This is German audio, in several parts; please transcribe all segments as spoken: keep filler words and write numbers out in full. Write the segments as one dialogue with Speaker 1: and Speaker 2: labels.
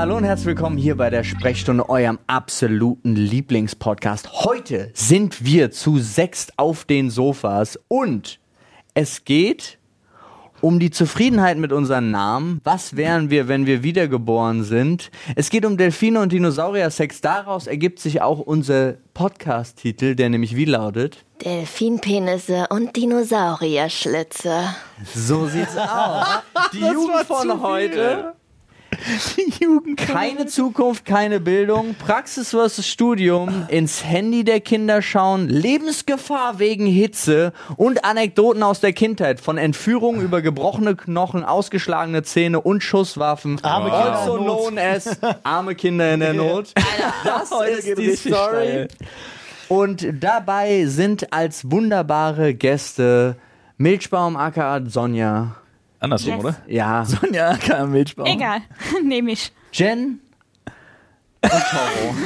Speaker 1: hallo und herzlich willkommen hier bei der Sprechstunde, eurem absoluten Lieblingspodcast. Heute sind wir zu sechst auf den Sofas und es geht um die Zufriedenheit mit unseren Namen. Was wären wir, wenn wir wiedergeboren sind? Es geht um Delfine und Dinosaurier-Sex. Daraus ergibt sich auch unser Podcast-Titel, der nämlich wie lautet?
Speaker 2: Delfinpenisse und Dinosaurierschlitze.
Speaker 1: So sieht's aus. Die Jugend von heute. Die Jugend. Keine Zukunft, keine Bildung, Praxis versus Studium, ins Handy der Kinder schauen, Lebensgefahr wegen Hitze und Anekdoten aus der Kindheit, von Entführungen über gebrochene Knochen, ausgeschlagene Zähne und Schusswaffen. Arme Kinder also known as arme Kinder in der Not. Das ist die Story. Steil. Und dabei sind als wunderbare Gäste Milchbaum aka Sonja.
Speaker 3: Andersrum, yes. Oder?
Speaker 1: Ja.
Speaker 3: Sonja aka Milchbaum.
Speaker 4: Egal, nehme ich.
Speaker 1: Jen und Toro.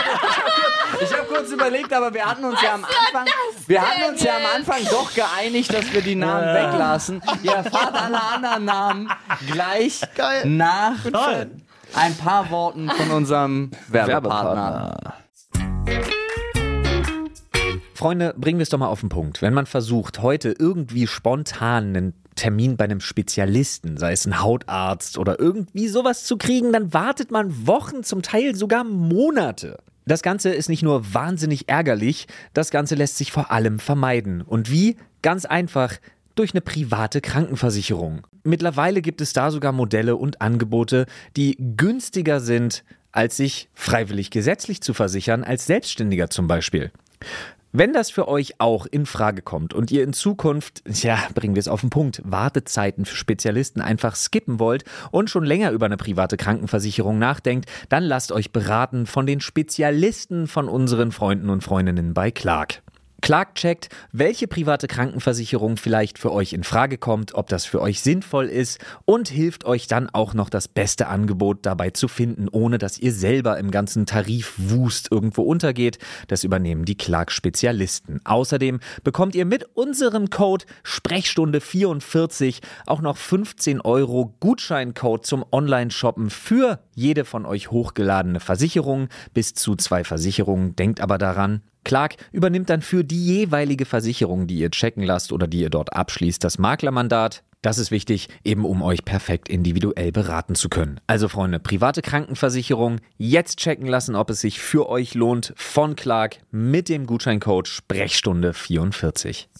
Speaker 1: Ich habe kurz überlegt, aber wir hatten uns Was ja am Anfang, wir hatten uns ja am Anfang doch geeinigt, dass wir die Namen ja. weglassen. Ihr erfahrt alle anderen Namen gleich Geil. nach Geil. ein paar Worten von unserem Werbepartner.
Speaker 3: Werbepartner. Freunde, bringen wir es doch mal auf den Punkt. Wenn man versucht, heute irgendwie spontan einen Termin bei einem Spezialisten, sei es ein Hautarzt oder irgendwie sowas zu kriegen, dann wartet man Wochen, zum Teil sogar Monate. Das Ganze ist nicht nur wahnsinnig ärgerlich, das Ganze lässt sich vor allem vermeiden. Und wie? Ganz einfach, durch eine private Krankenversicherung. Mittlerweile gibt es da sogar Modelle und Angebote, die günstiger sind, als sich freiwillig gesetzlich zu versichern, als Selbstständiger zum Beispiel. Wenn das für euch auch in Frage kommt und ihr in Zukunft, ja, bringen wir es auf den Punkt, Wartezeiten für Spezialisten einfach skippen wollt und schon länger über eine private Krankenversicherung nachdenkt, dann lasst euch beraten von den Spezialisten von unseren Freunden und Freundinnen bei Clark. Clark checkt, welche private Krankenversicherung vielleicht für euch in Frage kommt, ob das für euch sinnvoll ist und hilft euch dann auch noch das beste Angebot dabei zu finden, ohne dass ihr selber im ganzen Tarifwust irgendwo untergeht. Das übernehmen die Clark-Spezialisten. Außerdem bekommt ihr mit unserem Code Sprechstunde vierundvierzig auch noch fünfzehn Euro Gutscheincode zum Online-Shoppen für jede von euch hochgeladene Versicherung. Bis zu zwei Versicherungen. Denkt aber daran, Clark übernimmt dann für die jeweilige Versicherung, die ihr checken lasst oder die ihr dort abschließt, das Maklermandat. Das ist wichtig, eben um euch perfekt individuell beraten zu können. Also Freunde, private Krankenversicherung, jetzt checken lassen, ob es sich für euch lohnt, von Clark mit dem Gutscheincode Sprechstunde vierundvierzig.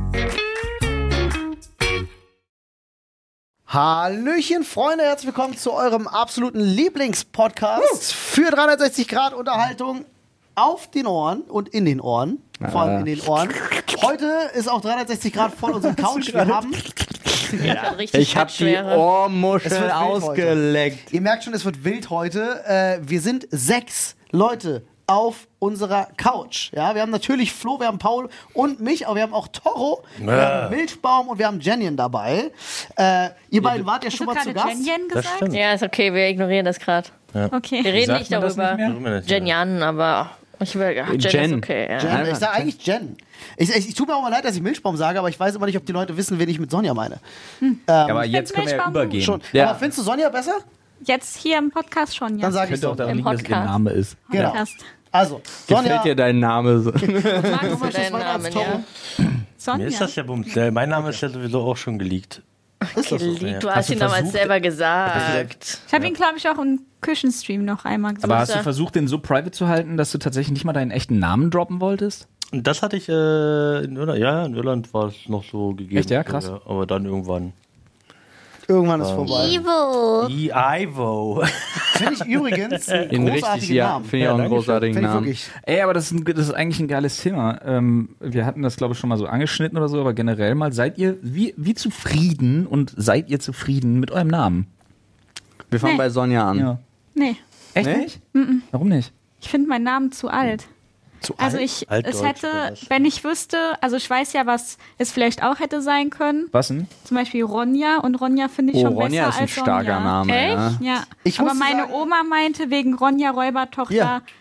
Speaker 5: Hallöchen, Freunde, herzlich willkommen zu eurem absoluten Lieblingspodcast für dreihundertsechzig Grad Unterhaltung auf den Ohren und in den Ohren, vor allem in den Ohren. Heute ist auch dreihundertsechzig Grad voll unsere Couch. Wir haben...
Speaker 2: Ja,
Speaker 1: ich habe die Ohrmuschel ausgeleckt.
Speaker 5: Heute. Ihr merkt schon, es wird wild heute. Äh, wir sind sechs Leute auf unserer Couch. Ja, wir haben natürlich Flo, wir haben Paul und mich, aber wir haben auch Toro, wir ja. haben Milchbaum und wir haben Jenjen dabei. Äh, ihr beiden wart ja schon mal zu Gast.
Speaker 4: Jenjen gesagt?
Speaker 2: Ja, ist okay, wir ignorieren das gerade.
Speaker 4: Ja. Okay.
Speaker 2: Wir reden nicht darüber. Jenjan, aber ich will, ach, Jen, Jen ist okay. Ja.
Speaker 5: Jen, ich sage eigentlich Jen. Ich, ich, ich tut mir auch mal leid, dass ich Milchbaum sage, aber ich weiß immer nicht, ob die Leute wissen, wen ich mit Sonja meine.
Speaker 4: Hm.
Speaker 5: Ähm,
Speaker 3: ja, aber jetzt können wir ja übergehen.
Speaker 5: Schon.
Speaker 1: Ja.
Speaker 5: Aber findest du Sonja besser?
Speaker 4: Jetzt hier im Podcast schon, ja.
Speaker 5: Dann sage ich
Speaker 3: so.
Speaker 5: auch
Speaker 3: daran
Speaker 4: Im
Speaker 3: liegen, dass ihr Name ist.
Speaker 5: Genau.
Speaker 4: Podcast.
Speaker 5: Also, Sonja.
Speaker 1: Gefällt dir dein Name so?
Speaker 2: Magst du deinen Namen, ja?
Speaker 4: Sonja.
Speaker 6: Mir ist das ja bums. Mein Name ist ja sowieso auch schon geleakt.
Speaker 5: Ist das so?
Speaker 2: Geleakt. Du hast ihn damals selber gesagt.
Speaker 4: Ich habe ihn, glaube ich, auch im Küchenstream noch einmal gesagt.
Speaker 3: Aber hast du versucht, den so private zu halten, dass du tatsächlich nicht mal deinen echten Namen droppen wolltest?
Speaker 6: Und das hatte ich äh, in Irland, ja, in Irland war es noch so gegeben.
Speaker 3: Echt, ja, krass.
Speaker 6: Ja, aber dann irgendwann.
Speaker 5: Irgendwann ist vorbei.
Speaker 2: Ivo.
Speaker 6: Ivo.
Speaker 5: Finde ich übrigens einen
Speaker 1: In
Speaker 5: großartigen
Speaker 1: richtig, ja,
Speaker 5: Namen.
Speaker 1: finde ich auch einen großartigen
Speaker 5: Finde ich
Speaker 1: Namen.
Speaker 5: wirklich.
Speaker 3: Ey, aber das ist, ein, das ist eigentlich ein geiles Thema. Ähm, wir hatten das, glaube ich, schon mal so angeschnitten oder so, aber generell mal, seid ihr, wie, wie zufrieden und seid ihr zufrieden mit eurem Namen?
Speaker 1: Wir fangen
Speaker 4: Nee.
Speaker 1: bei Sonja an.
Speaker 3: Ja.
Speaker 4: Nee,
Speaker 3: Echt
Speaker 1: Nee?
Speaker 3: nicht? Mm-mm. Warum nicht?
Speaker 4: ich finde meinen Namen zu alt.
Speaker 3: Zu
Speaker 4: Also
Speaker 3: alt?
Speaker 4: ich,
Speaker 6: Altdeutsch
Speaker 4: es hätte,
Speaker 6: oder was?
Speaker 4: wenn ich wüsste, also ich weiß ja, was es vielleicht auch hätte sein können.
Speaker 3: Was denn?
Speaker 4: Zum Beispiel Ronja, und Ronja finde ich
Speaker 1: Oh,
Speaker 4: schon
Speaker 1: Ronja
Speaker 4: besser
Speaker 1: ist ein
Speaker 4: als
Speaker 1: starker
Speaker 4: Sonja.
Speaker 1: Name.
Speaker 2: Echt?
Speaker 1: Ja.
Speaker 4: Ja,
Speaker 5: Ich
Speaker 4: aber
Speaker 5: musste
Speaker 4: meine
Speaker 5: sagen-
Speaker 4: Oma meinte, wegen Ronja Räubertochter
Speaker 5: Ja.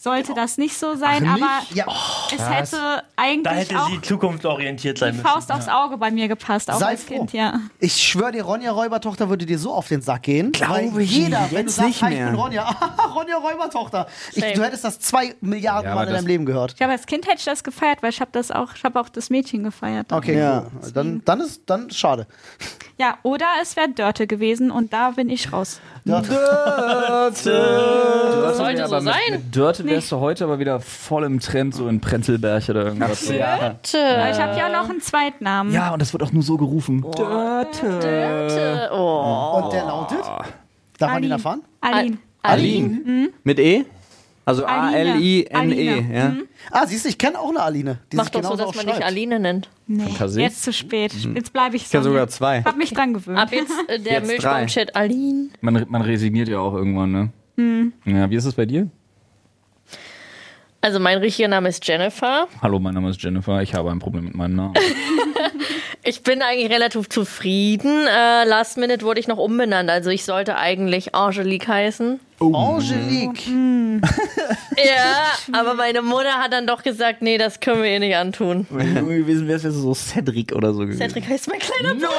Speaker 4: sollte das nicht so sein,
Speaker 5: Ach,
Speaker 4: aber
Speaker 5: nicht? Ja.
Speaker 4: es hätte eigentlich
Speaker 6: Da hätte
Speaker 4: auch
Speaker 6: sie zukunftsorientiert sein
Speaker 4: die
Speaker 6: müssen.
Speaker 4: Faust aufs Auge bei mir gepasst, auch
Speaker 5: Sei
Speaker 4: als
Speaker 5: froh.
Speaker 4: Kind, ja.
Speaker 5: Ich schwöre dir, Ronja Räubertochter würde dir so auf den Sack gehen.
Speaker 1: Glaube
Speaker 5: weil
Speaker 1: ich
Speaker 5: jeder,
Speaker 1: nicht.
Speaker 5: wenn du
Speaker 1: Jetzt
Speaker 5: sagst,
Speaker 1: nicht
Speaker 5: hi, ich
Speaker 1: mehr.
Speaker 5: bin Ronja, Ronja Räubertochter. Ich,
Speaker 2: Same.
Speaker 5: du hättest das zwei Milliarden
Speaker 3: Ja,
Speaker 5: Mal
Speaker 3: aber
Speaker 5: in deinem
Speaker 3: das-
Speaker 5: Leben gehört.
Speaker 4: Ich glaube, als Kind hätte ich das gefeiert, weil ich habe das auch, ich habe auch das Mädchen gefeiert.
Speaker 5: Okay,
Speaker 1: Ja.
Speaker 5: cool. Dann, dann ist dann ist schade.
Speaker 4: Ja, oder es wäre Dörte gewesen und da bin ich raus.
Speaker 1: Dörte.
Speaker 2: Sollte so sein.
Speaker 3: Mit Dörte wärst du heute aber wieder voll im Trend, so in Prenzlberg oder irgendwas.
Speaker 1: Ja.
Speaker 4: Weil ich habe ja noch einen Zweitnamen.
Speaker 3: Ja, und das wird auch nur so gerufen.
Speaker 2: Dörte. Oh.
Speaker 5: Und der lautet? Darf man den
Speaker 4: Aline.
Speaker 5: erfahren?
Speaker 4: Aline.
Speaker 1: Aline. Mit E? Also A
Speaker 4: Aline.
Speaker 1: L I N E.
Speaker 4: Aline.
Speaker 1: Ja.
Speaker 5: Ah, siehst du, ich kenne auch eine Aline. Die
Speaker 2: Mach
Speaker 5: sich
Speaker 2: doch so,
Speaker 5: genauso
Speaker 2: dass man dich
Speaker 5: schreibt.
Speaker 2: Aline nennt.
Speaker 4: Nee,
Speaker 3: Fantasie?
Speaker 4: jetzt zu spät. Jetzt bleibe ich
Speaker 1: Ich
Speaker 4: so.
Speaker 1: kenne sogar zwei.
Speaker 4: Hab mich dran gewöhnt.
Speaker 2: Ab jetzt äh, der
Speaker 1: Jetzt
Speaker 2: Milchbaum-Chat Aline.
Speaker 3: Man, man resigniert ja auch irgendwann, ne? Mhm. Ja, wie ist es bei dir?
Speaker 2: Also mein richtiger Name ist Jennifer.
Speaker 3: Hallo, mein Name ist Jennifer. Ich habe ein Problem mit meinem Namen.
Speaker 2: Ich bin eigentlich relativ zufrieden. Äh, Last Minute wurde ich noch umbenannt. Also ich sollte eigentlich Angelique heißen.
Speaker 5: Angelique.
Speaker 2: Ja, aber meine Mutter hat dann doch gesagt, nee, das können wir ihr nicht antun.
Speaker 3: gewesen wäre es so Cedric oder so gewesen.
Speaker 2: Cedric heißt mein kleiner Bruder.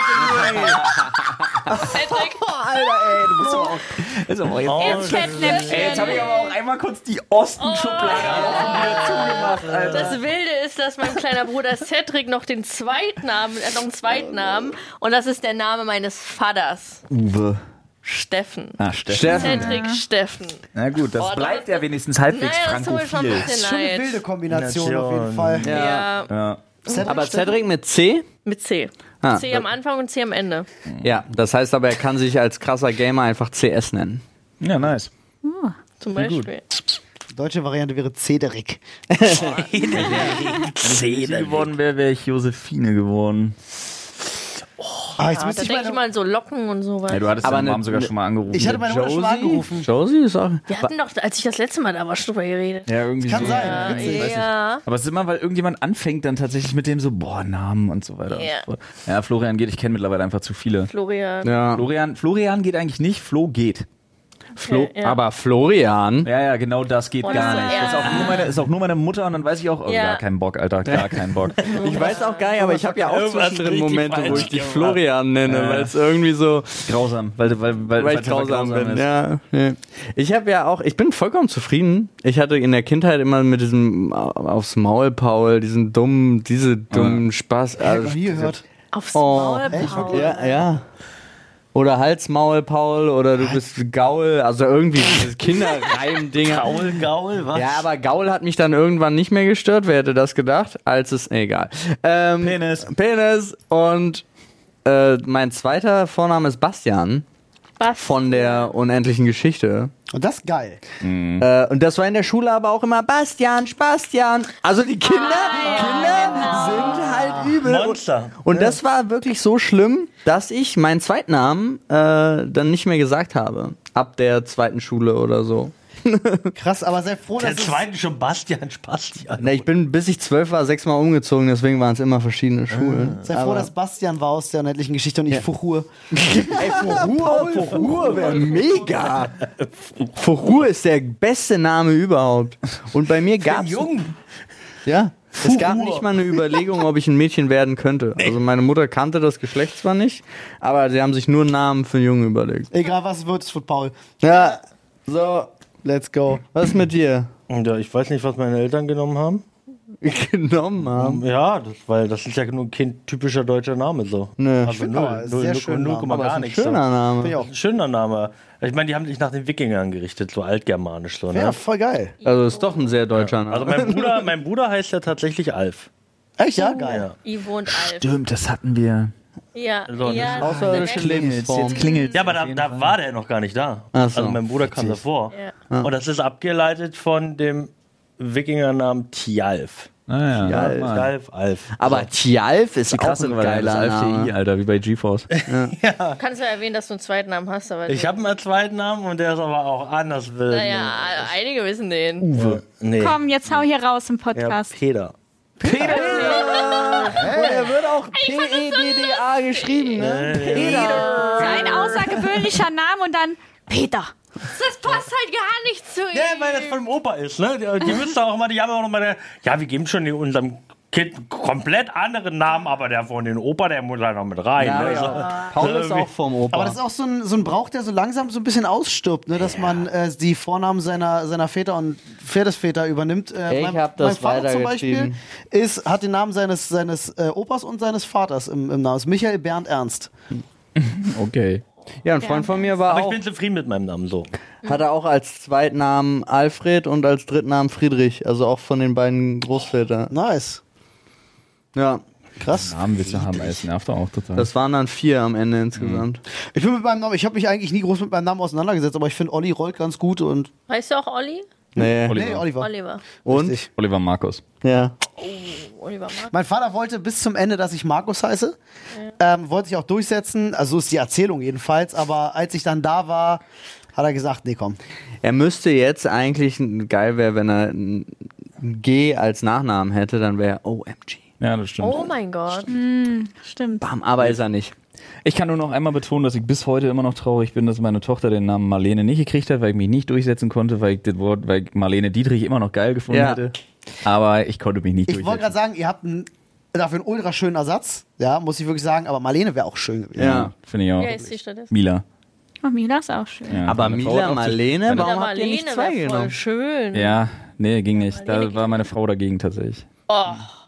Speaker 2: Cedric.
Speaker 3: Alter, ey, du bist aber auch. Ist aber jetzt,
Speaker 2: Jetzt Catnäpfchen.
Speaker 3: ey, jetzt habe ich aber auch einmal kurz die Ostenschublade auf und wieder zugemacht, Alter.
Speaker 2: Das Wilde ist, dass mein kleiner Bruder Cedric noch den Zweitnamen, er hat noch einen Zweitnamen und das ist der Name meines Vaters.
Speaker 3: Uwe.
Speaker 2: Steffen.
Speaker 3: Ah, Steffen.
Speaker 1: Steffen.
Speaker 2: Cedric Steffen.
Speaker 3: Na gut, das
Speaker 2: Oh, das
Speaker 3: bleibt
Speaker 2: ist-
Speaker 3: ja wenigstens halbwegs
Speaker 2: Naja, das tut mir schon ein
Speaker 3: frankophil.
Speaker 2: bisschen
Speaker 5: Schon eine
Speaker 2: leid.
Speaker 5: wilde Kombination auf jeden
Speaker 6: Nation.
Speaker 5: Fall.
Speaker 2: Ja,
Speaker 3: Ja.
Speaker 5: Cedric
Speaker 1: Aber
Speaker 5: Steffen?
Speaker 1: Cedric mit C?
Speaker 2: mit C.
Speaker 1: Ah.
Speaker 2: C am Anfang und C am Ende.
Speaker 1: Ja, das heißt aber, er kann sich als krasser Gamer einfach C S nennen.
Speaker 3: Ja, nice.
Speaker 2: Zum Beispiel.
Speaker 5: Deutsche Variante wäre Cedric.
Speaker 3: Wenn ich geworden wäre, wäre ich Josephine geworden.
Speaker 5: Ah, jetzt
Speaker 2: Ja,
Speaker 5: müsste
Speaker 2: da
Speaker 5: ich
Speaker 2: denke ich
Speaker 5: meine,
Speaker 2: mal an so Locken und sowas.
Speaker 3: Ja, du hattest
Speaker 1: Aber
Speaker 3: deine
Speaker 1: ne-
Speaker 3: Mom sogar schon mal angerufen.
Speaker 5: ich hatte meine Mutter schon mal angerufen.
Speaker 1: Josie ist auch...
Speaker 2: Wir hatten doch, als ich das letzte Mal da war, schon drüber geredet.
Speaker 3: ja, irgendwie
Speaker 5: Kann
Speaker 3: so.
Speaker 5: sein.
Speaker 2: Ja,
Speaker 5: Witzig.
Speaker 2: ja.
Speaker 3: Aber es ist immer, weil irgendjemand anfängt dann tatsächlich mit dem so, boah, Namen und so weiter.
Speaker 2: Ja.
Speaker 3: Und so fort. Ja, Florian geht, ich kenne mittlerweile einfach zu viele.
Speaker 2: Florian.
Speaker 1: Ja.
Speaker 3: Florian, Florian geht eigentlich nicht, Flo geht.
Speaker 1: Flo
Speaker 2: Ja.
Speaker 1: Aber Florian...
Speaker 3: Ja, ja, genau das geht
Speaker 2: Oh,
Speaker 3: gar
Speaker 2: das-
Speaker 3: nicht.
Speaker 2: ja.
Speaker 3: Das ist auch, nur meine, ist auch nur meine Mutter und dann weiß ich auch, oh,
Speaker 2: Ja.
Speaker 3: gar keinen Bock, Alter, gar keinen Bock.
Speaker 1: Ich weiß auch gar nicht, aber ich habe ja auch
Speaker 6: Irgendwas
Speaker 1: zwischendrin
Speaker 6: richtig
Speaker 1: Momente, wo
Speaker 6: falsch
Speaker 1: ich dich
Speaker 6: gemacht.
Speaker 1: Florian nenne,
Speaker 3: Ja.
Speaker 1: weil es irgendwie so...
Speaker 3: Grausam, weil, weil, weil,
Speaker 1: Weil ich
Speaker 3: es einfach
Speaker 1: grausam bin,
Speaker 3: ist.
Speaker 1: ja. ja. Ich habe ja auch, ich bin vollkommen zufrieden. Ich hatte in der Kindheit immer mit diesem aufs Maul, Paul, diesen dummen, diese dummen Spaß.
Speaker 5: Ich hab
Speaker 1: Also,
Speaker 5: noch nie gehört.
Speaker 2: Aufs
Speaker 1: Oh,
Speaker 2: Maul,
Speaker 5: echt?
Speaker 2: Paul.
Speaker 1: ja, ja. Oder Halsmaul, Paul, oder du bist Gaul, also irgendwie diese Kinderreim-Dinger.
Speaker 6: Gaul, Gaul, was?
Speaker 1: Ja, aber Gaul hat mich dann irgendwann nicht mehr gestört. Wer hätte das gedacht? Als es, egal. Ähm,
Speaker 3: Penis.
Speaker 1: Penis. Und äh, mein zweiter Vorname ist Bastian
Speaker 2: Was?
Speaker 1: von der unendlichen Geschichte.
Speaker 5: Und das ist geil.
Speaker 1: Äh, und das war in der Schule aber auch immer Bastian, Spastian. Also die Kinder, Kinder sind halt übel.
Speaker 6: Monster.
Speaker 1: Und, und das war wirklich so schlimm, dass ich meinen Zweitnamen äh, dann nicht mehr gesagt habe. Ab der zweiten Schule oder so.
Speaker 5: Krass, aber sei froh,
Speaker 6: Der
Speaker 5: dass es...
Speaker 6: zweite schon Bastian Spastian.
Speaker 1: Na, ich bin, bis ich zwölf war, sechsmal umgezogen, deswegen waren es immer verschiedene Schulen.
Speaker 5: Sei froh, dass Bastian war aus der unendlichen Geschichte und nicht Fuchur.
Speaker 1: Ey, Furur, Furur wäre mega. Furur ist der beste Name überhaupt. Und bei mir gab's...
Speaker 6: Jung.
Speaker 1: Ja. Es gab nicht mal eine Überlegung, ob ich ein Mädchen werden könnte. Also meine Mutter kannte das Geschlecht zwar nicht, aber sie haben sich nur einen Namen für einen Jungen überlegt.
Speaker 5: Egal was wird, es wird Paul.
Speaker 1: Ja, so, let's go. Was ist mit dir?
Speaker 6: Ja, ich weiß nicht, was meine Eltern genommen haben.
Speaker 1: Genommen haben?
Speaker 6: Ja, das, weil das ist ja nur kein typischer deutscher Name so.
Speaker 1: Nö.
Speaker 6: Also
Speaker 5: find
Speaker 6: null,
Speaker 5: aber, ist
Speaker 6: null,
Speaker 5: sehr
Speaker 6: null,
Speaker 5: schöner
Speaker 6: null,
Speaker 5: Name.
Speaker 6: Komma
Speaker 1: Aber
Speaker 6: gar
Speaker 1: ist ein
Speaker 6: nichts.
Speaker 1: schöner
Speaker 6: so.
Speaker 1: Name.
Speaker 5: Finde ich auch.
Speaker 6: Ein schöner Name. Ich meine, die haben sich nach den Wikingern gerichtet, so altgermanisch so, ne?
Speaker 5: Ja, voll geil.
Speaker 1: Also ist doch ein sehr deutscher Name.
Speaker 6: Also mein Bruder, mein Bruder heißt ja tatsächlich Alf.
Speaker 5: Echt, ja? Geil.
Speaker 6: Ja.
Speaker 2: Ivo und Alf.
Speaker 3: Stimmt, das hatten wir.
Speaker 2: Ja,
Speaker 6: So,
Speaker 2: ja.
Speaker 1: Außerirdische Lebensform.
Speaker 3: klingelt.
Speaker 6: Ja, aber da, da war der noch gar nicht da.
Speaker 1: Ach so.
Speaker 6: Also mein Bruder kam davor.
Speaker 2: Ja.
Speaker 6: Und das ist abgeleitet von dem Wikingernamen Tjalf.
Speaker 3: Ah, ja.
Speaker 1: Tjalf.
Speaker 3: Mann.
Speaker 6: Tjalf, Alf.
Speaker 1: Aber Tjalf ist
Speaker 3: Die
Speaker 1: auch
Speaker 3: krasse
Speaker 1: ein
Speaker 3: Variante, das
Speaker 1: geiler
Speaker 3: Alf T I,
Speaker 1: Name.
Speaker 3: Alter, wie bei GeForce.
Speaker 2: Du kannst ja erwähnen, dass du einen zweiten Namen hast, aber
Speaker 6: Ich habe einen zweiten Namen und der ist aber auch anders wild.
Speaker 2: naja, einige wissen den.
Speaker 6: Uwe. Nee.
Speaker 4: Komm, jetzt hau hier raus im
Speaker 6: Ja,
Speaker 4: Podcast.
Speaker 6: Peter.
Speaker 1: Und er wird auch P E D D A geschrieben, ne? Peter.
Speaker 4: So ein außergewöhnlicher Name und dann Peter.
Speaker 2: Das passt halt gar nicht zu ihm.
Speaker 6: Ja, weil das von dem Opa ist, ne? Die, die müssen auch mal, die haben auch noch mal, eine, ja, wir geben schon unserem Kind einen komplett anderen Namen, aber der von den Opa, der muss halt noch mit rein.
Speaker 1: Ja,
Speaker 6: ne?
Speaker 1: ja. Paul ist auch vom Opa.
Speaker 5: Aber das ist auch so ein, so ein Brauch, der so langsam so ein bisschen ausstirbt, ne? Dass man äh, die Vornamen seiner, seiner Väter und Pferdesväter übernimmt. Äh,
Speaker 1: Ich
Speaker 5: mein,
Speaker 1: hab das
Speaker 5: mein Vater zum Beispiel
Speaker 1: weitergetrieben.
Speaker 5: ist, hat den Namen seines, seines äh, Opas und seines Vaters im, im Namen. Das ist Michael Bernd Ernst.
Speaker 3: Okay.
Speaker 1: Ja, ein Freund von mir war
Speaker 6: Aber ich
Speaker 1: auch,
Speaker 6: bin zufrieden mit meinem Namen so.
Speaker 1: hatte auch als Zweitnamen Alfred und als Drittnamen Friedrich. Also auch von den beiden Großvätern.
Speaker 5: Nice.
Speaker 1: Ja,
Speaker 5: Krass.
Speaker 3: Namen willst du haben, ey, das nervt auch total.
Speaker 1: das waren dann vier am Ende insgesamt.
Speaker 5: Ich bin mit meinem Namen, ich habe mich eigentlich nie groß mit meinem Namen auseinandergesetzt, aber ich finde Olli rollt ganz gut und.
Speaker 2: Heißt du auch Olli?
Speaker 1: Nee.
Speaker 3: Oliver.
Speaker 5: Nee, Oliver.
Speaker 2: Oliver.
Speaker 1: Und?
Speaker 5: Richtig.
Speaker 3: Oliver Markus.
Speaker 1: Ja.
Speaker 2: Oliver Mark.
Speaker 5: Mein Vater wollte bis zum Ende, dass ich Markus heiße. Ähm, wollte sich auch durchsetzen, also so ist die Erzählung jedenfalls, aber als ich dann da war, hat er gesagt, nee, komm.
Speaker 1: Er müsste jetzt eigentlich, geil wäre, wenn er ein G als Nachnamen hätte, dann wäre er O M G.
Speaker 3: Ja, das stimmt.
Speaker 2: Oh mein Gott.
Speaker 4: Stimmt.
Speaker 1: Bam, aber ist er nicht.
Speaker 3: Ich kann nur noch einmal betonen, dass ich bis heute immer noch traurig bin, dass meine Tochter den Namen Marlene nicht gekriegt hat, weil ich mich nicht durchsetzen konnte, weil ich das Wort, weil ich Marlene Dietrich immer noch geil gefunden
Speaker 1: Ja.
Speaker 3: hätte. Aber ich konnte mich nicht
Speaker 5: Ich wollte
Speaker 3: durchsetzen.
Speaker 5: gerade sagen, ihr habt einen, dafür einen ultra schönen Ersatz, ja, muss ich wirklich sagen, aber Marlene wäre auch schön gewesen.
Speaker 1: Ja.
Speaker 3: Finde ich auch.
Speaker 2: Wer ist die stattdessen?
Speaker 3: Mila.
Speaker 4: Oh, Mila ist auch schön.
Speaker 3: Ja,
Speaker 1: Aber
Speaker 3: meine Frau
Speaker 1: Mila
Speaker 3: hat auch zu-
Speaker 1: Marlene,
Speaker 3: meine-
Speaker 1: warum
Speaker 2: Mila
Speaker 1: habt ihr nicht
Speaker 2: Marlene
Speaker 1: zwei
Speaker 2: wär voll
Speaker 1: genommen?
Speaker 2: schön.
Speaker 3: Ja, nee, ging nicht. Da
Speaker 2: Marlene
Speaker 3: war meine Frau dagegen tatsächlich.
Speaker 2: Oh.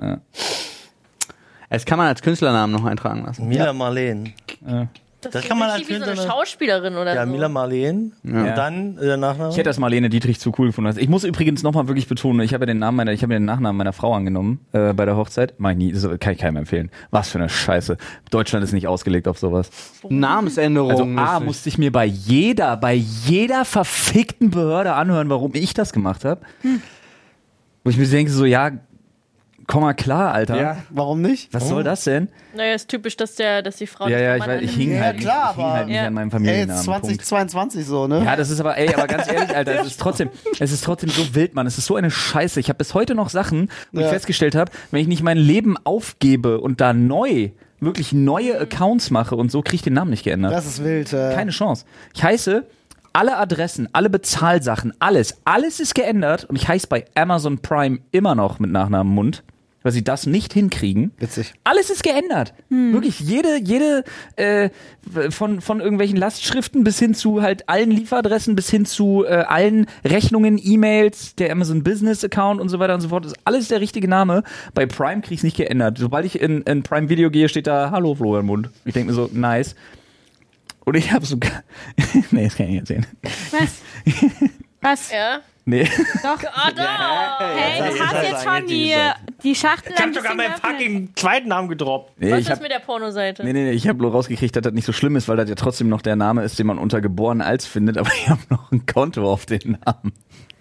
Speaker 1: Es kann man als Künstlernamen noch eintragen lassen.
Speaker 6: Mila Marleen.
Speaker 2: Das,
Speaker 6: Das
Speaker 2: ist
Speaker 6: kann man
Speaker 2: richtig wie so eine
Speaker 6: als Künstler-
Speaker 2: Schauspielerin oder
Speaker 6: Ja,
Speaker 2: so.
Speaker 6: Mila Marleen. Und dann äh, der Nachname.
Speaker 3: Ich hätte das Marlene Dietrich zu cool gefunden. Ich muss übrigens nochmal wirklich betonen, ich habe ja den Namen meiner, ich habe ja den Nachnamen meiner Frau angenommen äh, bei der Hochzeit. Mach ich nie, das kann ich keinem empfehlen. Was für eine Scheiße. Deutschland ist nicht ausgelegt auf sowas.
Speaker 1: Namensänderung.
Speaker 3: Also A,
Speaker 1: müsste ich-
Speaker 3: musste ich mir bei jeder, bei jeder verfickten Behörde anhören, warum ich das gemacht habe. Wo ich mir denke so, ja, komm mal klar, Alter.
Speaker 1: Ja.
Speaker 5: Warum nicht?
Speaker 3: Was soll das denn?
Speaker 2: Naja, ist typisch, dass der, dass die Frau
Speaker 3: Ja,
Speaker 2: das
Speaker 3: ja,
Speaker 2: vom
Speaker 3: ich
Speaker 2: Mann
Speaker 3: weiß, ich
Speaker 2: annimmt.
Speaker 3: hing
Speaker 5: Ja,
Speaker 3: halt,
Speaker 5: klar,
Speaker 3: nicht, ich hing
Speaker 5: aber-
Speaker 3: halt nicht
Speaker 2: Ja.
Speaker 3: an meinem
Speaker 5: Ey,
Speaker 3: Familiennamen.
Speaker 5: jetzt
Speaker 3: Punkt.
Speaker 5: zwanzig zweiundzwanzig so, ne?
Speaker 3: Ja, das ist aber, ey, aber ganz ehrlich, Alter, es ist trotzdem, es ist trotzdem so wild, Mann. Es ist so eine Scheiße. Ich habe bis heute noch Sachen, wo
Speaker 5: Ja.
Speaker 3: ich festgestellt habe, wenn ich nicht mein Leben aufgebe und da neu, wirklich neue Accounts mache und so, kriege ich den Namen nicht geändert.
Speaker 5: Das ist wild. Äh.
Speaker 3: Keine Chance. Ich heiße, alle Adressen, alle Bezahlsachen, alles, alles ist geändert und ich heiße bei Amazon Prime immer noch mit Nachnamen Mund, weil sie das nicht hinkriegen.
Speaker 5: Witzig.
Speaker 3: Alles ist geändert. Wirklich jede, jede äh, von, von irgendwelchen Lastschriften bis hin zu halt allen Lieferadressen, bis hin zu äh, allen Rechnungen, E-Mails, der Amazon Business Account und so weiter und so fort. Das ist alles der richtige Name. Bei Prime krieg ich es nicht geändert. Sobald ich in, in Prime Video gehe, steht da Hallo Florian Mund. Ich denke mir so, nice. Und ich habe sogar. Nee, das kann ich nicht erzählen.
Speaker 4: Was? Was?
Speaker 2: Ja.
Speaker 3: Nee.
Speaker 4: Doch.
Speaker 2: Ah, da!
Speaker 4: Hey, du hast jetzt schon die, die Schachtel
Speaker 6: Ich
Speaker 4: ein
Speaker 6: hab sogar
Speaker 4: bisschen
Speaker 6: meinen
Speaker 4: geöffnet.
Speaker 6: fucking zweiten Namen gedroppt.
Speaker 3: Nee,
Speaker 2: Was
Speaker 3: ich
Speaker 2: ist
Speaker 3: hab,
Speaker 2: mit der Pornoseite?
Speaker 3: nee, nee, nee, ich habe nur rausgekriegt, dass das nicht so schlimm ist, weil das ja trotzdem noch der Name ist, den man unter geboren als findet, aber ich habe noch ein Konto auf den Namen.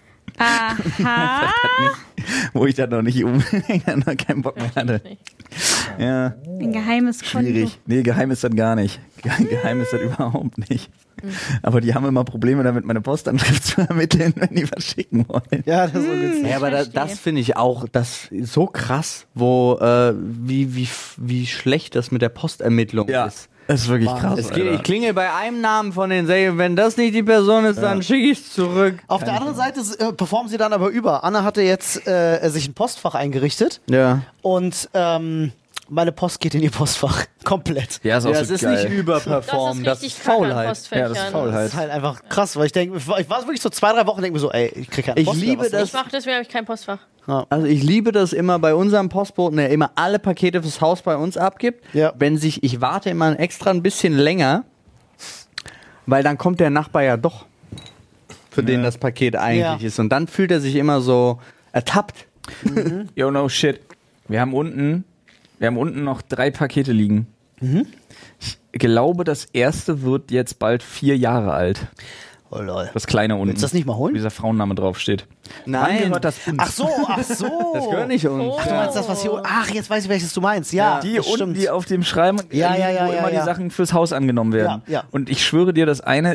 Speaker 4: Aha.
Speaker 3: Wo ich dann noch nicht um, dann noch keinen Bock mehr hatte. Ja,
Speaker 4: Ein geheimes Konto.
Speaker 3: schwierig. Nee, geheim ist das gar nicht. Ge- Geheim ist das überhaupt nicht. Aber die haben immer Probleme damit, meine Postanschrift zu ermitteln, wenn die was schicken wollen.
Speaker 5: Ja, das ist so witzig.
Speaker 1: Ja, aber da,
Speaker 4: verstehe.
Speaker 1: das finde ich auch das ist so krass, wo äh, wie, wie, wie schlecht das mit der Postermittlung ist.
Speaker 3: Das ist wirklich krass.
Speaker 1: Es geht,
Speaker 3: Alter.
Speaker 1: ich klingel bei einem Namen von den Serien, wenn das nicht die Person ist, dann schicke ich es zurück.
Speaker 5: Auf der anderen Seite äh, performen sie dann aber über. Anna hatte jetzt äh, sich ein Postfach eingerichtet
Speaker 1: Ja.
Speaker 5: und ähm, meine Post geht in ihr Postfach. Komplett.
Speaker 3: Ja, ist auch
Speaker 1: Ja, es
Speaker 3: so
Speaker 1: ist
Speaker 3: geil.
Speaker 1: nicht
Speaker 2: Das ist
Speaker 1: überperformen, das ist,
Speaker 2: richtig kacke an
Speaker 1: Faulheit.
Speaker 2: Postfächern.
Speaker 3: Ja, das ist Faulheit.
Speaker 5: Das ist halt einfach krass, weil ich denke, ich war ich war wirklich so zwei, drei Wochen und denke mir so, ey, ich krieg keine
Speaker 1: Ich
Speaker 5: Post mehr,
Speaker 1: liebe
Speaker 5: was
Speaker 1: das-
Speaker 2: Ich mache deswegen habe ich kein Postfach.
Speaker 1: Also ich liebe das immer bei unserem Postboten, der immer alle Pakete fürs Haus bei uns abgibt.
Speaker 5: Ja.
Speaker 1: Wenn sich, ich warte immer extra ein bisschen länger, weil dann kommt der Nachbar ja doch, für den das Paket eigentlich
Speaker 5: Ja.
Speaker 1: ist. Und dann fühlt er sich immer so ertappt.
Speaker 3: Yo, no shit. Wir haben unten, wir haben unten noch drei Pakete liegen. Ich glaube, das erste wird jetzt bald vier Jahre alt.
Speaker 5: Oh lol.
Speaker 3: Das kleine unten.
Speaker 5: Willst du das nicht mal holen?
Speaker 3: Wo dieser Frauenname draufsteht. Wann
Speaker 1: Nein,
Speaker 3: gehört das uns?
Speaker 5: Ach so, ach so.
Speaker 1: das gehört nicht uns.
Speaker 5: Ach, du meinst das, was hier. Ach, jetzt weiß ich, welches du meinst. Ja,
Speaker 3: Die
Speaker 5: das
Speaker 3: unten,
Speaker 5: stimmt.
Speaker 3: die auf dem Schreiben,
Speaker 5: Ja, ja, ja,
Speaker 3: wo
Speaker 5: ja,
Speaker 3: immer
Speaker 5: ja.
Speaker 3: die Sachen fürs Haus angenommen werden.
Speaker 5: Ja, ja.
Speaker 3: Und ich schwöre dir, das eine ist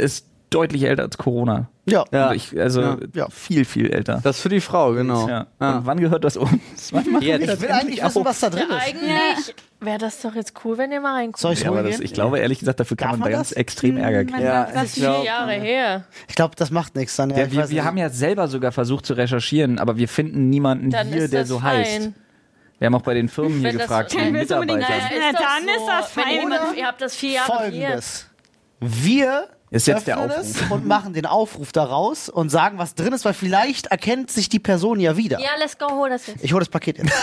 Speaker 3: deutlich älter als Corona.
Speaker 5: Ja.
Speaker 1: Ja.
Speaker 3: Also, ich, also
Speaker 1: Ja.
Speaker 5: Ja.
Speaker 3: viel, viel älter.
Speaker 1: Das ist für die Frau, genau.
Speaker 3: Ja.
Speaker 1: Ja.
Speaker 3: Und wann gehört das uns? Wann machen
Speaker 1: Jetzt.
Speaker 3: wir das
Speaker 5: Ich will
Speaker 3: endlich
Speaker 5: eigentlich wissen,
Speaker 3: auf?
Speaker 5: was da drin
Speaker 2: Ja,
Speaker 5: ist.
Speaker 2: eigentlich wäre das doch jetzt cool, wenn ihr mal reinguckt.
Speaker 5: Soll ich
Speaker 3: Ja, aber
Speaker 5: holen
Speaker 3: das,
Speaker 5: gehen?
Speaker 3: ich glaube, ehrlich gesagt, dafür kann
Speaker 5: Darf
Speaker 3: man
Speaker 5: man
Speaker 3: ganz
Speaker 5: das?
Speaker 3: extrem Ärger kriegen.
Speaker 1: Ja,
Speaker 2: Das ist vier Jahre her.
Speaker 5: Ich glaube, das macht nichts dann. Ja,
Speaker 3: Ja,
Speaker 5: ich
Speaker 3: wir
Speaker 5: weiß
Speaker 3: wir
Speaker 5: nicht.
Speaker 3: haben ja selber sogar versucht zu recherchieren, aber wir finden niemanden
Speaker 2: Dann
Speaker 3: hier,
Speaker 2: ist
Speaker 3: der
Speaker 2: das
Speaker 3: so
Speaker 2: fein.
Speaker 3: heißt. Wir haben auch bei den Firmen hier
Speaker 2: Wenn das-
Speaker 3: gefragt,
Speaker 2: Dann
Speaker 3: die
Speaker 4: willst du unbedingt
Speaker 3: Mitarbeiter.
Speaker 4: rein. Ja,
Speaker 2: doch
Speaker 4: dann ist das
Speaker 2: Wenn
Speaker 4: fein.
Speaker 2: jemand, ihr habt das vier Jahre hier.
Speaker 5: Folgendes. Wir
Speaker 3: Ist jetzt der
Speaker 5: öffnen
Speaker 3: Aufruf.
Speaker 5: es und machen den Aufruf daraus und sagen, was drin ist, weil vielleicht erkennt sich die Person ja wieder.
Speaker 2: Ja, let's go, hol das jetzt.
Speaker 5: Ich hole das Paket jetzt.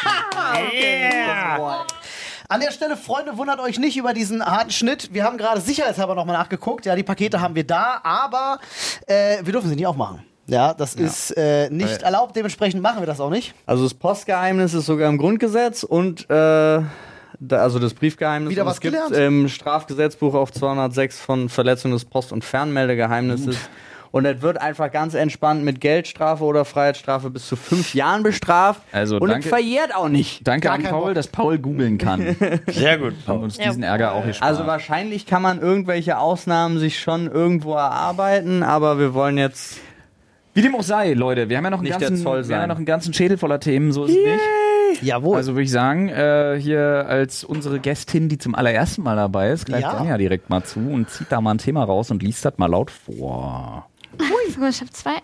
Speaker 5: Yeah! An der Stelle, Freunde, wundert euch nicht über diesen harten Schnitt. Wir haben gerade sicherheitshalber nochmal nachgeguckt. Ja, die Pakete haben wir da, aber äh, wir dürfen sie nicht aufmachen. Ja, das ist äh, nicht erlaubt. Dementsprechend machen wir das auch nicht.
Speaker 1: Also das Postgeheimnis ist sogar im Grundgesetz und äh, da, also das Briefgeheimnis.
Speaker 5: Wieder
Speaker 1: und
Speaker 5: was
Speaker 1: es gibt
Speaker 5: gelernt.
Speaker 1: im Strafgesetzbuch auf zweihundertsechs von Verletzung des Post- und Fernmeldegeheimnisses. Und es wird einfach ganz entspannt mit Geldstrafe oder Freiheitsstrafe bis zu fünf Jahren bestraft.
Speaker 3: Also
Speaker 1: und
Speaker 3: danke-
Speaker 1: es verjährt auch nicht.
Speaker 3: Danke
Speaker 5: Gar
Speaker 3: an
Speaker 5: kein
Speaker 3: Paul,
Speaker 5: Bock.
Speaker 3: dass Paul googeln kann.
Speaker 6: Sehr gut.
Speaker 3: Haben uns
Speaker 2: Ja.
Speaker 3: diesen Ärger auch gespart.
Speaker 1: Also wahrscheinlich kann man irgendwelche Ausnahmen sich schon irgendwo erarbeiten, aber wir wollen jetzt...
Speaker 3: Wie dem auch sei, Leute, wir haben ja noch einen,
Speaker 1: Nicht der
Speaker 3: ganzen,
Speaker 1: Zoll
Speaker 3: wir haben ja
Speaker 1: sein.
Speaker 3: noch einen ganzen Schädel voller Themen, so ist es nicht.
Speaker 5: Jawohl.
Speaker 3: Also würde ich sagen, äh, hier als unsere Gästin, die zum allerersten Mal dabei ist, greift
Speaker 5: Ja.
Speaker 3: Anja direkt mal zu und zieht da mal ein Thema raus und liest das mal laut vor.
Speaker 4: Ui, ich habe zwei.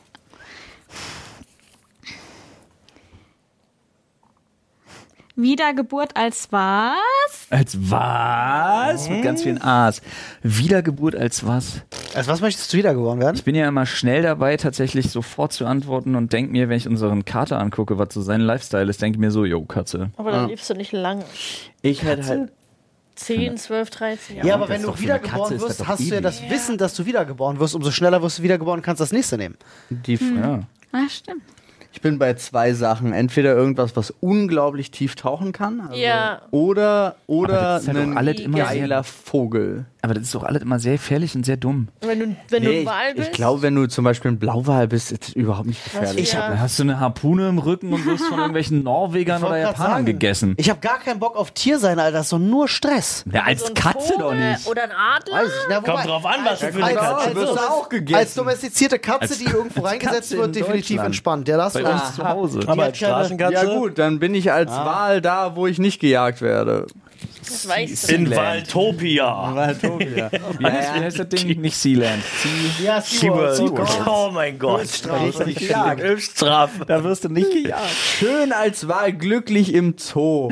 Speaker 4: Wiedergeburt als was?
Speaker 3: Als was? Mit ganz vielen A's. Wiedergeburt als was?
Speaker 5: Als was möchtest du wiedergeboren werden?
Speaker 3: Ich bin ja immer schnell dabei, tatsächlich sofort zu antworten und denke mir, wenn ich unseren Kater angucke, was so sein Lifestyle ist, denke ich mir so, yo, Katze.
Speaker 2: Aber dann lebst du nicht lange.
Speaker 1: Ich hätte halt...
Speaker 2: zehn, zwölf, dreizehn Jahre.
Speaker 5: Ja, aber
Speaker 3: das
Speaker 5: wenn
Speaker 3: ist
Speaker 5: du
Speaker 3: doch für eine
Speaker 5: wiedergeboren
Speaker 3: Katze ist das
Speaker 5: wirst,
Speaker 3: doch
Speaker 5: hast du ja
Speaker 3: ewig.
Speaker 5: das Wissen, dass du wiedergeboren wirst. Umso schneller wirst du wiedergeboren und kannst das nächste nehmen.
Speaker 1: Die,
Speaker 3: Ja.
Speaker 4: Ah, stimmt.
Speaker 1: Ich bin bei zwei Sachen. Entweder irgendwas, was unglaublich tief tauchen kann. Also
Speaker 2: Ja.
Speaker 1: Oder,
Speaker 3: Aber
Speaker 1: oder
Speaker 3: das ist ja doch
Speaker 1: ein
Speaker 3: alles immer
Speaker 1: geiler Vogel.
Speaker 3: Aber das ist doch alles immer sehr gefährlich und sehr dumm.
Speaker 2: Wenn du, wenn du
Speaker 1: Nee,
Speaker 2: ein Wal
Speaker 1: ich,
Speaker 2: bist.
Speaker 1: ich glaube, wenn du zum Beispiel ein Blauwal bist, ist das überhaupt nicht gefährlich.
Speaker 5: Ich
Speaker 2: ja.
Speaker 3: Da hast du eine Harpune im Rücken und wirst von irgendwelchen Norwegern
Speaker 5: Ich wollte
Speaker 3: oder
Speaker 5: grad
Speaker 3: Japanern
Speaker 5: sagen,
Speaker 3: gegessen.
Speaker 5: Ich habe gar keinen Bock auf Tier sein, Alter. Das ist doch nur Stress.
Speaker 3: Ja, als
Speaker 2: so ein
Speaker 3: Katze
Speaker 2: Vogel
Speaker 3: doch nicht.
Speaker 2: Oder ein Adler.
Speaker 5: Weiß ich. Na, wobei-
Speaker 6: Kommt drauf an, was du für eine
Speaker 5: als,
Speaker 6: Katze
Speaker 5: als,
Speaker 1: wirst du
Speaker 5: als,
Speaker 1: auch gegessen.
Speaker 5: als domestizierte Katze,
Speaker 3: Als-
Speaker 5: die irgendwo
Speaker 3: als
Speaker 5: reingesetzt
Speaker 3: Katze
Speaker 5: wird,
Speaker 3: in
Speaker 5: definitiv
Speaker 3: Deutschland.
Speaker 5: entspannt. Ja, das
Speaker 3: Bei
Speaker 5: du
Speaker 3: uns
Speaker 5: recht.
Speaker 3: zu Hause.
Speaker 6: Aber
Speaker 5: Die
Speaker 6: als
Speaker 5: hat keine-
Speaker 6: Straßenkatze
Speaker 1: Ja gut, dann bin ich als Wal da, wo ich nicht gejagt werde.
Speaker 2: Das weißt du.
Speaker 6: in
Speaker 3: Sealand.
Speaker 6: Waltopia.
Speaker 1: Waltopia.
Speaker 3: Wie heißt, wie heißt das Ding? Nicht Sealand. Sea.
Speaker 5: Ja,
Speaker 6: SeaWorld.
Speaker 5: SeaWorld.
Speaker 6: Oh mein Gott.
Speaker 5: Richtig
Speaker 1: gejagt.
Speaker 6: Höchststrafe.
Speaker 3: Da wirst du nicht gejagt.
Speaker 1: Schön als Wal glücklich im Zoo.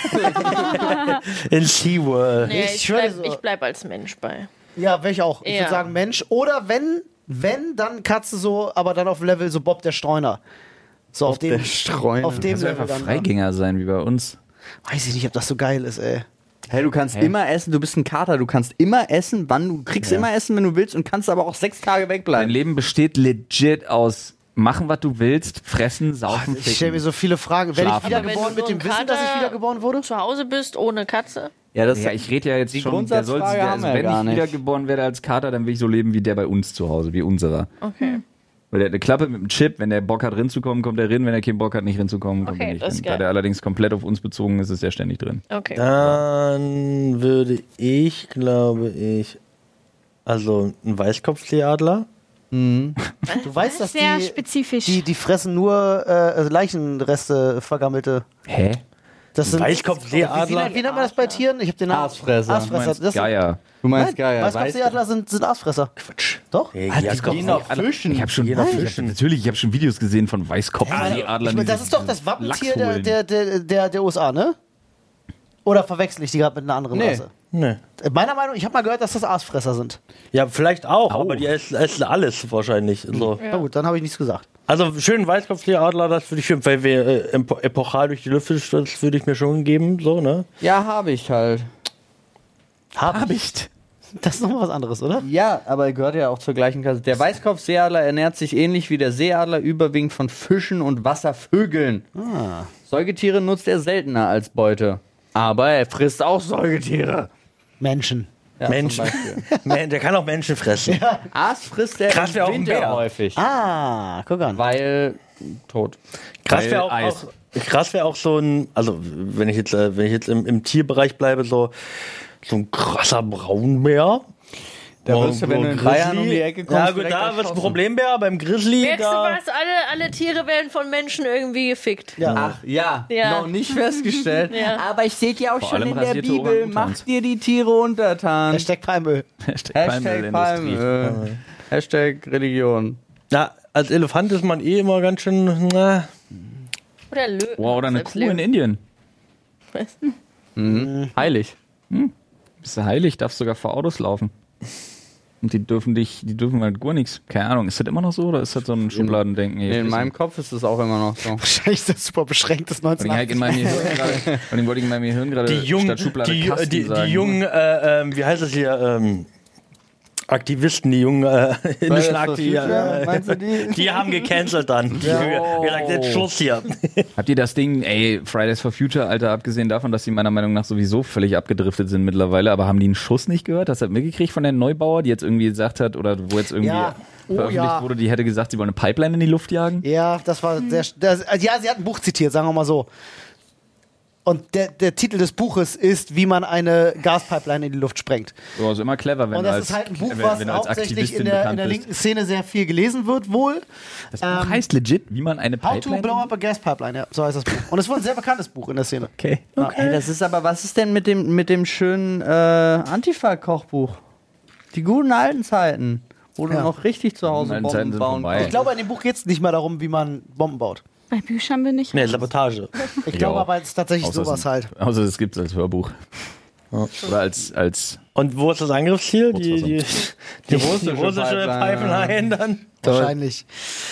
Speaker 6: In SeaWorld.
Speaker 2: Nee,
Speaker 5: Ich
Speaker 2: ich,
Speaker 5: schwöre
Speaker 2: bleib,
Speaker 5: so.
Speaker 2: ich bleib als Mensch bei.
Speaker 5: Ja, welch auch. Ich
Speaker 2: Ja.
Speaker 5: würde sagen Mensch. Oder wenn, wenn, dann Katze so, aber dann auf dem Level so Bob der Streuner. So auf, dem,
Speaker 1: der Streuner.
Speaker 5: auf dem
Speaker 3: Kannst du
Speaker 5: Level
Speaker 3: einfach
Speaker 5: dann.
Speaker 3: Freigänger sein, wie bei uns.
Speaker 5: Weiß ich nicht, ob das so geil ist, ey.
Speaker 1: Hey, du kannst immer essen, du bist ein Kater, du kannst immer essen, wann du kriegst
Speaker 3: Ja.
Speaker 1: immer essen, wenn du willst und kannst aber auch sechs Tage
Speaker 3: Dein
Speaker 1: wegbleiben.
Speaker 3: Leben besteht legit aus machen, was du willst, fressen, saufen,
Speaker 5: Ich stelle mir
Speaker 3: ficken.
Speaker 5: so viele Fragen. Werde ich
Speaker 3: Schlafen.
Speaker 2: Aber wenn
Speaker 5: wiedergeboren
Speaker 2: du
Speaker 5: mit
Speaker 2: so
Speaker 5: dem
Speaker 2: ein
Speaker 5: Wissen, dass ich
Speaker 2: Kater-
Speaker 5: wiedergeboren wurde?
Speaker 2: Zu Hause bist ohne Katze.
Speaker 1: Ja, das
Speaker 3: Ja, ich rede ja jetzt
Speaker 1: Die
Speaker 3: schon, der soll,
Speaker 1: Grundsatzfrage
Speaker 3: der,
Speaker 1: haben
Speaker 3: also
Speaker 1: wir
Speaker 3: wenn
Speaker 1: gar
Speaker 3: ich
Speaker 1: nicht.
Speaker 3: wiedergeboren werde als Kater, dann will ich so leben wie der bei uns zu Hause, wie unserer.
Speaker 2: Okay.
Speaker 3: Weil der hat eine Klappe mit einem Chip, wenn der Bock hat, rinzukommen, kommt er rin, wenn er keinen Bock hat, nicht rinzukommen, kommt
Speaker 2: Okay,
Speaker 3: er nicht
Speaker 2: das ist
Speaker 3: rin. Da
Speaker 2: geil.
Speaker 3: der allerdings komplett auf uns bezogen ist, ist er ständig drin.
Speaker 2: Okay.
Speaker 6: Dann würde ich, glaube ich, also ein Weißkopfseeadler.
Speaker 5: Du weißt, dass
Speaker 4: Sehr
Speaker 5: die,
Speaker 4: spezifisch.
Speaker 5: die, die fressen nur äh, Leichenreste, vergammelte.
Speaker 3: Hä?
Speaker 5: Das sind,
Speaker 6: Weißkopfseeadler.
Speaker 5: Wie, wie nennt man das bei Tieren? Ich habe den Namen.
Speaker 1: Aasfresser.
Speaker 3: Du meinst
Speaker 5: Das sind-
Speaker 3: Geier.
Speaker 1: Du meinst
Speaker 5: Nein,
Speaker 1: geil.
Speaker 5: Weißkopfseeadler sind, sind Aasfresser. Quatsch. Doch?
Speaker 6: Hey,
Speaker 1: Weißt,
Speaker 6: ja,
Speaker 1: die
Speaker 6: komm,
Speaker 1: gehen auf Fischen.
Speaker 3: Ich habe schon,
Speaker 6: Nein.
Speaker 3: ich hab, natürlich, ich habe schon Videos gesehen von Weißkopfseeadlern.
Speaker 5: Ich mein, das
Speaker 3: die
Speaker 5: ist doch
Speaker 3: sich
Speaker 5: das Wappentier
Speaker 3: Lachs
Speaker 5: der,
Speaker 3: holen.
Speaker 5: der, der, der, der U S A, ne? Oder verwechsel ich die gerade mit einer anderen
Speaker 1: Nee.
Speaker 5: Rasse?
Speaker 6: Ne.
Speaker 5: Äh, Meiner Meinung, ich habe mal gehört, dass das Aasfresser sind.
Speaker 6: Ja, vielleicht auch,
Speaker 3: Au.
Speaker 6: aber die essen, essen alles wahrscheinlich. So.
Speaker 5: Na gut, dann habe ich nichts gesagt.
Speaker 6: Also schön Weißkopfseeadler, das würde ich schön, weil wir äh, epo- epochal durch die Lüfte, das würde ich mir schon geben, so, ne?
Speaker 1: Ja, habe ich halt.
Speaker 5: Hab ich. Das ist nochmal was anderes, oder?
Speaker 1: Ja, aber er gehört ja auch zur gleichen Klasse. Der Weißkopfseeadler ernährt sich ähnlich wie der Seeadler überwiegend von Fischen und Wasservögeln.
Speaker 5: Ah.
Speaker 1: Säugetiere nutzt er seltener als Beute. Aber er frisst auch Säugetiere.
Speaker 5: Menschen.
Speaker 1: Ja,
Speaker 6: Menschen.
Speaker 1: zum Beispiel.
Speaker 6: Man, der kann auch Menschen fressen.
Speaker 1: Aas frisst er
Speaker 6: Krass,
Speaker 1: im
Speaker 6: wär auch ein
Speaker 1: Winter
Speaker 6: Bär.
Speaker 1: häufig.
Speaker 5: Ah, guck an.
Speaker 1: Weil tot.
Speaker 6: Krass wäre
Speaker 3: Weil
Speaker 6: auch,
Speaker 3: Eis.
Speaker 6: auch, krass wär auch so ein, also wenn ich jetzt, äh, wenn ich jetzt im, im Tierbereich bleibe, so, so ein krasser Braunbär.
Speaker 1: Da wirst du, wenn du in drei Jahren um die Ecke kommst,
Speaker 6: ja gut,
Speaker 1: direkt
Speaker 6: da wird es ein
Speaker 1: erschossen.
Speaker 6: Problem mehr. Beim Grizzly,
Speaker 2: Merkst du
Speaker 6: da...
Speaker 2: was? Alle, alle Tiere werden von Menschen irgendwie gefickt.
Speaker 5: Ja.
Speaker 1: Ach, ja,
Speaker 2: Ja.
Speaker 1: noch nicht festgestellt.
Speaker 2: Ja.
Speaker 1: Aber ich sehe ja auch
Speaker 3: Vor
Speaker 1: schon
Speaker 3: allem
Speaker 1: in der
Speaker 3: rasierte
Speaker 1: Bibel,
Speaker 3: Orang-Utans.
Speaker 1: macht dir die Tiere untertan.
Speaker 5: Hashtag Palmöl.
Speaker 3: Hashtag
Speaker 1: Hashtag
Speaker 3: Palmölindustrie.
Speaker 1: Palmöl. Hashtag Religion.
Speaker 6: Ja, als Elefant ist man eh immer ganz schön... Na,
Speaker 2: Oder Löwen.
Speaker 3: Wow, oder eine
Speaker 2: Selbst
Speaker 3: Kuh in
Speaker 2: Löwen.
Speaker 3: Indien.
Speaker 2: Was?
Speaker 1: Heilig.
Speaker 3: Bist du heilig, darfst sogar vor Autos laufen. Und die dürfen dich, die dürfen halt gar nichts. Keine Ahnung, ist das immer noch so oder ist das so ein Schubladendenken?
Speaker 1: Nee, in meinem Kopf ist es auch immer noch so.
Speaker 5: Wahrscheinlich ist das super beschränktes
Speaker 3: Vor allem halt in meinem Gehirn gerade, vor allem wollte ich in meinem Gehirn gerade
Speaker 6: die jungen,
Speaker 3: statt Schublade
Speaker 6: die,
Speaker 3: Kasten
Speaker 6: die, die
Speaker 3: sagen.
Speaker 6: jungen, äh, ähm, wie heißt das hier, ähm, Aktivisten, die jungen äh, indischen Aktivisten,
Speaker 1: Meinst du die?
Speaker 6: die haben gecancelt dann. Die haben gesagt, jetzt Schluss hier.
Speaker 3: Habt ihr das Ding, ey, Fridays for Future, Alter, abgesehen davon, dass die meiner Meinung nach sowieso völlig abgedriftet sind mittlerweile, aber haben die einen Schuss nicht gehört? Hast du das mitgekriegt von der Neubauer, die jetzt irgendwie gesagt hat, oder wo jetzt irgendwie
Speaker 5: Ja. Oh,
Speaker 3: veröffentlicht
Speaker 5: ja.
Speaker 3: wurde, die hätte gesagt, sie wollen eine Pipeline in die Luft jagen?
Speaker 5: Ja, das war sehr. Das, also ja, sie hat ein Buch zitiert, sagen wir mal so. Und der, der Titel des Buches ist, wie man eine Gaspipeline in die Luft sprengt.
Speaker 3: So, ist immer clever, wenn
Speaker 5: Und
Speaker 3: du
Speaker 5: das
Speaker 3: als,
Speaker 5: ist halt ein Buch,
Speaker 3: wenn,
Speaker 5: was
Speaker 3: wenn du als
Speaker 5: hauptsächlich
Speaker 3: Aktivistin
Speaker 5: in der, in
Speaker 3: bekannt
Speaker 5: der
Speaker 3: bist.
Speaker 5: linken Szene sehr viel gelesen wird, wohl.
Speaker 3: Das Buch
Speaker 5: ähm,
Speaker 3: heißt legit, wie man eine
Speaker 5: How to
Speaker 3: Pipeline...
Speaker 5: blow up a gas pipeline, ja, so heißt das Buch. Und es war ein sehr bekanntes Buch in der Szene.
Speaker 3: Okay.
Speaker 1: Ey, das ist aber, was ist denn mit dem, mit dem schönen äh, Antifa-Kochbuch? Die guten alten Zeiten, wo du
Speaker 5: Ja.
Speaker 1: noch richtig zu Hause
Speaker 3: alten Zeiten
Speaker 1: Bomben
Speaker 3: sind
Speaker 1: bauen
Speaker 3: vorbei.
Speaker 5: Ich
Speaker 1: kannst.
Speaker 5: glaube, in dem Buch geht es nicht mehr darum, wie man Bomben baut.
Speaker 4: Bei Büchern bin ich.
Speaker 6: Nee, Sabotage.
Speaker 5: Ich glaube
Speaker 3: Ja.
Speaker 5: aber, es ist tatsächlich
Speaker 3: Außer
Speaker 5: sowas
Speaker 3: es-
Speaker 5: halt.
Speaker 3: Außer es gibt es als Hörbuch. Oder als, als
Speaker 6: Und wo ist das Angriffsziel? Die, die, die, die,
Speaker 1: russische
Speaker 6: russische
Speaker 1: Pipeline,
Speaker 6: Pipeline dann?
Speaker 5: Wahrscheinlich.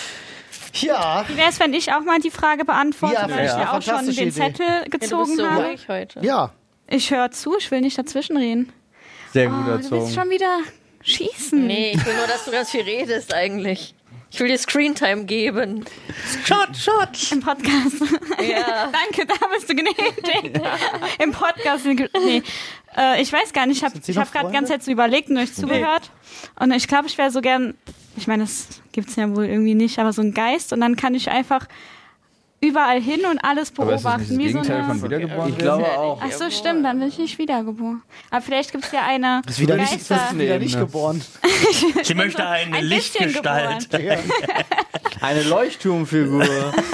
Speaker 5: Ja,
Speaker 4: Wie wäre es, wenn ich auch mal die Frage beantworte,
Speaker 5: Ja,
Speaker 4: weil ich
Speaker 5: ja,
Speaker 4: mir auch schon
Speaker 5: fantastische
Speaker 4: den
Speaker 5: Idee.
Speaker 4: Zettel
Speaker 2: Ja, du bist
Speaker 4: gezogen
Speaker 2: so
Speaker 4: habe?
Speaker 2: ruhig heute.
Speaker 5: ja.
Speaker 4: Ich höre zu, ich will nicht dazwischenreden.
Speaker 1: Sehr gut
Speaker 4: Oh, du willst
Speaker 1: erzogen.
Speaker 4: schon wieder schießen.
Speaker 2: Nee, ich will nur, dass du ganz viel redest eigentlich. Ich will dir Screentime geben.
Speaker 6: Shot, shot!
Speaker 4: Im Podcast.
Speaker 2: Ja.
Speaker 4: Danke, da bist du gnädig. Im Podcast. Nee. Äh, ich weiß gar nicht, ich habe
Speaker 5: Sie
Speaker 4: ich
Speaker 5: noch
Speaker 4: hab gerade die
Speaker 5: Freunde?
Speaker 4: ganze Zeit so überlegt und euch zugehört. Und ich glaube, ich wäre so gern, ich meine, das gibt's ja wohl irgendwie nicht, aber so ein Geist. Und dann kann ich einfach überall hin und alles
Speaker 3: aber ist das
Speaker 4: beobachten.
Speaker 3: nicht das
Speaker 4: wie so
Speaker 3: Gegenteil von
Speaker 4: eine
Speaker 3: wiedergeboren
Speaker 1: Ich
Speaker 3: werden?
Speaker 1: glaube auch.
Speaker 4: Ach so, stimmt, dann bin ich nicht wiedergeboren. Aber vielleicht gibt es ja eine
Speaker 5: Ist wieder nicht,
Speaker 4: Geister.
Speaker 5: das ist wieder nicht geboren.
Speaker 6: Sie möchte eine
Speaker 4: ein bisschen
Speaker 6: Lichtgestalt.
Speaker 1: Eine Leuchtturmfigur.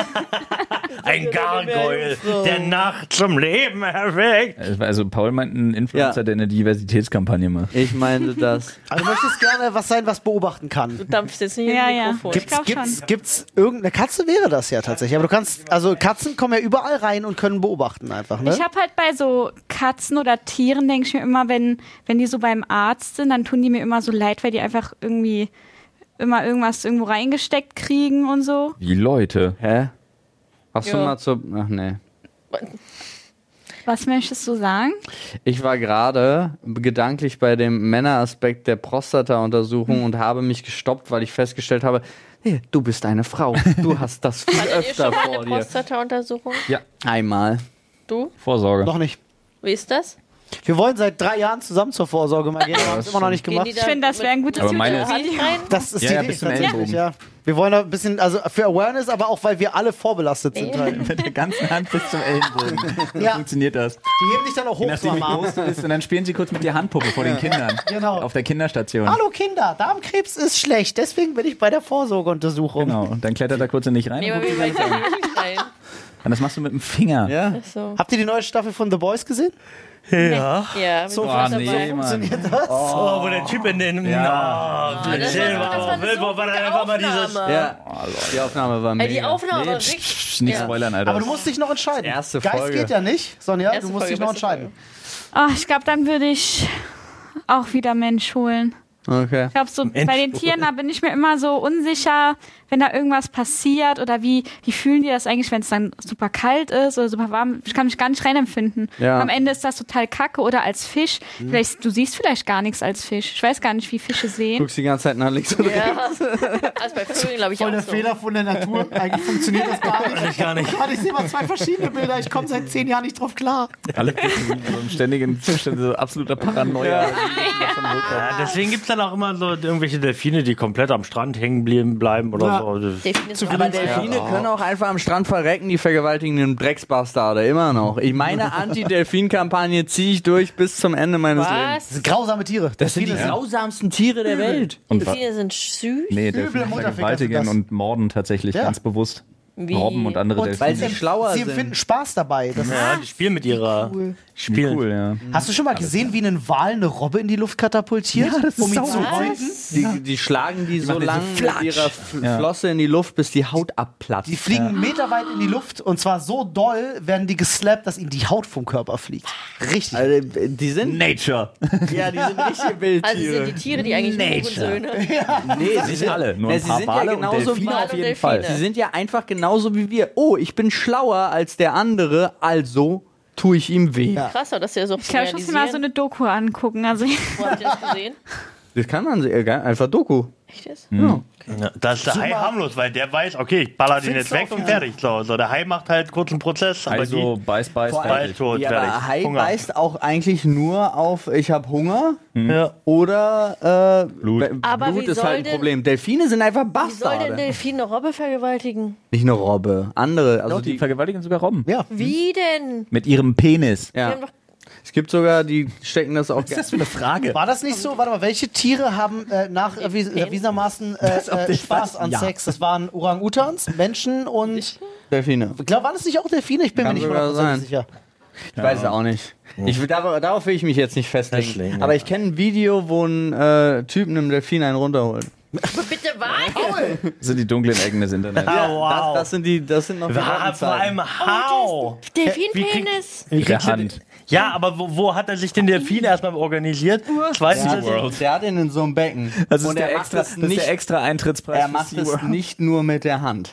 Speaker 6: Ein Gargoyle, der Nacht zum Leben erweckt.
Speaker 3: Also Paul meint einen Influencer,
Speaker 1: Ja.
Speaker 3: der eine Diversitätskampagne macht.
Speaker 1: Ich meinte das.
Speaker 5: Also du möchtest gerne was sein, was beobachten kann.
Speaker 2: Du dampfst jetzt nicht
Speaker 4: Ja,
Speaker 2: im
Speaker 4: ja.
Speaker 2: Mikrofon.
Speaker 4: Ich
Speaker 5: Gibt's,
Speaker 4: glaub
Speaker 5: gibt's,
Speaker 4: schon.
Speaker 5: gibt's irgendeine Katze wäre das ja tatsächlich. Aber du kannst, also Katzen kommen ja überall rein und können beobachten einfach, ne?
Speaker 4: Ich habe halt bei so Katzen oder Tieren, denke ich mir immer, wenn, wenn die so beim Arzt sind, dann tun die mir immer so leid, weil die einfach irgendwie immer irgendwas irgendwo reingesteckt kriegen und so.
Speaker 3: Wie Leute.
Speaker 1: Hä? Hast du
Speaker 2: Ja.
Speaker 1: mal zur. Ach nee.
Speaker 4: Was möchtest du sagen?
Speaker 1: Ich war gerade gedanklich bei dem Männeraspekt der Prostata-Untersuchung und habe mich gestoppt, weil ich festgestellt habe, hey, du bist eine Frau. Du hast das viel
Speaker 2: Hattet ihr
Speaker 1: öfter
Speaker 2: schon mal
Speaker 1: vor
Speaker 2: eine
Speaker 1: dir.
Speaker 2: Prostata-Untersuchung?
Speaker 1: Einmal.
Speaker 2: Du?
Speaker 3: Vorsorge.
Speaker 5: Noch nicht.
Speaker 2: Wie ist das?
Speaker 5: Wir wollen seit drei Jahren zusammen zur Vorsorge mal gehen, aber haben es immer noch nicht
Speaker 2: Gehen
Speaker 5: gemacht.
Speaker 2: die
Speaker 4: Ich finde, das wäre ein gutes
Speaker 3: Aber meine-
Speaker 4: Video.
Speaker 2: rein?
Speaker 5: Das ist
Speaker 3: Ja,
Speaker 5: die
Speaker 3: ja,
Speaker 5: Idee
Speaker 3: bis zum
Speaker 5: tatsächlich,
Speaker 3: Ellenbogen.
Speaker 5: ja. Wir wollen da ein bisschen, also für Awareness, aber auch, weil wir alle vorbelastet sind.
Speaker 2: Nee.
Speaker 5: Halt.
Speaker 3: Mit der ganzen Hand bis zum Ellenbogen. So
Speaker 5: Ja.
Speaker 3: funktioniert das.
Speaker 5: Die heben dich dann auch
Speaker 3: Je
Speaker 5: hoch
Speaker 3: nachdem,
Speaker 5: so
Speaker 3: wie
Speaker 5: am Arm.
Speaker 3: groß du bist. Und dann spielen sie kurz mit der Handpuppe vor den Kindern.
Speaker 5: Genau.
Speaker 3: Auf der Kinderstation.
Speaker 5: Hallo Kinder, Darmkrebs ist schlecht, deswegen bin ich bei der Vorsorgeuntersuchung.
Speaker 3: Genau. Und dann klettert er kurz in dich rein.
Speaker 2: Nee,
Speaker 3: und
Speaker 2: aber
Speaker 3: guckt
Speaker 2: wie
Speaker 3: dich
Speaker 2: weit
Speaker 3: an.
Speaker 2: kann ich nicht rein?
Speaker 3: Und das machst du mit dem Finger.
Speaker 1: Ja.
Speaker 2: So.
Speaker 5: Habt ihr die neue Staffel von The Boys gesehen?
Speaker 6: Ja.
Speaker 2: Ja, so
Speaker 3: Oh, nee, Mann.
Speaker 5: Funktioniert das?
Speaker 6: Oh, wo der Typ in den. Ja. Oh,
Speaker 2: das war- das war eine so
Speaker 6: war dann
Speaker 2: gute
Speaker 6: einfach mal dieses.
Speaker 2: Aufnahme.
Speaker 1: Ja. Die Aufnahme war
Speaker 2: Ey,
Speaker 1: mega.
Speaker 2: die Aufnahme
Speaker 3: Nee,
Speaker 2: war
Speaker 3: psch,
Speaker 2: richtig.
Speaker 3: psch, nicht
Speaker 2: Ja.
Speaker 3: spoilern, Alter.
Speaker 5: Aber du musst dich noch entscheiden.
Speaker 1: Erste
Speaker 5: Geist
Speaker 1: Folge.
Speaker 5: geht ja nicht, Sonja,
Speaker 2: Erste
Speaker 5: du musst
Speaker 2: Folge,
Speaker 5: dich noch
Speaker 2: beste
Speaker 5: entscheiden.
Speaker 4: Oh, ich glaube, dann würde ich auch wieder Mensch holen.
Speaker 1: Okay.
Speaker 4: Ich glaube, so bei den Tieren, da bin ich mir immer so unsicher, wenn da irgendwas passiert oder wie, wie fühlen die das eigentlich, wenn es dann super kalt ist oder super warm. Ich kann mich gar nicht reinempfinden.
Speaker 1: Ja.
Speaker 4: Am Ende ist das total kacke oder als Fisch. Vielleicht, du siehst vielleicht gar nichts als Fisch. Ich weiß gar nicht, wie Fische sehen.
Speaker 1: Guckst die ganze Zeit nach links und rechts.
Speaker 2: Ja. Also bei Vögeln glaube ich
Speaker 5: Voll
Speaker 2: auch
Speaker 5: der
Speaker 2: so.
Speaker 5: Fehler von der Natur. Eigentlich funktioniert das gar nicht.
Speaker 6: Gar nicht.
Speaker 5: Mann, ich sehe mal zwei verschiedene Bilder. Ich komme seit zehn Jahren nicht drauf klar.
Speaker 3: Alle Fische sind in so einem ständigen Zustand, so absoluter Paranoia.
Speaker 6: Ja, deswegen gibt es dann dann auch immer so irgendwelche Delfine, die komplett am Strand hängen blieben, bleiben oder
Speaker 5: Ja.
Speaker 6: so.
Speaker 2: Delfine sind
Speaker 1: Aber
Speaker 2: auch-
Speaker 1: Delfine können auch einfach am Strand verrecken, die vergewaltigenden Drecksbastarde, immer noch. Ich meine Anti-Delfin-Kampagne ziehe ich durch bis zum Ende meines Lebens.
Speaker 5: Das
Speaker 2: Was?
Speaker 5: sind grausame Tiere.
Speaker 1: Das sind die
Speaker 5: Delfine
Speaker 1: grausamsten Tiere der Welt.
Speaker 7: Und wa-
Speaker 2: Delfine sind süß.
Speaker 7: nee,
Speaker 5: Üble
Speaker 7: Delfine
Speaker 5: Mutterficker
Speaker 7: vergewaltigen
Speaker 5: sind das.
Speaker 7: und morden tatsächlich
Speaker 5: Ja.
Speaker 7: ganz bewusst.
Speaker 2: Wie?
Speaker 7: Robben und andere
Speaker 5: Und
Speaker 7: Delfine.
Speaker 1: Weil sie schlauer
Speaker 5: sie
Speaker 1: sind.
Speaker 5: empfinden Spaß dabei. Das
Speaker 6: Ja, die spielen mit ihrer.
Speaker 5: cool.
Speaker 6: Spielen.
Speaker 7: Cool, ja.
Speaker 5: Hast du schon mal gesehen, wie ein Wal eine Robbe in die Luft katapultiert,
Speaker 7: Ja, das ist
Speaker 5: um ihn
Speaker 7: sau-
Speaker 5: zu
Speaker 2: Was?
Speaker 5: häuten?
Speaker 1: Die, die schlagen die so
Speaker 7: machen
Speaker 1: lang
Speaker 7: diese
Speaker 1: mit
Speaker 7: Flatsch.
Speaker 1: ihrer F
Speaker 7: Ja.
Speaker 1: Flosse in die Luft, bis die Haut abplatzt.
Speaker 5: Die fliegen einen Meter weit in die Luft und zwar so doll werden die geslappt, dass ihnen die Haut vom Körper fliegt. Richtig.
Speaker 1: Also, die sind,
Speaker 7: Nature.
Speaker 1: ja, die sind richtige Wildtiere.
Speaker 2: Also sind die Tiere, die eigentlich nur Söhne.
Speaker 1: nee, sie
Speaker 7: Nicht alle, nur
Speaker 1: Nee,
Speaker 7: ein
Speaker 1: sie
Speaker 7: paar
Speaker 1: sind ja
Speaker 7: Wale und
Speaker 1: genauso
Speaker 7: Delfine
Speaker 1: wie-
Speaker 7: auf
Speaker 2: Wale und
Speaker 7: jeden Fall.
Speaker 2: Delfine.
Speaker 1: Sie sind ja einfach genauso wie wir. Oh, ich bin schlauer als der andere, also tue ich ihm weh.
Speaker 2: Krass, dass ihr so
Speaker 4: Ich glaube, ich muss mir mal so eine Doku angucken. Also
Speaker 2: Wo habt ihr das gesehen?
Speaker 1: Das kann man sehr geil. Einfach Doku.
Speaker 2: Echt jetzt?
Speaker 6: Ja, da ist der Hai harmlos, weil der weiß, okay, ich baller den jetzt weg und fertig. So, so, der Hai macht halt kurz einen Prozess, aber
Speaker 7: Also
Speaker 6: die
Speaker 7: beiß, beiß,
Speaker 1: Vor
Speaker 7: fertig.
Speaker 6: bald tot,
Speaker 1: Ja,
Speaker 6: fertig.
Speaker 1: aber Hai
Speaker 6: Hunger.
Speaker 1: beißt auch eigentlich nur auf, ich habe Hunger
Speaker 6: Ja.
Speaker 1: oder äh,
Speaker 7: Blut.
Speaker 1: Be-
Speaker 2: Aber
Speaker 1: Blut
Speaker 2: wie
Speaker 1: ist
Speaker 2: soll
Speaker 1: halt ein
Speaker 2: denn-
Speaker 1: Problem. Delfine sind einfach
Speaker 2: Wie soll denn
Speaker 1: Bastarde.
Speaker 2: Delfin eine Robbe vergewaltigen?
Speaker 1: Nicht eine Robbe, andere. Also
Speaker 7: Doch, die
Speaker 1: die,
Speaker 7: vergewaltigen sogar Robben.
Speaker 5: Ja.
Speaker 2: Wie denn?
Speaker 7: Mit ihrem Penis.
Speaker 2: Die
Speaker 1: ja.
Speaker 2: haben doch
Speaker 1: Es gibt sogar, die stecken das auch.
Speaker 7: Was ist das für eine Frage?
Speaker 5: War das nicht so? Warte mal, welche Tiere haben äh, nach erwies erwiesermaßen äh, äh, Spaß an
Speaker 7: Ja.
Speaker 5: Sex? Das waren Orang-Utans, Menschen und.
Speaker 1: Delfine.
Speaker 5: Ich glaube, waren es nicht auch Delfine? Ich bin
Speaker 1: Kann
Speaker 5: mir nicht
Speaker 1: sogar
Speaker 5: hundertprozentig
Speaker 1: sein.
Speaker 5: sicher.
Speaker 1: Ich weiß es auch nicht. Ich, will- darauf, darauf will ich mich jetzt nicht festlegen.
Speaker 6: Festlegen,
Speaker 1: Aber
Speaker 6: ja.
Speaker 1: ich kenne ein Video, wo ein äh, Typ einem Delfin einen runterholt.
Speaker 2: bitte was?
Speaker 7: Das sind die dunklen Ecken des Internets.
Speaker 6: Ah, wow.
Speaker 1: Das, das sind die, das sind noch die
Speaker 6: Wa-
Speaker 1: alten
Speaker 6: vor
Speaker 1: Zeiten.
Speaker 6: allem How.
Speaker 2: Delfinpenis.
Speaker 6: Wie
Speaker 7: der
Speaker 6: kriegst du
Speaker 7: Hand.
Speaker 6: den- Ja, aber wo, wo hat er sich den Delfin erstmal organisiert? Das weiß
Speaker 1: Der
Speaker 6: ich
Speaker 1: hat,
Speaker 6: nicht.
Speaker 1: den, der hat ihn in so einem Becken.
Speaker 7: Das ist,
Speaker 1: Und
Speaker 7: der
Speaker 1: er macht
Speaker 7: extra,
Speaker 1: das
Speaker 7: das ist
Speaker 1: nicht,
Speaker 7: der extra Eintrittspreis.
Speaker 1: er
Speaker 7: für
Speaker 1: macht es
Speaker 7: SeaWorld.
Speaker 1: nicht nur mit der Hand.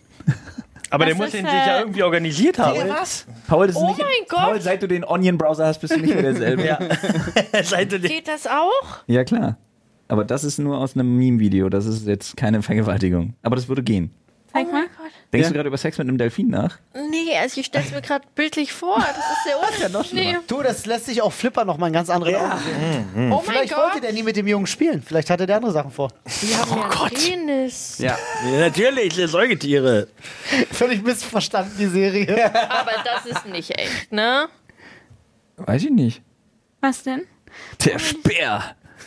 Speaker 6: Aber der
Speaker 4: Das
Speaker 6: muss
Speaker 4: ist,
Speaker 6: den
Speaker 4: äh,
Speaker 6: sich ja irgendwie organisiert haben.
Speaker 5: Was?
Speaker 7: Paul, das ist
Speaker 2: Oh
Speaker 7: nicht,
Speaker 2: mein Gott.
Speaker 7: Paul, seit du den Onion-Browser hast, bist du nicht mehr derselbe.
Speaker 6: Ja. Seit du den-
Speaker 2: Geht das auch?
Speaker 7: Ja, klar. Aber das ist nur aus einem Meme-Video. Das ist jetzt keine Vergewaltigung. Aber das würde gehen.
Speaker 4: zeig
Speaker 2: Oh
Speaker 4: mal.
Speaker 2: mein Gott.
Speaker 7: Denkst
Speaker 1: Ja.
Speaker 7: du gerade über Sex mit einem Delfin nach?
Speaker 2: Nee, also ich stell's mir gerade bildlich vor. Das ist sehr unangenehm.
Speaker 5: Du, das lässt sich auch Flipper noch mal einen ganz anderen Augen sehen.
Speaker 2: Oh mein
Speaker 5: Vielleicht wollte
Speaker 2: Gott.
Speaker 5: der nie mit dem Jungen spielen. Vielleicht hatte der andere Sachen vor.
Speaker 2: Die haben ja einen Penis.
Speaker 1: Ja.
Speaker 6: Ja, natürlich, das sind Säugetiere.
Speaker 5: Völlig missverstanden, die Serie.
Speaker 2: Aber das ist nicht echt, ne?
Speaker 7: Weiß ich nicht.
Speaker 4: Was denn?
Speaker 7: Der Speer.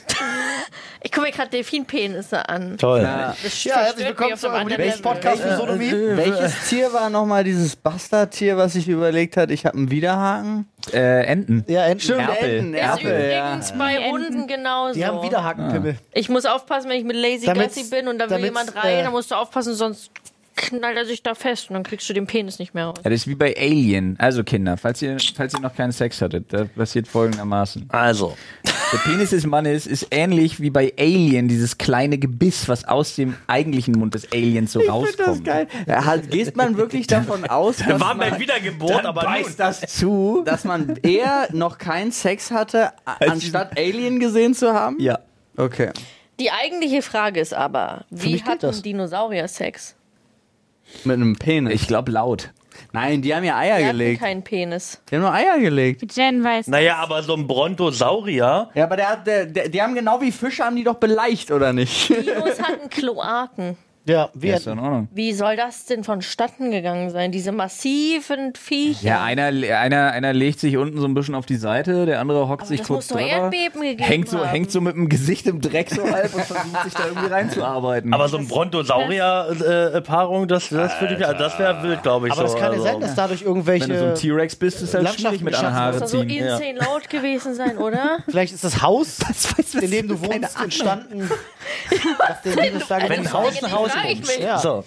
Speaker 2: Ich gucke mir gerade Delfinpenisse an.
Speaker 6: Toll.
Speaker 1: Ja.
Speaker 2: Das
Speaker 5: Ja, herzlich willkommen zu eurem Lieblingspodcast für Sodomie.
Speaker 1: Welches Tier war nochmal dieses Bastardtier, was sich überlegt hat, ich habe einen Widerhaken?
Speaker 7: Äh, Enten.
Speaker 5: Ja, Enten.
Speaker 1: Stimmt,
Speaker 7: Erpel.
Speaker 1: Enten,
Speaker 2: Ist
Speaker 1: Erpel, ja.
Speaker 2: übrigens bei
Speaker 4: Die
Speaker 2: Hunden
Speaker 4: Enten.
Speaker 2: genauso.
Speaker 5: Die haben Widerhakenpimmel.
Speaker 2: Ich muss aufpassen, wenn ich mit Lazy
Speaker 5: Damit's-
Speaker 2: Gassi bin und da will
Speaker 5: damit's,
Speaker 2: jemand rein,
Speaker 5: äh,
Speaker 2: dann musst du aufpassen, sonst knallt er sich da fest und dann kriegst du den Penis nicht mehr raus.
Speaker 7: Ja, das ist wie bei Alien. Also Kinder, falls ihr, falls ihr noch keinen Sex hattet, da passiert folgendermaßen.
Speaker 6: Also,
Speaker 7: Der Penis des Mannes ist ähnlich wie bei Alien, dieses kleine Gebiss, was aus dem eigentlichen Mund des Aliens so
Speaker 1: Das
Speaker 7: rauskommt.
Speaker 1: ist geil. Ja, halt, geht man wirklich davon aus, dass
Speaker 6: war
Speaker 1: man,
Speaker 6: bei Wiedergeburt, aber nun.
Speaker 1: beißt das zu, dass man eher noch keinen Sex hatte, a- anstatt Alien gesehen zu haben?
Speaker 7: Ja.
Speaker 1: Okay.
Speaker 2: Die eigentliche Frage ist aber, wie
Speaker 5: mich geht
Speaker 2: hatten
Speaker 5: das.
Speaker 2: Dinosaurier Sex?
Speaker 1: Mit einem Penis.
Speaker 7: Ich glaube laut.
Speaker 1: Nein, die haben ja Eier
Speaker 2: Die hatten
Speaker 1: gelegt.
Speaker 2: keinen Penis.
Speaker 1: Die haben nur Eier gelegt.
Speaker 4: Jen weiß.
Speaker 6: Naja, aber so ein Brontosaurier.
Speaker 1: Ja, aber der hat, der, der, die haben genau wie Fische, haben die doch beleicht, oder nicht?
Speaker 2: Dinos hatten Kloaken.
Speaker 5: Ja, wie
Speaker 7: Ja, ist doch in Ordnung.
Speaker 2: Wie soll das denn vonstatten gegangen sein? Diese massiven Viecher.
Speaker 7: Ja, einer, einer, einer legt sich unten so ein bisschen auf die Seite, der andere hockt
Speaker 2: Aber
Speaker 7: sich
Speaker 2: das
Speaker 7: kurz
Speaker 2: muss doch
Speaker 7: drüber.
Speaker 2: Erdbeben gegeben
Speaker 7: Hängt so,
Speaker 2: haben.
Speaker 7: hängt so mit dem Gesicht im Dreck so halb und versucht sich da irgendwie reinzuarbeiten.
Speaker 6: Aber so ein Brontosaurier-Paarung, das, das, würde ich, das wäre wild, glaube ich.
Speaker 5: Aber
Speaker 6: so.
Speaker 5: das kann ja
Speaker 6: also.
Speaker 5: sein, dass dadurch
Speaker 7: wenn du so ein
Speaker 5: irgendwelche.
Speaker 7: T-Rex bist, ist halt schwierig mit einer
Speaker 5: Landschaften
Speaker 7: Haare
Speaker 2: Das muss doch so
Speaker 7: ziehen.
Speaker 2: insane laut gewesen sein, oder?
Speaker 5: Vielleicht ist das Haus, in dem du wohnst, entstanden. Dass der Dinos da
Speaker 6: Wenn
Speaker 5: gewohnt
Speaker 6: ein
Speaker 5: haben.
Speaker 6: Haus ein Haus
Speaker 2: frag ich
Speaker 6: ist.
Speaker 2: mich.
Speaker 5: Ja.
Speaker 6: So.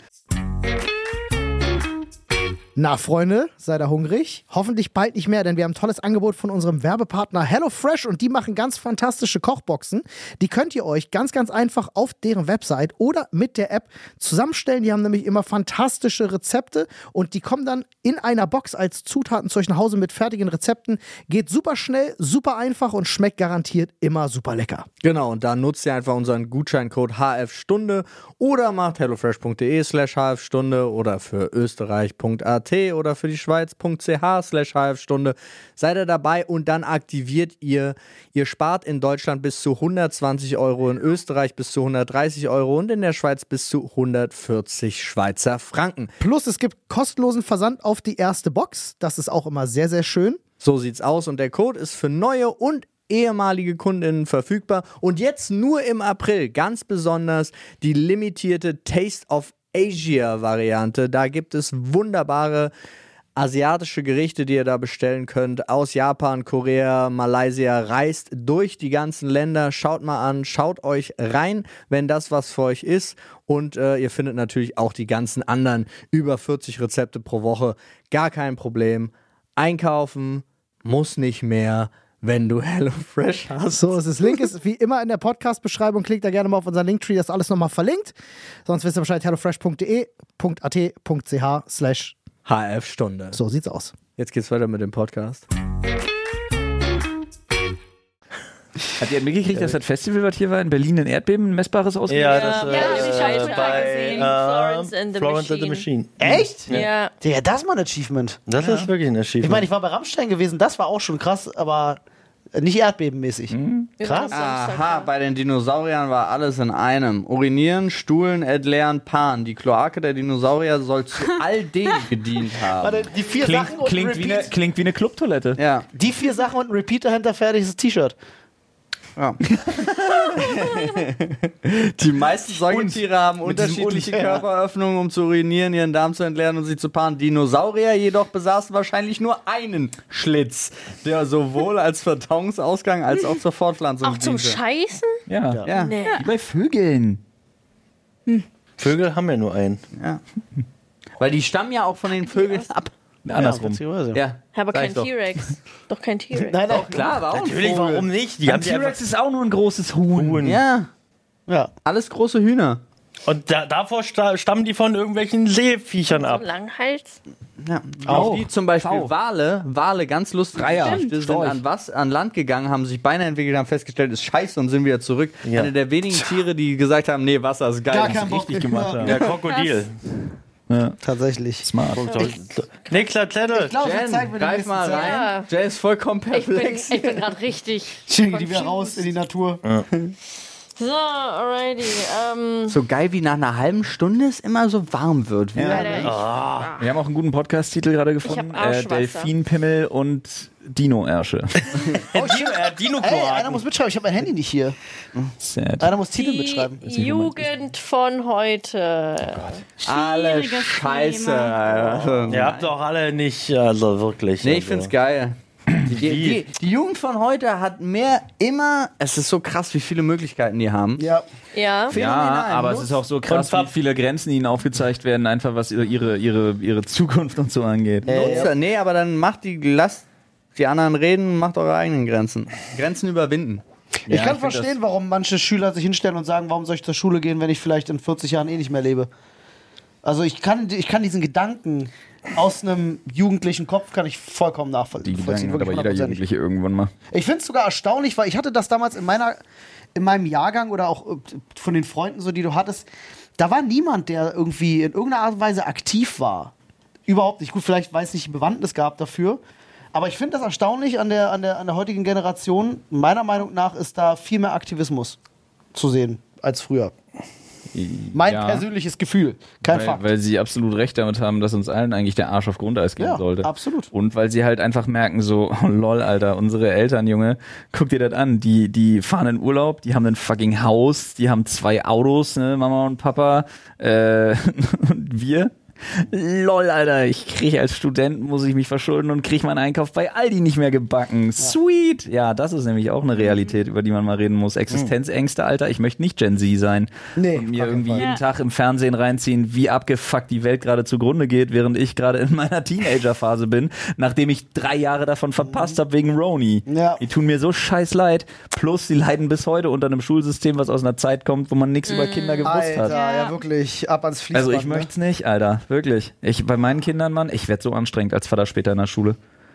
Speaker 5: Na, Freunde, seid ihr hungrig? Hoffentlich bald nicht mehr, denn wir haben ein tolles Angebot von unserem Werbepartner HelloFresh und die machen ganz fantastische Kochboxen. Die könnt ihr euch ganz, ganz einfach auf deren Website oder mit der App zusammenstellen. Die haben nämlich immer fantastische Rezepte und die kommen dann in einer Box als Zutaten zu euch nach Hause mit fertigen Rezepten. Geht super schnell, super einfach und schmeckt garantiert immer super lecker.
Speaker 1: Genau, und da nutzt ihr einfach unseren Gutscheincode H F Stunde oder macht hellofresh.de slash hfstunde oder für österreich.at oder für die Schweiz.ch slash hfstunde. Seid ihr dabei und dann aktiviert ihr. Ihr spart in Deutschland bis zu hundertzwanzig Euro, in Österreich bis zu hundertdreißig Euro und in der Schweiz bis zu hundertvierzig Schweizer Franken.
Speaker 8: Plus es gibt kostenlosen Versand auf die erste Box. Das ist auch immer sehr, sehr schön.
Speaker 1: So sieht's aus und der Code ist für neue und ehemalige Kundinnen verfügbar. Und jetzt nur im April ganz besonders die limitierte Taste of Asia Variante. Da gibt es wunderbare asiatische Gerichte, die ihr da bestellen könnt. Aus Japan, Korea, Malaysia. Reist durch die ganzen Länder. Schaut mal an, schaut euch rein, wenn das was für euch ist. Und äh, ihr findet natürlich auch die ganzen anderen über vierzig Rezepte pro Woche. Gar kein Problem. Einkaufen muss nicht mehr, wenn du HelloFresh hast.
Speaker 8: So ist es. Link ist wie immer in der Podcast-Beschreibung. Klickt da gerne mal auf unseren Linktree, das ist alles nochmal verlinkt. Sonst wisst ihr Bescheid, hellofresh.de, .at.ch slash
Speaker 1: hfstunde.
Speaker 8: So sieht's aus.
Speaker 1: Jetzt geht's weiter mit dem Podcast.
Speaker 7: Habt ihr mitgekriegt, dass das Festival, was hier war, in Berlin ein Erdbeben, ein messbares ausgelöst?
Speaker 6: Ja, das
Speaker 2: Ja,
Speaker 6: äh,
Speaker 2: hab ich auch
Speaker 6: äh,
Speaker 2: schon
Speaker 6: bei
Speaker 2: gesehen.
Speaker 6: äh,
Speaker 2: Florence and the
Speaker 6: Florence and the
Speaker 2: Machine.
Speaker 6: Machine.
Speaker 5: Echt?
Speaker 2: Ja.
Speaker 5: Digga, das ist mal ein Achievement.
Speaker 6: Das ist wirklich ein Achievement.
Speaker 5: Ich meine, ich war bei Rammstein gewesen, das war auch schon krass, aber nicht erdbebenmäßig. Krass.
Speaker 1: Aha, bei den Dinosauriern war alles in einem. Urinieren, Stuhlen, Entleeren, Pan. Die Kloake der Dinosaurier soll zu all dem gedient haben.
Speaker 5: Warte, die vier
Speaker 7: Klingt,
Speaker 5: Sachen und ein
Speaker 7: klingt, wie eine,
Speaker 5: Repeat.
Speaker 7: klingt wie eine Clubtoilette.
Speaker 1: Ja.
Speaker 5: Die vier Sachen und ein Repeat dahinter, fertig ist das T-Shirt.
Speaker 1: Ja. Die meisten Säugetiere haben
Speaker 7: mit diesem
Speaker 1: unterschiedliche
Speaker 7: Und, ja.
Speaker 1: Körperöffnungen, um zu urinieren, ihren Darm zu entleeren und sich zu paaren. Dinosaurier jedoch besaßen wahrscheinlich nur einen Schlitz, der sowohl als Verdauungsausgang als auch zur Fortpflanzung
Speaker 2: Auch zum
Speaker 1: diente.
Speaker 2: Scheißen?
Speaker 7: Ja.
Speaker 1: Ja.
Speaker 2: Nee.
Speaker 7: Wie bei Vögeln.
Speaker 6: Vögel haben ja nur einen.
Speaker 1: Ja. Weil die stammen ja auch von den Vögeln ab.
Speaker 7: Andersrum.
Speaker 6: Ja,
Speaker 1: Ja,
Speaker 2: Aber
Speaker 1: sag
Speaker 2: kein
Speaker 1: ich doch.
Speaker 2: T-Rex. Doch kein T-Rex.
Speaker 5: Nein, nein,
Speaker 1: Klar, aber auch
Speaker 6: Natürlich,
Speaker 1: ein Vogel.
Speaker 6: warum nicht? Die
Speaker 7: Ein
Speaker 6: haben die einfach,
Speaker 7: T-Rex ist auch nur ein großes Huhn.
Speaker 1: Ja,
Speaker 5: Ja.
Speaker 1: alles große Hühner.
Speaker 6: und da, davor sta stammen die von irgendwelchen Seeviechern ab.
Speaker 2: Langhals?
Speaker 1: Ja,
Speaker 7: Auch.
Speaker 1: auch wie zum Beispiel
Speaker 7: Auch.
Speaker 1: Wale, Wale, ganz lustig.
Speaker 7: Stimmt.
Speaker 1: Die sind
Speaker 7: Storch.
Speaker 1: an, was, an Land gegangen, haben sich Beine entwickelt, haben festgestellt, ist scheiße und sind wieder zurück.
Speaker 6: Ja.
Speaker 1: Eine der wenigen Tiere, die gesagt haben, nee, Wasser ist geil.
Speaker 5: Gar
Speaker 1: das
Speaker 5: kein
Speaker 1: ist
Speaker 5: Bock.
Speaker 1: richtig gemacht haben.
Speaker 6: Der Krokodil.
Speaker 7: Ja.
Speaker 8: Tatsächlich.
Speaker 7: Smart.
Speaker 6: Nee, Klacklette.
Speaker 5: Ich glaube,
Speaker 1: Jen,
Speaker 5: zeigen wir
Speaker 1: greif mal rein.
Speaker 2: Ja.
Speaker 1: Jay ist vollkommen
Speaker 2: Ich bin,
Speaker 1: perplex.
Speaker 2: ich bin gerade richtig.
Speaker 5: Schicken die wieder raus in die Natur.
Speaker 2: So, alrighty. Ähm,
Speaker 1: So geil wie nach einer halben Stunde es immer so warm wird. Wie
Speaker 2: Alter, ich,
Speaker 7: Wir haben auch einen guten Podcast-Titel gerade gefunden.
Speaker 2: hab Arschwasser.
Speaker 7: Delfinpimmel und Dino-Ärsche.
Speaker 6: Dino, äh, Dino
Speaker 5: Ey, einer muss mitschreiben, ich habe mein Handy nicht hier.
Speaker 7: Sad.
Speaker 5: Einer muss Titel
Speaker 2: die
Speaker 5: mitschreiben.
Speaker 2: Jugend von heute.
Speaker 1: alle
Speaker 4: Schwieriges
Speaker 1: Scheiße.
Speaker 4: Thema.
Speaker 1: Alter.
Speaker 6: Ihr habt doch alle nicht, also wirklich.
Speaker 1: Nee, ich
Speaker 6: also.
Speaker 1: find's geil. Die, die, die Jugend von heute hat mehr immer, es ist so krass, wie viele Möglichkeiten die haben.
Speaker 5: Ja.
Speaker 2: Ja.
Speaker 7: Ja,
Speaker 1: Phänomenal.
Speaker 7: aber
Speaker 1: Nutz-
Speaker 7: es ist auch so krass,
Speaker 6: Und
Speaker 7: wie viele Grenzen ihnen aufgezeigt werden, einfach was ihre, ihre, ihre Zukunft und so angeht.
Speaker 1: Nutzer, nee, aber dann macht die, lasst die anderen reden, macht eure eigenen Grenzen. Grenzen überwinden.
Speaker 5: Ich
Speaker 7: Ja,
Speaker 5: kann
Speaker 7: ich find
Speaker 5: verstehen, warum manche Schüler sich hinstellen und sagen, warum soll ich zur Schule gehen, wenn ich vielleicht in vierzig Jahren eh nicht mehr lebe. Also ich kann, ich kann diesen Gedanken aus einem jugendlichen Kopf kann ich vollkommen nachvollziehen.
Speaker 7: Die Gedanken hat aber jeder
Speaker 5: hundertprozentig.
Speaker 7: Jugendliche irgendwann mal.
Speaker 5: Ich finde es sogar erstaunlich, weil ich hatte das damals in meiner, in meinem Jahrgang oder auch äh, von den Freunden, so die du hattest, da war niemand, der irgendwie in irgendeiner Art und Weise aktiv war. Überhaupt nicht. Gut, vielleicht weil es nicht Bewandtnis gab dafür. Aber ich finde das erstaunlich an der, an, der, an der heutigen Generation. Meiner Meinung nach ist da viel mehr Aktivismus zu sehen als früher. Mein
Speaker 7: Ja.
Speaker 5: persönliches Gefühl. Kein
Speaker 7: Weil,
Speaker 5: Fakt.
Speaker 7: weil sie absolut recht damit haben, dass uns allen eigentlich der Arsch auf Grundeis gehen
Speaker 5: Ja,
Speaker 7: sollte.
Speaker 5: absolut.
Speaker 7: Und weil sie halt einfach merken, so, oh, lol, Alter, unsere Eltern, Junge, guck dir das an, die, die fahren in Urlaub, die haben ein fucking Haus, die haben zwei Autos, ne, Mama und Papa, äh, und wir? Lol, Alter, ich kriege als Student, muss ich mich verschulden und kriege meinen Einkauf bei Aldi nicht mehr gebacken. Sweet! Ja, das ist nämlich auch eine Realität, über die man mal reden muss. Existenzängste, Alter, ich möchte nicht Gen Z sein
Speaker 5: Nee,
Speaker 7: und mir
Speaker 5: auf jeden
Speaker 7: irgendwie
Speaker 5: Fall.
Speaker 7: jeden Tag im Fernsehen reinziehen, wie abgefuckt die Welt gerade zugrunde geht, während ich gerade in meiner Teenager-Phase bin, nachdem ich drei Jahre davon verpasst habe wegen Roni.
Speaker 5: Ja.
Speaker 7: Die tun mir so scheiß leid. Plus, sie leiden bis heute unter einem Schulsystem, was aus einer Zeit kommt, wo man nichts über Kinder gewusst
Speaker 5: Alter,
Speaker 7: hat.
Speaker 5: ja.
Speaker 4: Ja.
Speaker 5: wirklich, ab ans Fließband.
Speaker 7: Also ich
Speaker 5: ne?
Speaker 7: möchte es nicht, Alter. Wirklich. Ich, bei meinen Kindern, Mann, ich werde so anstrengend als Vater später in der Schule.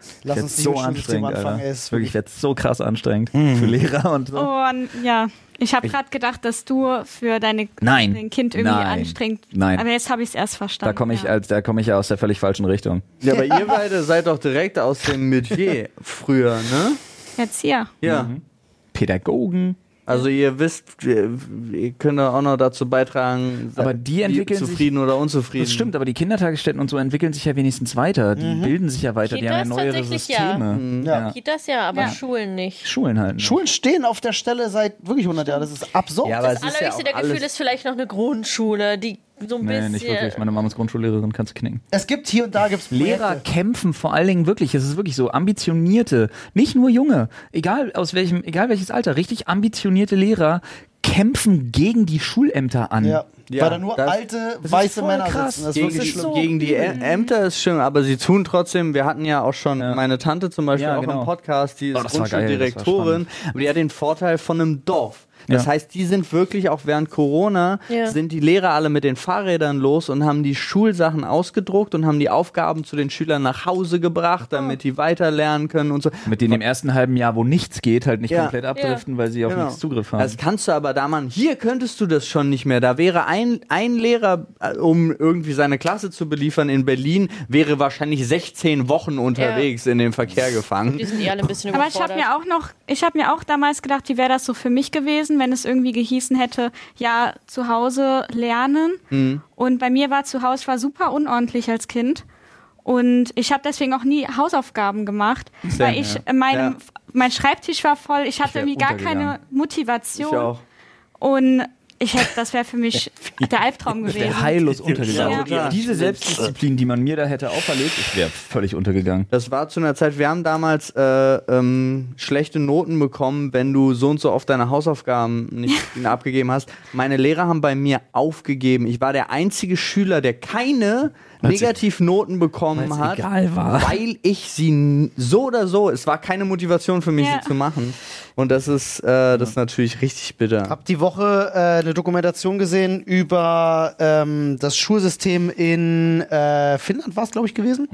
Speaker 5: Lass
Speaker 7: Jetzt
Speaker 5: uns nicht
Speaker 7: so
Speaker 5: mit Schulsystem
Speaker 7: anstrengend,
Speaker 5: anfangen.
Speaker 7: Alter.
Speaker 5: Ey, ist
Speaker 7: Wirklich, ich werde so krass anstrengend für Lehrer und so.
Speaker 4: Oh, n- ja. Ich habe gerade gedacht, dass du für deine
Speaker 7: Nein.
Speaker 4: dein Kind irgendwie
Speaker 7: Nein.
Speaker 4: anstrengend.
Speaker 7: Nein.
Speaker 4: Aber jetzt habe ich es erst verstanden.
Speaker 7: Da komme ich,
Speaker 4: ja.
Speaker 7: als, da komme ich ja aus der völlig falschen Richtung.
Speaker 1: Ja, aber ihr beide seid doch direkt aus dem Metier früher, ne?
Speaker 4: Erzieher.
Speaker 1: Ja.
Speaker 7: Mhm. Pädagogen.
Speaker 1: Also ihr wisst, ihr, ihr könnt auch noch dazu beitragen,
Speaker 7: Aber
Speaker 1: seid
Speaker 7: die
Speaker 1: ihr
Speaker 7: entwickeln sich-
Speaker 1: zufrieden oder unzufrieden.
Speaker 7: Das stimmt, aber die Kindertagesstätten und so entwickeln sich ja wenigstens weiter. Die bilden sich ja weiter, die haben ja
Speaker 2: Kitas
Speaker 7: neuere
Speaker 2: tatsächlich
Speaker 7: Systeme.
Speaker 5: Ja.
Speaker 2: Kitas ja, aber
Speaker 4: Ja.
Speaker 2: Schulen nicht.
Speaker 7: Schulen halt. Ne?
Speaker 5: Schulen stehen auf der Stelle seit wirklich hundert Jahren. Das ist absurd.
Speaker 1: Ja, aber
Speaker 2: Das
Speaker 1: es ist ja
Speaker 2: allerhöchste
Speaker 1: auch
Speaker 2: der Gefühle
Speaker 1: alles-
Speaker 2: ist vielleicht noch eine Grundschule, die so ein
Speaker 7: Nee,
Speaker 2: bisschen.
Speaker 7: nicht wirklich. Meine Mama ist Grundschullehrerin, kannst du knicken.
Speaker 5: Es gibt hier und da gibt's
Speaker 7: Lehrer
Speaker 5: Projekte.
Speaker 7: kämpfen vor allen Dingen wirklich, es ist wirklich so, ambitionierte, nicht nur junge, egal aus welchem, egal welches Alter, richtig ambitionierte Lehrer kämpfen gegen die Schulämter an.
Speaker 5: Ja.
Speaker 1: Ja,
Speaker 5: Weil da nur
Speaker 1: das-
Speaker 5: alte,
Speaker 7: ist
Speaker 5: weiße
Speaker 7: voll
Speaker 5: Männer
Speaker 7: krass.
Speaker 5: sitzen. Das ist
Speaker 1: Gegen
Speaker 5: wirklich
Speaker 1: die,
Speaker 5: schlimm.
Speaker 1: gegen die Ä Ämter ist schlimm, aber sie tun trotzdem, wir hatten ja auch schon
Speaker 7: Ja.
Speaker 1: meine Tante zum Beispiel
Speaker 7: Ja,
Speaker 1: auch
Speaker 7: genau.
Speaker 1: im Podcast, die ist
Speaker 7: Oh, das war geil,
Speaker 1: Grundschuldirektorin, aber die hat den Vorteil von einem Dorf. Das
Speaker 7: Ja.
Speaker 1: heißt, die sind wirklich auch während Corona,
Speaker 2: Ja.
Speaker 1: sind die Lehrer alle mit den Fahrrädern los und haben die Schulsachen ausgedruckt und haben die Aufgaben zu den Schülern nach Hause gebracht, damit die weiter lernen können und so.
Speaker 7: Mit denen im ersten halben Jahr, wo nichts geht, halt nicht
Speaker 1: Ja.
Speaker 7: komplett abdriften, weil sie auf
Speaker 1: Genau.
Speaker 7: nichts Zugriff haben.
Speaker 1: Das kannst du aber da machen. Hier könntest du das schon nicht mehr. Da wäre ein, ein Lehrer, äh, um irgendwie seine Klasse zu beliefern in Berlin, wäre wahrscheinlich sechzehn Wochen unterwegs in den Verkehr gefangen.
Speaker 2: Die sind eh alle ein bisschen
Speaker 4: Aber ich habe
Speaker 2: überfordert.
Speaker 4: mir auch noch, ich habe mir auch damals gedacht, wie wäre das so für mich gewesen, wenn es irgendwie gehießen hätte, ja, zu Hause lernen.
Speaker 1: Mhm.
Speaker 4: Und bei mir war zu Hause, ich war super unordentlich als Kind. Und ich habe deswegen auch nie Hausaufgaben gemacht, weil ich, äh, mein,
Speaker 1: Ja.
Speaker 4: mein Schreibtisch war voll, ich hatte
Speaker 7: wär
Speaker 4: irgendwie gar
Speaker 7: untergegangen.
Speaker 4: keine Motivation.
Speaker 1: Ich auch.
Speaker 4: Und ich hätte, das wäre für mich der Albtraum
Speaker 7: Ich wäre
Speaker 4: gewesen.
Speaker 7: heillos untergegangen.
Speaker 1: Ja.
Speaker 7: Diese Selbstdisziplin, die man mir da hätte auferlegt, ich wäre völlig untergegangen.
Speaker 1: Das war zu einer Zeit, wir haben damals äh, ähm, schlechte Noten bekommen, wenn du so und so oft deine Hausaufgaben nicht abgegeben hast. Meine Lehrer haben bei mir aufgegeben. Ich war der einzige Schüler, der keine Negativnoten bekommen
Speaker 7: weil's
Speaker 1: hat,
Speaker 7: egal war.
Speaker 1: weil ich sie n- so oder so, es war keine Motivation für mich,
Speaker 4: Ja.
Speaker 1: sie zu machen. Und das ist, äh, das ist natürlich richtig bitter.
Speaker 5: Hab die Woche äh, eine Dokumentation gesehen über ähm, das Schulsystem in äh, Finnland, war es, glaube ich, gewesen.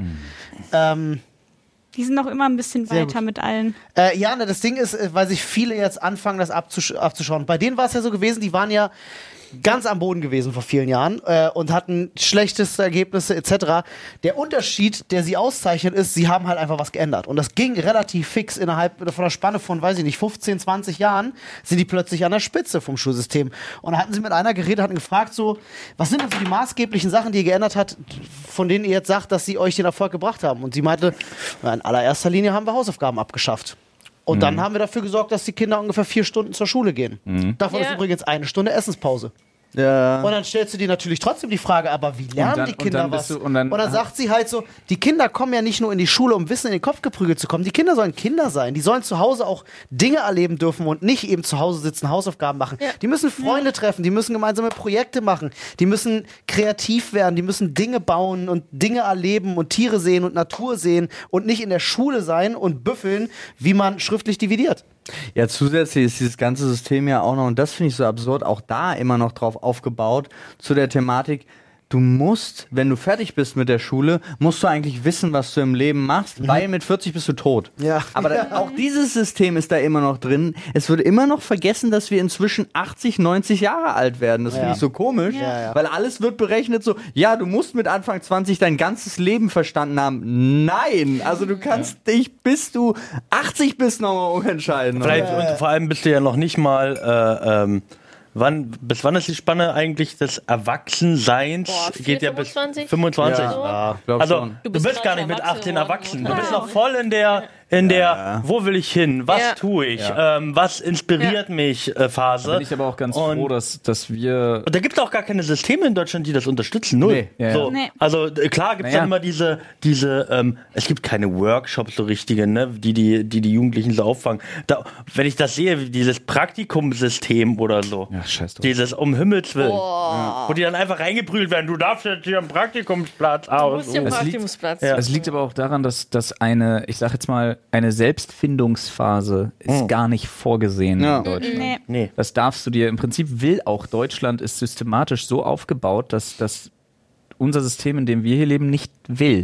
Speaker 5: Ähm,
Speaker 4: Die sind noch immer ein bisschen
Speaker 5: Sehr
Speaker 4: weiter
Speaker 5: gut.
Speaker 4: mit allen.
Speaker 5: Äh, ja, ne, das Ding ist, äh, weil sich viele jetzt anfangen, das abzusch abzuschauen. Bei denen war es ja so gewesen, die waren ja ganz am Boden gewesen vor vielen Jahren äh, und hatten schlechteste Ergebnisse et cetera. Der Unterschied, der sie auszeichnet, ist, sie haben halt einfach was geändert. Und das ging relativ fix innerhalb von einer Spanne von, weiß ich nicht, fünfzehn, zwanzig Jahren sind die plötzlich an der Spitze vom Schulsystem. Und da hatten sie mit einer geredet, hatten gefragt so, was sind denn so die maßgeblichen Sachen, die ihr geändert habt, von denen ihr jetzt sagt, dass sie euch den Erfolg gebracht haben? Und sie meinte, na, in allererster Linie haben wir Hausaufgaben abgeschafft. Und dann haben wir dafür gesorgt, dass die Kinder ungefähr vier Stunden zur Schule gehen. Davon
Speaker 2: Ja.
Speaker 5: ist übrigens eine Stunde Essenspause.
Speaker 1: Ja.
Speaker 5: Und dann stellst du dir natürlich trotzdem die Frage, aber wie lernen
Speaker 7: dann-
Speaker 5: die
Speaker 7: und
Speaker 5: Kinder
Speaker 7: dann
Speaker 5: was?
Speaker 7: bist du- und dann-
Speaker 5: sagt sie halt so, die Kinder kommen ja nicht nur in die Schule, um Wissen in den Kopf geprügelt zu kommen. Die Kinder sollen Kinder sein. Die sollen zu Hause auch Dinge erleben dürfen und nicht eben zu Hause sitzen, Hausaufgaben machen.
Speaker 2: Ja.
Speaker 5: Die müssen Freunde treffen, die müssen gemeinsame Projekte machen, die müssen kreativ werden, die müssen Dinge bauen und Dinge erleben und Tiere sehen und Natur sehen und nicht in der Schule sein und büffeln, wie man schriftlich dividiert.
Speaker 1: Ja, zusätzlich ist dieses ganze System ja auch noch, und das finde ich so absurd, auch da immer noch drauf aufgebaut, zu der Thematik, du musst, wenn du fertig bist mit der Schule, musst du eigentlich wissen, was du im Leben machst, weil mit vierzig bist du tot.
Speaker 5: Ja.
Speaker 1: Aber da, auch dieses System ist da immer noch drin. Es wird immer noch vergessen, dass wir inzwischen achtzig, neunzig Jahre alt werden. Das finde
Speaker 5: Ja.
Speaker 1: ich so komisch,
Speaker 5: Ja, ja.
Speaker 1: weil alles wird berechnet so, ja, du musst mit Anfang zwanzig dein ganzes Leben verstanden haben. Nein, also du kannst dich, bis du achtzig bist, nochmal umentscheiden.
Speaker 6: Vielleicht, und vor allem bist du ja noch nicht mal, äh, ähm, wann, bis wann ist die Spanne eigentlich des Erwachsenseins?
Speaker 2: Boah, vier,
Speaker 6: Geht ja bis
Speaker 2: fünfundzwanzig?
Speaker 6: fünfundzwanzig.
Speaker 2: Ja,
Speaker 1: Ja, glaub
Speaker 6: Also,
Speaker 1: schon.
Speaker 6: du
Speaker 2: Du
Speaker 6: bist,
Speaker 2: bist
Speaker 6: gar
Speaker 2: gerade
Speaker 6: nicht mit
Speaker 2: erwachsen
Speaker 6: achtzehn
Speaker 2: geworden.
Speaker 6: erwachsen. Du
Speaker 2: Ja.
Speaker 6: bist noch voll in der, in der, wo will ich hin? Was
Speaker 2: Ja.
Speaker 6: tue ich? Ähm, was inspiriert mich? Äh, Phase.
Speaker 7: Da bin ich aber auch ganz
Speaker 6: Und-
Speaker 7: froh, dass, dass wir.
Speaker 6: Und da gibt es auch gar keine Systeme in Deutschland, die das unterstützen. Null.
Speaker 1: Nee.
Speaker 7: Ja, ja.
Speaker 6: So.
Speaker 4: Nee.
Speaker 6: Also äh, klar gibt es
Speaker 7: Naja.
Speaker 6: dann immer diese, diese ähm, es gibt keine Workshops so richtige, ne, die, die, die die Jugendlichen so auffangen. Da, wenn ich das sehe, wie dieses Praktikumssystem oder so,
Speaker 7: Ja, scheiß drauf.
Speaker 6: dieses um Himmels Willen, wo die dann einfach reingeprügelt werden, du darfst jetzt hier einen Praktikumsplatz
Speaker 2: Du
Speaker 6: aus.
Speaker 2: musst ja
Speaker 6: Oh.
Speaker 2: einen
Speaker 7: Es liegt-
Speaker 2: Praktikumsplatz.
Speaker 6: Ja.
Speaker 7: Es liegt aber auch daran, dass, dass eine, ich sag jetzt mal, eine Selbstfindungsphase ist gar nicht vorgesehen
Speaker 1: Ja.
Speaker 7: in Deutschland.
Speaker 4: Nee.
Speaker 6: Nee.
Speaker 7: Das darfst du dir, im Prinzip will auch Deutschland, ist systematisch so aufgebaut, dass, dass unser System, in dem wir hier leben, nicht will.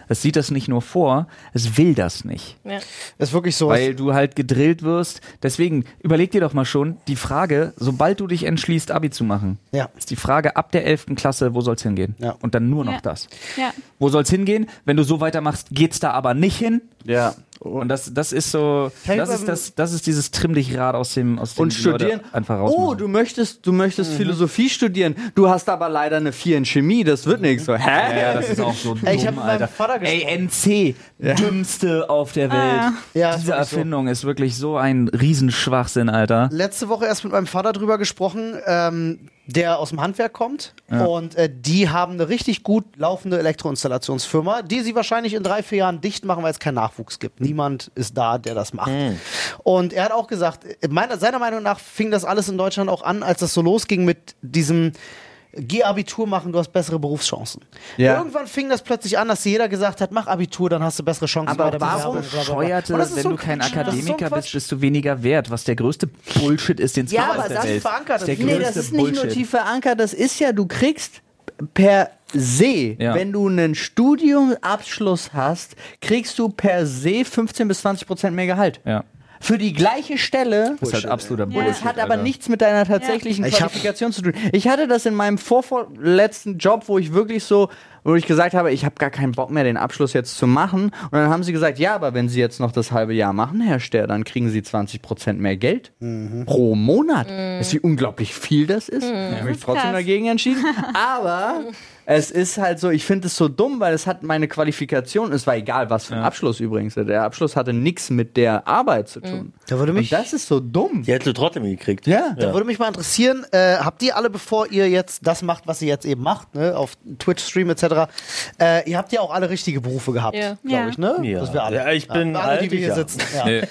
Speaker 7: es sieht das nicht nur vor, es will das nicht.
Speaker 2: Ja.
Speaker 5: Ist wirklich so.
Speaker 7: Weil du halt gedrillt wirst. Deswegen, überleg dir doch mal schon, die Frage, sobald du dich entschließt, Abi zu machen,
Speaker 5: Ja.
Speaker 7: ist die Frage ab der elften Klasse, wo soll's hingehen?
Speaker 5: Ja.
Speaker 7: Und dann nur noch
Speaker 4: Ja.
Speaker 7: das.
Speaker 4: Ja.
Speaker 7: Wo soll's hingehen? Wenn du so weitermachst, geht's da aber nicht hin.
Speaker 1: Ja.
Speaker 7: Und das, das ist so, das ist das, das ist dieses Trimm dich Rad aus dem, aus dem
Speaker 1: Und
Speaker 7: die Leute
Speaker 1: studieren.
Speaker 7: einfach rausmachen.
Speaker 1: Oh, du möchtest, du möchtest Philosophie studieren. Du hast aber leider eine vier in Chemie. Das wird nichts. So, hä?
Speaker 7: ja, das ist auch so dumm,
Speaker 5: Ey, ich hab mit meinem
Speaker 7: Alter.
Speaker 5: Vater
Speaker 7: Ey,
Speaker 5: gesprochen.
Speaker 7: N C, dümmste auf der Welt.
Speaker 4: Ah.
Speaker 5: Ja, ist
Speaker 7: Diese
Speaker 5: wirklich so.
Speaker 7: Erfindung ist wirklich so ein Riesenschwachsinn, Alter.
Speaker 5: Letzte Woche erst mit meinem Vater drüber gesprochen, ähm, der aus dem Handwerk kommt. Und äh, die haben eine richtig gut laufende Elektroinstallationsfirma, die sie wahrscheinlich in drei, vier Jahren dicht machen, weil es keinen Nachwuchs gibt. Niemand ist da, der das macht. Und er hat auch gesagt, meiner, seiner Meinung nach fing das alles in Deutschland auch an, als das so losging mit diesem Geh Abitur machen, du hast bessere Berufschancen.
Speaker 1: Ja.
Speaker 5: Irgendwann fing das plötzlich an, dass jeder gesagt hat, mach Abitur, dann hast du bessere Chancen.
Speaker 1: Aber
Speaker 5: bei der
Speaker 1: warum
Speaker 5: Bewerbung, bla, bla, bla.
Speaker 7: Bescheuerte,
Speaker 5: Und das ist
Speaker 7: wenn
Speaker 5: so
Speaker 7: du kein
Speaker 5: Quatsch. Das ist so
Speaker 7: Akademiker
Speaker 5: Quatsch.
Speaker 7: bist, bist du weniger wert, was der größte Bullshit ist, den es
Speaker 1: Ja,
Speaker 7: gibt
Speaker 1: aber
Speaker 7: auf der
Speaker 5: das ist
Speaker 7: Welt.
Speaker 5: verankert.
Speaker 7: Der
Speaker 5: Nee,
Speaker 1: Nee,
Speaker 7: größte
Speaker 1: das ist nicht nur
Speaker 7: Bullshit.
Speaker 1: tief verankert, das ist ja, du kriegst per se,
Speaker 7: Ja.
Speaker 1: wenn du einen Studiumabschluss hast, kriegst du per se fünfzehn bis zwanzig Prozent mehr Gehalt.
Speaker 7: Ja,
Speaker 1: Für die gleiche Stelle.
Speaker 7: das ist halt absoluter
Speaker 1: Und
Speaker 7: Bullshit.
Speaker 1: es hat aber
Speaker 7: Alter.
Speaker 1: nichts mit deiner tatsächlichen
Speaker 5: Ich hab-
Speaker 1: Qualifikation zu tun. Ich hatte das in meinem vorvorletzten Job, wo ich wirklich so, wo ich gesagt habe, ich habe gar keinen Bock mehr, den Abschluss jetzt zu machen. Und dann haben sie gesagt, ja, aber wenn Sie jetzt noch das halbe Jahr machen, Herr Ster, dann kriegen Sie zwanzig Prozent mehr Geld pro Monat. Weißt du, wie unglaublich viel das ist? Ich habe mich trotzdem
Speaker 4: krass.
Speaker 1: dagegen entschieden. Aber es ist halt so, ich finde es so dumm, weil es hat meine Qualifikation, es war egal, was für ein Abschluss übrigens. Der Abschluss hatte nichts mit der Arbeit zu tun.
Speaker 5: Da würde mich
Speaker 1: Und das ist so dumm.
Speaker 6: Die hättest du trotzdem gekriegt.
Speaker 1: Ja.
Speaker 5: Da würde mich mal interessieren, äh, habt ihr alle, bevor ihr jetzt das macht, was ihr jetzt eben macht, ne, auf Twitch-Stream et cetera, äh, ihr habt ja auch alle richtige Berufe gehabt,
Speaker 2: Ja.
Speaker 5: glaube
Speaker 4: Ja.
Speaker 5: ich, ne?
Speaker 6: Ja.
Speaker 5: Das wir alle.
Speaker 6: Ja, ich bin
Speaker 5: alle, die
Speaker 6: alt,
Speaker 5: wir hier
Speaker 6: ja.
Speaker 5: sitzen. Ja.
Speaker 7: Nee.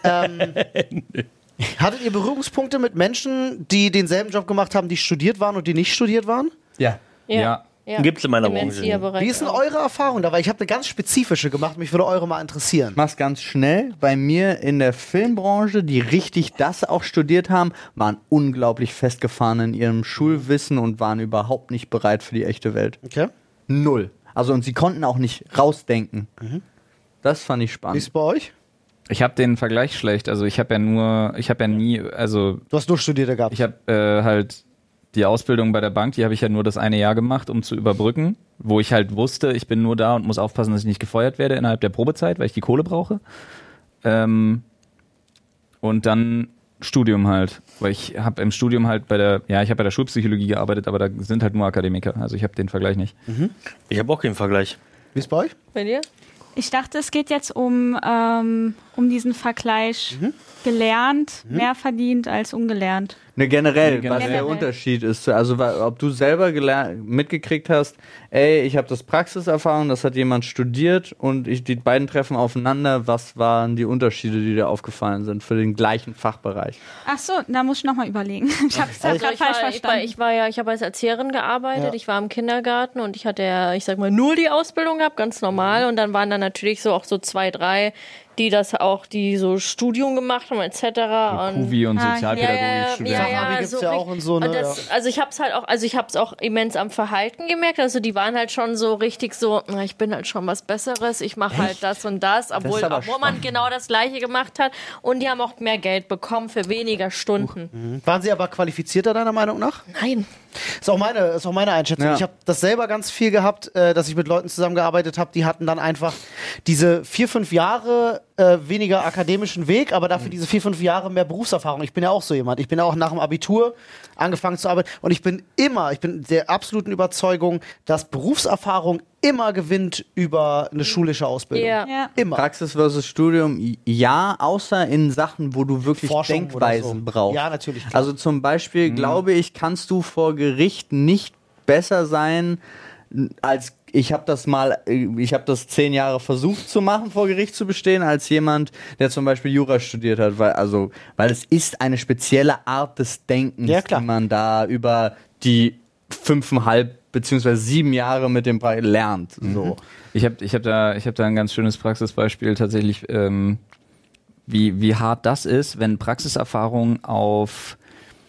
Speaker 5: Ähm, hattet ihr Berührungspunkte mit Menschen, die denselben Job gemacht haben, die studiert waren und die nicht studiert waren?
Speaker 1: Ja.
Speaker 7: Ja.
Speaker 2: ja.
Speaker 6: Gibt's in meiner
Speaker 2: Im
Speaker 6: Branche.
Speaker 2: Erzieherbereich
Speaker 5: Wie ist denn
Speaker 2: auch.
Speaker 5: eure Erfahrung da? Weil ich habe eine ganz spezifische gemacht, mich würde eure mal interessieren.
Speaker 1: Mach's ganz schnell. Bei mir in der Filmbranche, die richtig das auch studiert haben, waren unglaublich festgefahren in ihrem Schulwissen und waren überhaupt nicht bereit für die echte Welt.
Speaker 5: Okay.
Speaker 1: Null. Also und sie konnten auch nicht rausdenken. Das fand ich
Speaker 5: Wie ist
Speaker 1: spannend.
Speaker 5: es bei euch?
Speaker 7: Ich habe den Vergleich schlecht. Also ich habe ja nur, ich habe ja nie, also
Speaker 5: Du hast nur Studierte gehabt.
Speaker 7: ich habe äh, halt die Ausbildung bei der Bank, die habe ich ja nur das eine Jahr gemacht, um zu überbrücken, wo ich halt wusste, ich bin nur da und muss aufpassen, dass ich nicht gefeuert werde innerhalb der Probezeit, weil ich die Kohle brauche. Ähm, und dann Studium halt, weil ich habe im Studium halt bei der, ja, ich habe bei der Schulpsychologie gearbeitet, aber da sind halt nur Akademiker, also ich habe den Vergleich nicht.
Speaker 6: Ich habe auch keinen Vergleich.
Speaker 5: Wie ist es bei euch?
Speaker 2: Bei dir?
Speaker 4: Ich dachte, es geht jetzt um, ähm, um diesen Vergleich gelernt, mehr verdient als ungelernt.
Speaker 1: Ne, generell,
Speaker 7: Nee,
Speaker 1: was
Speaker 7: generell.
Speaker 1: der Unterschied ist. Also, wa- ob du selber geler- mitgekriegt hast, ey, ich habe das Praxiserfahrung, das hat jemand studiert und ich, die beiden treffen aufeinander. Was waren die Unterschiede, die dir aufgefallen sind für den gleichen Fachbereich?
Speaker 4: Ach so, da muss ich nochmal überlegen. Ich habe es
Speaker 2: Also
Speaker 4: gerade
Speaker 2: ich,
Speaker 4: falsch
Speaker 2: war, ich, war,
Speaker 4: verstanden.
Speaker 2: ich war ja, ich habe als Erzieherin gearbeitet,
Speaker 5: Ja.
Speaker 2: ich war im Kindergarten und ich hatte ja, ich sag mal, nur die Ausbildung gehabt, ganz normal. Und dann waren da natürlich so auch so zwei, drei, die das auch, die so Studium gemacht haben, et cetera. Und
Speaker 7: Kuvi und
Speaker 4: Ah,
Speaker 7: Sozialpädagogik
Speaker 2: ja, ja,
Speaker 7: studiert.
Speaker 2: ja,
Speaker 5: Fachabi
Speaker 2: ja,
Speaker 5: gibt's
Speaker 2: so
Speaker 5: ja
Speaker 2: richtig-
Speaker 5: auch und so, ne?
Speaker 2: und das, also ich hab's halt auch, also ich hab's auch immens am Verhalten gemerkt. Also die waren halt schon so richtig so, na, ich bin halt schon was Besseres, ich mache halt das und das, obwohl,
Speaker 1: ist aber
Speaker 2: obwohl man genau das Gleiche gemacht hat. Und die haben auch mehr Geld bekommen für weniger Stunden.
Speaker 5: Waren sie aber qualifizierter deiner Meinung nach?
Speaker 2: Nein.
Speaker 5: Ist auch meine, ist auch meine Einschätzung.
Speaker 1: Ja.
Speaker 5: Ich habe das selber ganz viel gehabt, äh, dass ich mit Leuten zusammengearbeitet habe, die hatten dann einfach diese vier, fünf Jahre äh, weniger akademischen Weg, aber dafür diese vier, fünf Jahre mehr Berufserfahrung. Ich bin ja auch so jemand. Ich bin ja auch nach dem Abitur angefangen zu arbeiten und ich bin immer, ich bin der absoluten Überzeugung, dass Berufserfahrung immer gewinnt über eine schulische Ausbildung.
Speaker 2: Ja.
Speaker 4: Ja.
Speaker 5: Immer.
Speaker 1: Praxis versus Studium, ja, außer in Sachen, wo du wirklich
Speaker 5: Forschung
Speaker 1: Denkweisen
Speaker 5: oder so.
Speaker 1: brauchst.
Speaker 5: Ja, natürlich, klar.
Speaker 1: Also zum Beispiel, glaube ich, kannst du vor Gericht nicht besser sein als ich habe das mal, ich habe das zehn Jahre versucht zu machen, vor Gericht zu bestehen, als jemand, der zum Beispiel Jura studiert hat, weil also, weil es ist eine spezielle Art des Denkens,
Speaker 5: Ja, klar.
Speaker 1: die man da über die fünfeinhalb beziehungsweise sieben Jahre mit dem Pre- lernt. So.
Speaker 7: Ich habe ich hab da, ich hab da ein ganz schönes Praxisbeispiel tatsächlich, ähm, wie, wie hart das ist, wenn Praxiserfahrung auf,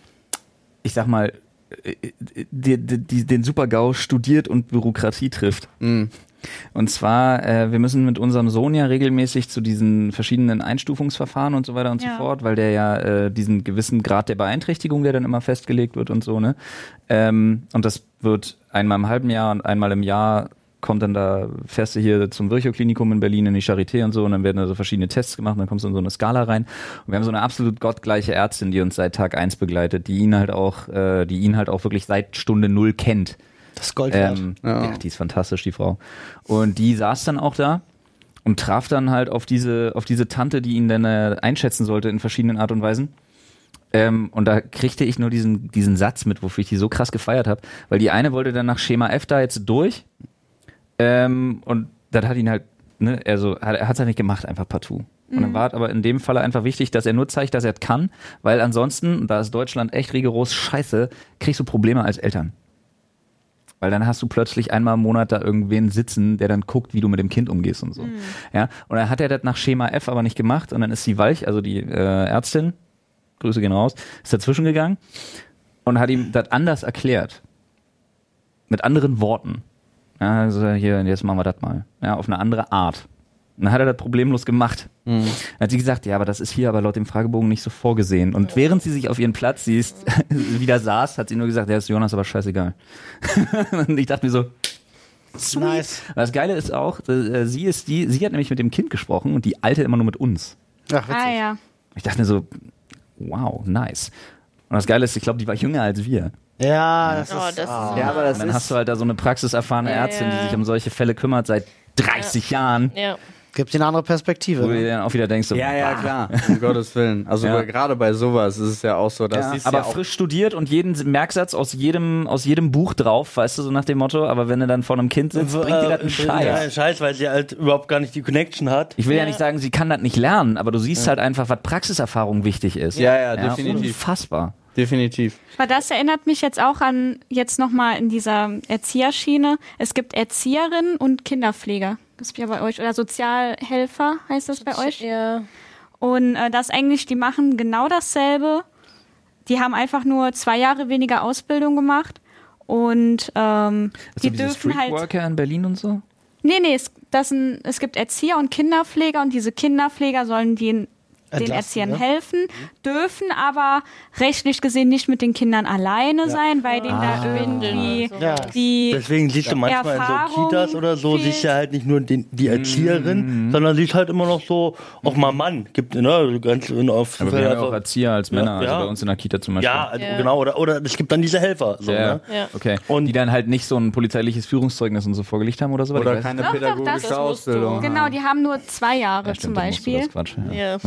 Speaker 7: ich sag mal, äh, die, die, den Super-GAU studiert und Bürokratie trifft. Und zwar, äh, wir müssen mit unserem Sohn ja regelmäßig zu diesen verschiedenen Einstufungsverfahren und so weiter und
Speaker 4: Ja.
Speaker 7: so fort, weil der ja äh, diesen gewissen Grad der Beeinträchtigung, der dann immer festgelegt wird und so, ne? Ähm, und das wird einmal im halben Jahr und einmal im Jahr kommt dann da, fährst du hier zum Virchow-Klinikum in Berlin in die Charité und so und dann werden da so verschiedene Tests gemacht und dann kommst du in so eine Skala rein und wir haben so eine absolut gottgleiche Ärztin, die uns seit Tag eins begleitet, die ihn halt auch, äh, die ihn halt auch wirklich seit Stunde null kennt.
Speaker 5: Das ist Gold wert.
Speaker 7: Ähm, ja. die ist fantastisch, die Frau. Und die saß dann auch da und traf dann halt auf diese, auf diese Tante, die ihn dann äh, einschätzen sollte in verschiedenen Art und Weisen. Ähm, und da kriegte ich nur diesen, diesen Satz mit, wofür ich die so krass gefeiert habe, weil die eine wollte dann nach Schema F da jetzt durch. Ähm, und das hat ihn halt, ne, also hat, er hat es halt nicht gemacht, einfach partout. Und dann war es aber in dem Falle einfach wichtig, dass er nur zeigt, dass er es kann, weil ansonsten, und da ist Deutschland echt rigoros scheiße, kriegst du Probleme als Eltern. Weil dann hast du plötzlich einmal im Monat da irgendwen sitzen, der dann guckt, wie du mit dem Kind umgehst und so. Mhm. Ja, und dann hat er das nach Schema F aber nicht gemacht und dann ist die Walch, also die äh, Ärztin, Grüße gehen raus, ist dazwischen gegangen und hat ihm das anders erklärt. Mit anderen Worten. Ja, also hier, jetzt machen wir das mal. Ja, auf eine andere Art. Und dann hat er das problemlos gemacht. Mhm. Dann hat sie gesagt, ja, aber das ist hier aber laut dem Fragebogen nicht so vorgesehen. Und während sie sich auf ihren Platz sie ist, wieder saß, hat sie nur gesagt, ja, ist Jonas aber scheißegal. Und ich dachte mir so, sweet. Nice. Das Geile ist auch, sie ist die, sie hat nämlich mit dem Kind gesprochen und die Alte immer nur mit uns.
Speaker 5: Ach, witzig.
Speaker 4: Ah ja.
Speaker 7: Ich dachte mir so, wow, nice. Und das Geile ist, ich glaube, die war jünger als wir.
Speaker 5: Ja, das
Speaker 2: Oh,
Speaker 5: ist...
Speaker 2: das
Speaker 5: ah.
Speaker 2: ist
Speaker 1: Ja, aber das
Speaker 7: Und dann
Speaker 1: ist,
Speaker 7: hast du halt da so eine praxiserfahrene
Speaker 2: Ja,
Speaker 7: Ärztin,
Speaker 2: ja.
Speaker 7: die sich um solche Fälle kümmert seit dreißig Jahren.
Speaker 2: Ja.
Speaker 5: Gibt dir eine andere Perspektive.
Speaker 7: Wo du
Speaker 5: Ne?
Speaker 7: dir dann auch wieder denkst, so,
Speaker 1: ja, ja,
Speaker 7: bah.
Speaker 1: klar, um Gottes Willen. Also
Speaker 7: Ja.
Speaker 1: gerade bei sowas ist es ja auch so, dass
Speaker 7: Ja,
Speaker 1: siehst
Speaker 7: aber
Speaker 1: ja auch
Speaker 7: frisch studiert und jeden Merksatz aus jedem, aus jedem Buch drauf, weißt du, so nach dem Motto, aber wenn du dann vor einem Kind sitzt, bringt dir das einen Scheiß.
Speaker 6: Ja, einen Scheiß, weil sie halt überhaupt gar nicht die Connection hat.
Speaker 7: Ich will ja.
Speaker 2: Ja.
Speaker 7: nicht sagen, sie kann das nicht lernen, aber du siehst halt einfach, was Praxiserfahrung wichtig ist.
Speaker 1: Ja, ja, definitiv.
Speaker 7: Unfassbar.
Speaker 1: definitiv.
Speaker 4: Aber das erinnert mich jetzt auch an, jetzt nochmal in dieser Erzieherschiene. Es gibt Erzieherinnen und Kinderpfleger. Das ist ja bei euch. Oder Sozialhelfer heißt das bei euch.
Speaker 2: Ja.
Speaker 4: Und äh, das eigentlich, die machen genau dasselbe. Die haben einfach nur zwei Jahre weniger Ausbildung gemacht. Und ähm,
Speaker 7: Ist
Speaker 4: die
Speaker 7: so diese
Speaker 4: dürfen halt...
Speaker 7: Streetworker in Berlin und so?
Speaker 4: Nee, nee, es, das sind, es gibt Erzieher und Kinderpfleger und diese Kinderpfleger sollen den, den
Speaker 5: Entlasten,
Speaker 4: Erziehern
Speaker 5: ne?
Speaker 4: helfen, dürfen aber rechtlich gesehen nicht mit den Kindern alleine sein, weil denen da irgendwie
Speaker 5: Ja.
Speaker 4: die
Speaker 6: Deswegen siehst du manchmal in
Speaker 4: Erfahrung
Speaker 6: so Kitas oder so,
Speaker 4: fehlt.
Speaker 6: siehst du halt nicht nur den, die Erzieherin, sondern siehst halt immer noch so, auch mal Mann. Gibt, ne, ganz oft.
Speaker 7: Aber wir haben ja auch Erzieher als Männer, also
Speaker 6: ja.
Speaker 7: bei uns in der Kita zum Beispiel.
Speaker 6: Ja, also
Speaker 2: Ja.
Speaker 6: genau. Oder, oder es gibt dann diese Helfer. So,
Speaker 7: Ja, ja.
Speaker 6: ne?
Speaker 2: Ja.
Speaker 7: Okay.
Speaker 6: Und-
Speaker 7: die dann halt nicht so ein polizeiliches Führungszeugnis und so vorgelegt haben oder so.
Speaker 1: Oder
Speaker 7: Ich weiß
Speaker 1: keine
Speaker 4: Doch, doch, das-
Speaker 1: pädagogische
Speaker 4: das
Speaker 2: musst du.
Speaker 1: Ausbildung.
Speaker 4: genau, die haben nur zwei Jahre
Speaker 7: Ja,
Speaker 4: zum
Speaker 7: stimmt, dann musst du
Speaker 4: Beispiel.
Speaker 7: das Quatsch, ja.
Speaker 2: Ja.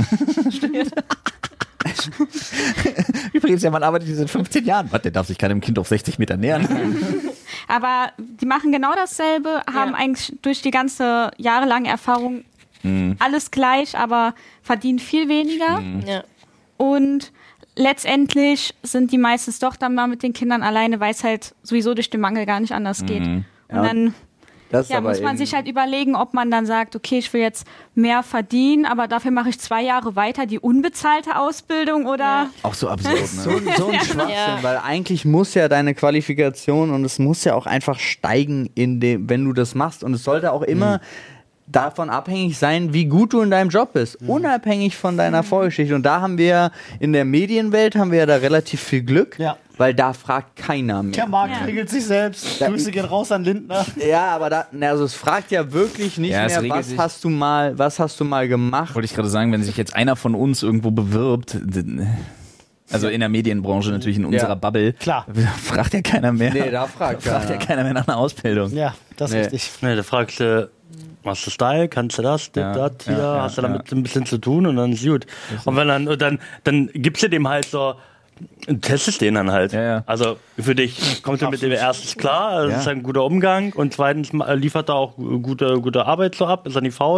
Speaker 7: Übrigens, ja, man arbeitet hier seit fünfzehn Jahren. Was, der darf sich keinem Kind auf sechzig Meter nähern.
Speaker 4: Aber die machen genau dasselbe, haben
Speaker 2: Ja.
Speaker 4: eigentlich durch die ganze jahrelange Erfahrung alles gleich, aber verdienen viel weniger.
Speaker 2: Ja.
Speaker 4: Und letztendlich sind die meistens doch dann mal mit den Kindern alleine, weil es halt sowieso durch den Mangel gar nicht anders geht. Und
Speaker 1: Ja,
Speaker 4: dann
Speaker 1: Das ist
Speaker 4: ja,
Speaker 1: aber
Speaker 4: muss man
Speaker 1: eben-
Speaker 4: sich halt überlegen, ob man dann sagt, okay, ich will jetzt mehr verdienen, aber dafür mache ich zwei Jahre weiter die unbezahlte Ausbildung oder
Speaker 7: Auch so absurd,
Speaker 1: so,
Speaker 7: ne?
Speaker 1: so ein Schwachsinn,
Speaker 2: Ja.
Speaker 1: weil eigentlich muss ja deine Qualifikation und es muss ja auch einfach steigen, in dem, wenn du das machst. Und es sollte auch immer davon abhängig sein, wie gut du in deinem Job bist, unabhängig von deiner Vorgeschichte. Und da haben wir in der Medienwelt haben wir ja da relativ viel Glück,
Speaker 5: Ja.
Speaker 1: weil da fragt keiner mehr.
Speaker 5: Der Markt
Speaker 4: Ja.
Speaker 5: regelt sich selbst. Grüße gehen raus an Lindner.
Speaker 1: Ja, aber da, na, also es fragt ja wirklich nicht
Speaker 7: Ja, es
Speaker 1: mehr,
Speaker 7: regelt
Speaker 1: was
Speaker 7: sich-
Speaker 1: hast du mal, was hast du mal gemacht?
Speaker 7: Wollte ich gerade sagen, wenn sich jetzt einer von uns irgendwo bewirbt, also in der Medienbranche natürlich in unserer
Speaker 1: Ja.
Speaker 7: Bubble,
Speaker 5: Klar.
Speaker 7: fragt ja keiner mehr.
Speaker 1: Nee, da fragt
Speaker 7: fragt ja
Speaker 1: keiner.
Speaker 7: keiner mehr nach einer Ausbildung.
Speaker 5: Ja, das ist
Speaker 1: Nee.
Speaker 5: richtig.
Speaker 6: Ne, da fragst du, machst du Style, kannst du das,
Speaker 7: Ja,
Speaker 6: das, das, hier,
Speaker 7: ja, ja,
Speaker 6: hast du damit
Speaker 7: ja.
Speaker 6: ein bisschen zu tun und dann ist gut. Und wenn dann, und dann, dann gibst du dem halt so, testest den dann halt.
Speaker 7: Ja, ja.
Speaker 6: Also für dich kommt er mit dem erstens klar, das
Speaker 7: Ja.
Speaker 6: ist ein guter Umgang und zweitens ma- liefert er auch gute, gute Arbeit so ab, ist er nicht faul.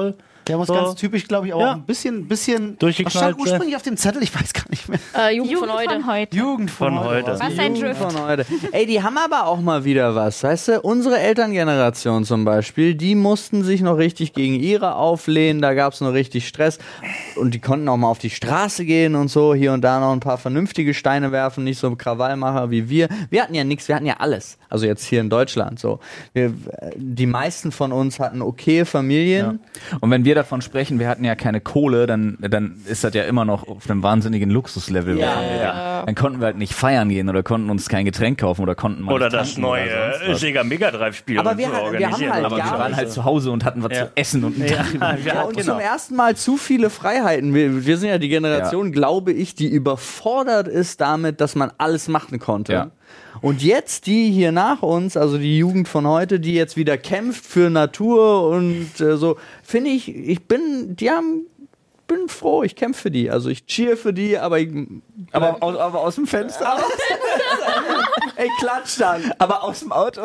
Speaker 5: Wir haben uns
Speaker 6: So.
Speaker 5: ganz typisch, glaube ich, auch
Speaker 6: Ja.
Speaker 5: ein bisschen, bisschen. Was
Speaker 6: Durchgeknallt,
Speaker 5: stand ursprünglich auf dem Zettel? Ich weiß gar nicht mehr.
Speaker 2: Äh, Jugend,
Speaker 4: Jugend
Speaker 2: von heute.
Speaker 4: von heute.
Speaker 5: Jugend von,
Speaker 6: Von heute.
Speaker 5: Was?
Speaker 4: Was ein
Speaker 1: Jugend
Speaker 4: Drift.
Speaker 1: von heute. Ey, die haben aber auch mal wieder was, weißt du? Unsere Elterngeneration zum Beispiel, die mussten sich noch richtig gegen ihre auflehnen, da gab es noch richtig Stress und die konnten auch mal auf die Straße gehen und so, hier und da noch ein paar vernünftige Steine werfen, nicht so Krawallmacher wie wir. Wir hatten ja nichts, wir hatten ja alles. Also jetzt hier in Deutschland so. Wir, die meisten von uns hatten okaye Familien.
Speaker 7: Ja. Und wenn wir davon sprechen, wir hatten ja keine Kohle, dann, dann ist das ja immer noch auf einem wahnsinnigen Luxuslevel.
Speaker 1: Ja,
Speaker 7: Waren wir
Speaker 1: ja.
Speaker 7: da. Dann konnten wir halt nicht feiern gehen oder konnten uns kein Getränk kaufen oder konnten mal
Speaker 6: Oder
Speaker 7: nicht
Speaker 6: das
Speaker 7: tanken
Speaker 6: neue
Speaker 7: oder sonst was.
Speaker 6: Sega Mega Drive Spiel.
Speaker 1: Aber
Speaker 6: und
Speaker 1: wir
Speaker 6: so
Speaker 1: hatten- wir haben
Speaker 6: organisieren.
Speaker 1: halt
Speaker 7: Aber wir
Speaker 1: gar
Speaker 7: waren
Speaker 1: nicht
Speaker 7: halt zu Hause und hatten was
Speaker 6: Ja.
Speaker 7: zu essen und einen
Speaker 6: Ja,
Speaker 7: Tag über-
Speaker 6: ja,
Speaker 1: Und
Speaker 6: genau.
Speaker 1: zum ersten Mal zu viele Freiheiten. Wir, wir sind ja die Generation, glaube ich, die überfordert ist damit, dass man alles machen konnte.
Speaker 7: Ja.
Speaker 1: Und jetzt die hier nach uns, also die Jugend von heute, die jetzt wieder kämpft für Natur und äh, so, finde ich, ich bin, die haben, bin froh, ich kämpfe für die. Also ich cheer für die, aber ich,
Speaker 7: Aber, aus, aber aus dem Fenster?
Speaker 1: ey, klatsch dann.
Speaker 7: Aber aus dem Auto?